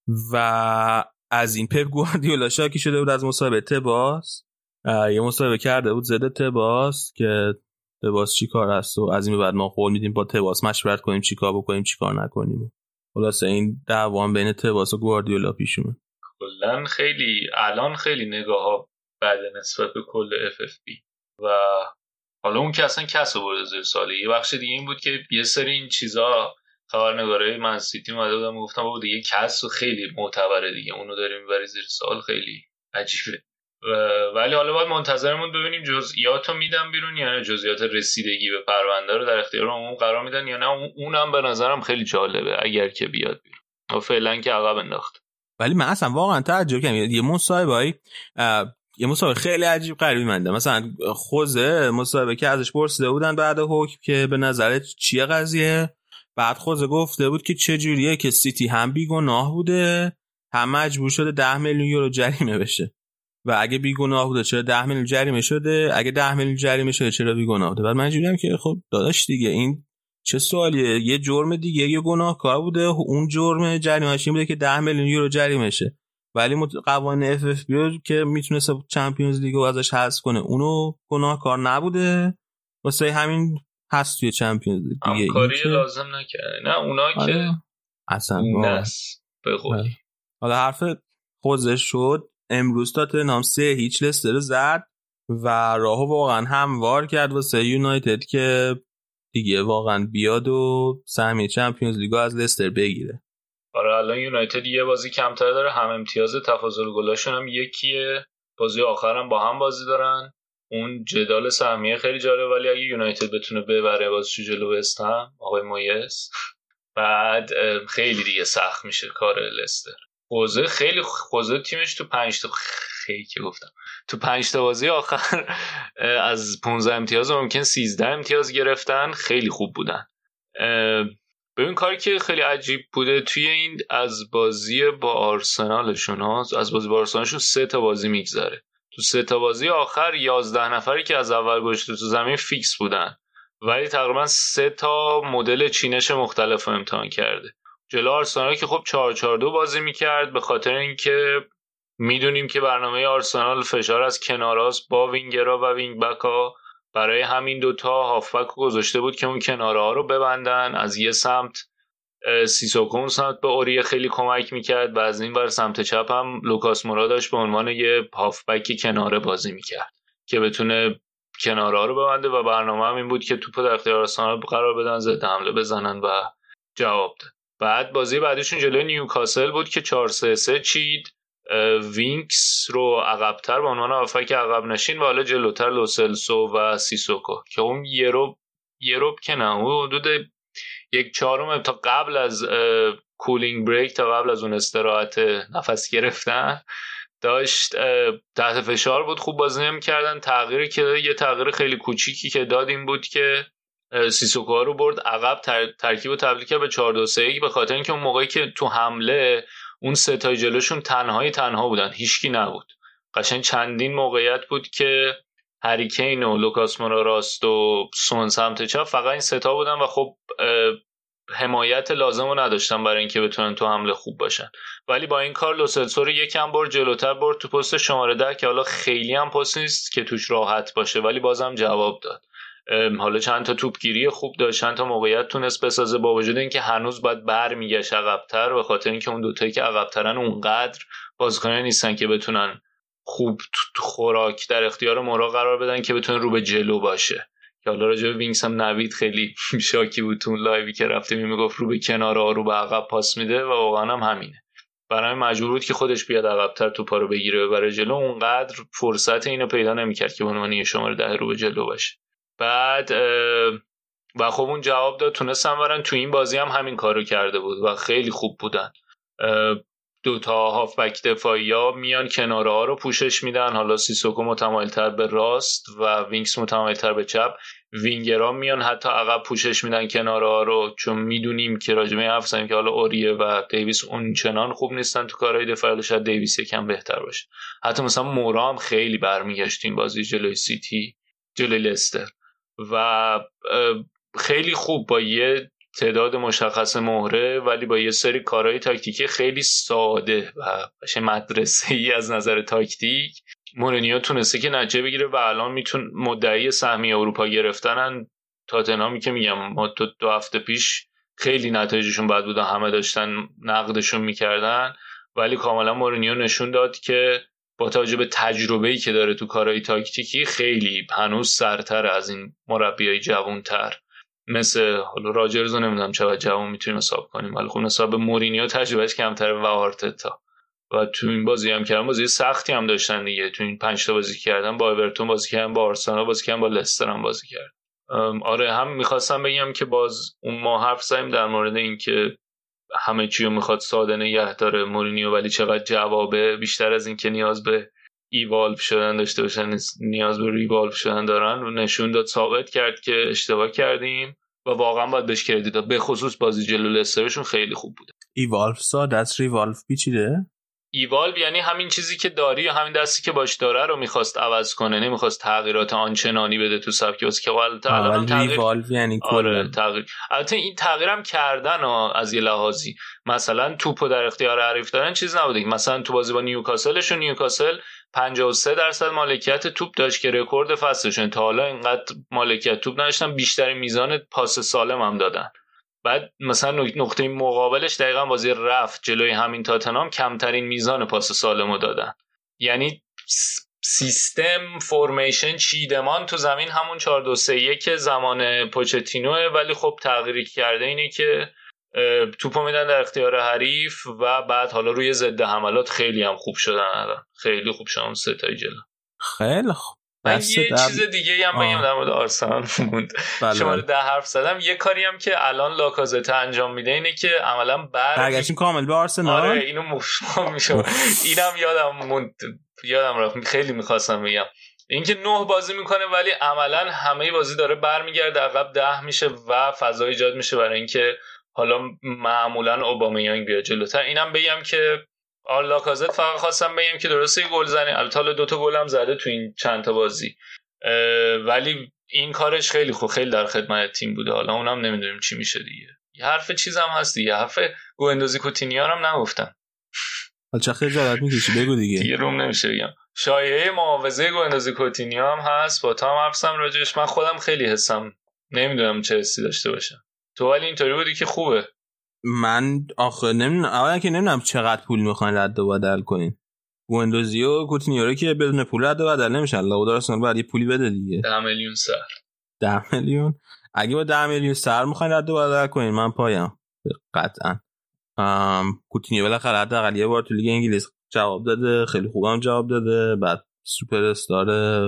و از این پپ گواردیولا شاکی شده بود از مصاحبه تباس، یه مصاحبه کرده بود ضد تباس که تباس چی کار هست و از این به بعد ما قول میدیم با تباس مشورت کنیم چی کار بکنیم چی کار نکنیم. خلاصه این دعوا بین تباس و گواردیولا پیش اومد. کلا الان خیلی نگاه‌ها بعد نسبت به کل FFP و حالا اون که اصلا کسو برده زیر ساله. یه بخش دیگه این بود که یه سری این چیزا خبرنگارای من سیتی اومده بودن گفتن بابا دیگه کسو خیلی معتبره دیگه اونو داریم میبری زیر سوال، خیلی عجیبه. ولی حالا باید منتظرمون ببینیم جزئیاتو میدن بیرون یا نه، جزئیات رسیدگی به پرونده رو در اختیار عموم قرار میدن یا نه. اونم به نظرم خیلی جالبه اگر که بیاد بیرون و فعلا که عقب انداخت. ولی من اصلا واقعا تعجب کردم یه مصاحبه خیلی عجیب غریبی منده. مثلا خوزه مصاحبه که ازش پرسیده بودن بعد حکم که به نظرت چیه قضیه بعد خوزه گفته بود که چه جوریه که سیتی هم بیگناه بوده هم مجبور شده 10 میلیون یورو جریمه بشه و اگه بیگناه بوده چرا 10 میلیون جریمه شده، اگه 10 میلیون جریمه شده چرا بیگناه بوده. بعد من جوریام که خب داداش دیگه این چه سوالیه، یه جرم دیگه یه گناهکار بوده، اون جرم جریمه‌اش این بوده که 10 میلیون یورو جریمه شه، ولی قوانین اف اف بی که میتونست چمپیونز لیگو ازش حذف کنه اونو گناهکار نبوده، واسه همین هست توی چمپیونز لیگ دیگه. کاری لازم نکرده. نه اونا که اصلا نس بقولی. حالا حرف خوزه شد. امروز تاتنهام 3-0 لستر زد و راهو واقعا هموار کرد واسه یونایتد که دیگه واقعا بیاد و سهمیه چمپیونز لیگو از لستر بگیره. آره الان یونایتد یه بازی کمتر داره، هم امتیاز تفاضل گلاشون هم یکیه، بازی آخرام با هم بازی دارن. اون جدال سهمیه خیلی جالب، ولی اگه یونایتد بتونه ببره بازیشو جلو استهم آقای مویس بعد خیلی دیگه سخت میشه کار لستر. خوزه تیمش تو 5 تا خیلی که گفتم تو 5 تا بازی آخر از 15 امتیاز ممکن 13 امتیاز گرفتن، خیلی خوب بودن. ببین کاری که خیلی عجیب بوده توی این از بازی با آرسنالشون از بازی با آرسنالشون 3 تا بازی میگذره، تو 3 تا بازی آخر 11 نفری که از اول گذاشته تو زمین فیکس بودن، ولی تقریبا 3 تا مدل چینش مختلف رو امتحان کرده. جلو آرسنال که خب 4-4-2 بازی میکرد، به خاطر اینکه میدونیم که برنامه آرسنال فشار از کناراست با وینگرها و وینگ بکا، برای همین دوتا هافبک رو گذاشته بود که اون کنارها رو ببندن. از یه سمت سیسوکو سمت به اوریه خیلی کمک میکرد و از این ور سمت چپ هم لوکاس مورا داشت به عنوان یه هافبک کناره بازی میکرد که بتونه کنارها رو ببنده و برنامه هم این بود که توپو در اختیار آرسنال قرار بدن، ضد حمله بزنن و جواب داد. بعد بازی بعدیشون جلوی نیوکاسل بود که 4-3-3 چید، وینکس رو عقب‌تر به عنوان هافبک عقب نشین و حالا جلوتر لوسلسو و سیسوکو که اون یه رب که نه اون حدود 1/4 تا قبل از کولینگ بریک، تا قبل از اون استراحت نفس گرفتن داشت تحت فشار بود، خوب بازی نمی‌کردن. تغییری که یه تغییر خیلی کوچیکی که داد این بود که سیسوکو رو برد عقب، ترکیب رو تبدیل کرد به 4-2-3-1 به خاطر اینکه اون موقعی که تو حمله اون ستای جلوشون تنها بودن، هیچکی نبود. قشنگ چندین موقعیت بود که هری کین و لوکاس مورا راست و سون سمت چپ فقط این ستا بودن و خب حمایت لازم رو نداشتن برای اینکه بتونن تو حمله خوب باشن. ولی با این کار لوسلسو رو یکم برد جلوتر، برد تو پست شماره 10 که حالا خیلی هم پست نیست که توش راحت باشه ولی بازم جواب داد. حالا چند تا توپگیری خوب داشت، چند تا موقعیت تونست بسازه، با وجود اینکه هنوز باید برمیگشت عقب‌تر به خاطر اینکه اون دوتایی که عقب‌ترن اونقدر بازیکنان نیستن که بتونن خوب خوراک در اختیار مورا قرار بدن که بتونه رو به جلو باشه. که حالا راجع به وینگز هم نوید خیلی شاکی بود تو لایوی که رفتیم میگفت رو به کنارها رو به عقب پاس میده و واقعا هم همینه. برای مجبور بود که خودش بیاد عقب‌تر توپا رو بگیره و برای جلو اونقدر فرصت اینو پیدا نمی‌کرد که به عنوان شماره 10 رو به جلو باشه. بعد و خب اون جواب داد، تونستن برن. تو این بازی هم همین کارو کرده بود و خیلی خوب بودن. دوتا هافبک دفاعی ها میان کناره ها رو پوشش میدن، حالا سیسوکو متمایل تر به راست و وینکس متمایل تر به چپ، وینگرها میان حتی عقب پوشش میدن کناره ها رو، چون میدونیم که راجمه حرف زدیم که حالا اوریه و دیویس اون چنان خوب نیستن تو کارهای دفاعی، شاید دیویس یکم بهتر باشه. حتی مثلا مورا هم خیلی برمیگشت این بازی جلوی سیتی، جلوی لستر و خیلی خوب با یه تعداد مشخص مهره ولی با یه سری کارهای تاکتیکی خیلی ساده و مدرسه‌ای از نظر تاکتیک مورینیو تونسته که نتیجه بگیره و الان میتون مدعی سهمیه اروپا گرفتنن. تاتنهامی که میگم ما تو 2 هفته پیش خیلی نتایجشون بد بود، همه داشتن نقدشون میکردن، ولی کاملا مورینیو نشون داد که با توجه به تجربه‌ای که داره تو کارهای تاکتیکی خیلی هنوز سرتر از این مربیای جوان‌تر مثل حالا راجرز رو نمیدونم چقدر جوان میتونیم حساب کنیم، ولی خب حساب به مورینیو تجربهش کمتره و آرتتا. و تو این بازی هم کردن، بازی سختی هم داشتن دیگه، تو این 5 تا بازی کردن، با اورتون بازی کردن، با آرسنال بازی کردن، با لستر هم بازی کردن. آره هم می‌خواستم بگم که باز اون ما حرف زدیم در مورد این که همه چی رو میخواد ساده نگه داره مورینیو، ولی چقدر جوابه بیشتر از این که نیاز به ایوالو شدن داشته باشن نیاز به ریوالو شدن دارن و نشون داد، ثابت کرد که اشتباه کردیم و واقعا باید بهش کردیت داد، به خصوص بازی جلو لسترشون خیلی خوب بوده. ایوالف سا دست ریوالف پیچیده. ایوالو یعنی همین چیزی که داری یا همین دستی که باش داره رو میخواست عوض کنه، نمیخواست تغییرات آنچنانی بده تو سبک بازی که الان ریوالو یعنی آره تغییر. البته این تغییرم کردن از یه لحاظی، مثلا توپو در اختیار حریف دارن چیز نبوده. مثلا تو بازی با نیوکاسلشون، نیوکاسل 53% مالکیت توپ داشت که رکورد فصلشون، تا حالا اینقدر مالکیت توپ نداشتن، بیشترین میزان پاس سالم هم دادن. بعد مثلا نقطه مقابلش دقیقاً بازی رفت جلوی همین تاتنهام کمترین میزان پاس سالمو دادن. یعنی سیستم فرمیشن چیدمان تو زمین همون 4-2-3-1 زمان پوچتینوه، ولی خب تغییری کرده اینه که توپو میدن در اختیار حریف و بعد حالا روی ضد حملات خیلی هم خوب شدن. الان خیلی خوب شدن ستای جلو. خیلی خوب. من یه چیز دیگه هم بگم در مورد آرسنال موند. شما رو 10 حرف زدم. یه کاری هم که الان لاکازت انجام میده اینه که عملا برگشتیم کامل به آرسنال. آره اینو مفهوم میشه. اینم یادم رفت خیلی می‌خواستم بگم. اینکه 9 بازی میکنه ولی عملا همه بازی داره برمیگرده عقب 10 میشه و فضا ایجاد میشه برای اینکه حالا معمولا اوبامیانگ بیاد جلوتر. اینم بگم که لاکازت فقط خواستم بگم که درسته یه گل زنه، البته حالا 2 تا گل هم زده تو این چند تا بازی، ولی این کارش خیلی خوب، خیلی در خدمت تیم بوده. حالا اونم نمیدونیم چی میشه دیگه. یه حرف چیزم هست دیگه، حرف گوندوزی کوتینیو هم نگفتم. حالا چه خجالت میکشی بگو دیگه روم نمیشه بگم. شایعه معاوضه گوندوزی کوتینیو هم هست، با تا هم حرفم راجعش. من خودم خیلی حسم نمیدونم چه حسی داشته باشم. تو ولی اینطوری بودی که خوبه. من آخه نمیدونم، اولا که نمیدونم چقدر پول میخواین رد و بدل کنین. گوندوزی و کوتینیو رو که بدون پول رد و بدل نمیشه. الله دارسون بعد یه پولی بده دیگه. 10 میلیون سر. 10 میلیون. اگه با 10 میلیون سر میخواین رد و بدل کنین من پایم. قطعا. کوتینیو بالاخره حداقل یه بار تو لیگ انگلیس جواب داده، خیلی خوبم جواب داده. بعد سوپر استار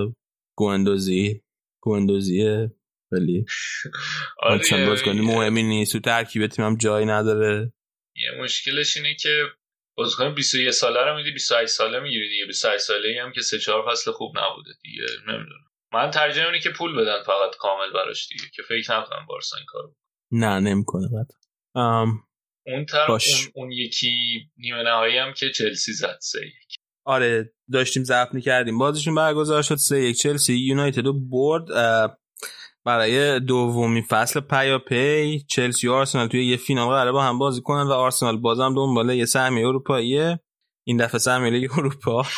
گوندوزیه ولی چند باز کنی مهمی نیست، تو ترکیب تیمم جایی نداره. یه مشکلش اینه که بازیکن 21 ساله رو میدی 28 ساله میگیری دیگه. 28 ساله‌ای هم که 3-4 فصل خوب نبوده دیگه. نمیدونم، من ترجیح اینه که پول بدن فقط کامل براش دیگه، که فکر نکنم بارسا این کارو نه نمیکنه. بعد اون یکی نیمه نهایی هم که چلسی زد 3-1. آره داشتیم ضبط می‌کردیم بازیشون برگزار شد 3-1 چلسی یونایتد رو برد. برای دومین فصل پیاپی چلسی و آرسنال توی یه فینال قراره با هم بازی کنن و آرسنال بازم دنبال یه سهمیه اروپاییه، این دفعه سهمیه لیگ اروپا.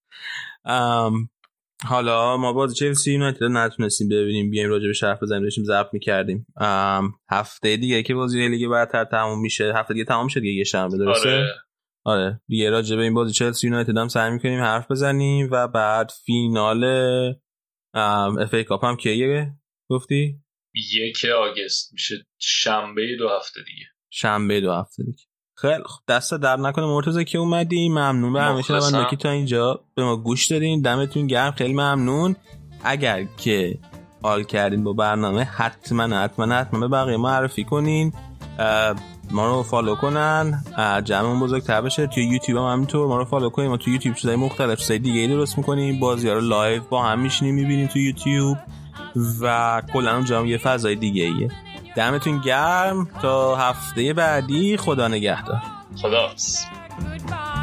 حالا ما باز چلسی یونایتد نتونستیم ببینیم، بیایم راجع به حرف بزنیم، داشتیم ضبط می‌کردیم. هفته دیگه که بازی لیگ برتر تموم میشه، هفته دیگه تموم شد یه شنبه درسته؟ آره دیگه راجع به این بازی چلسی یونایتد هم سعی می‌کنیم حرف بزنیم و بعد فینال اف ای کاپ هم کیه گفتی؟ 1 آگوست میشه، شنبه 2 هفته دیگه. شنبه 2 هفته دیگه. خیلی خب دست در نکنه مرتضی که اومدی، ممنون به همه شنوندگان که تا اینجا به ما گوش دادین، دمتون گرم، خیلی ممنون. اگر که حال کردین با برنامه حتما به بقیه معرفی کنین، ما رو فالو کنن، جمعمون بزرگتر بشه. توی یوتیوب هم همینطور ما رو فالو کنین. ما توی یوتیوب چیزای مختلف چیزای دیگه درست می‌کنیم، بازی‌ها رو لایو با هم می‌شینیم می‌بینیم توی یوتیوب و کلا اونجا یه فضای دیگه ایه. دمتون گرم تا هفته بعدی، خدا نگهدار. خداحافظ.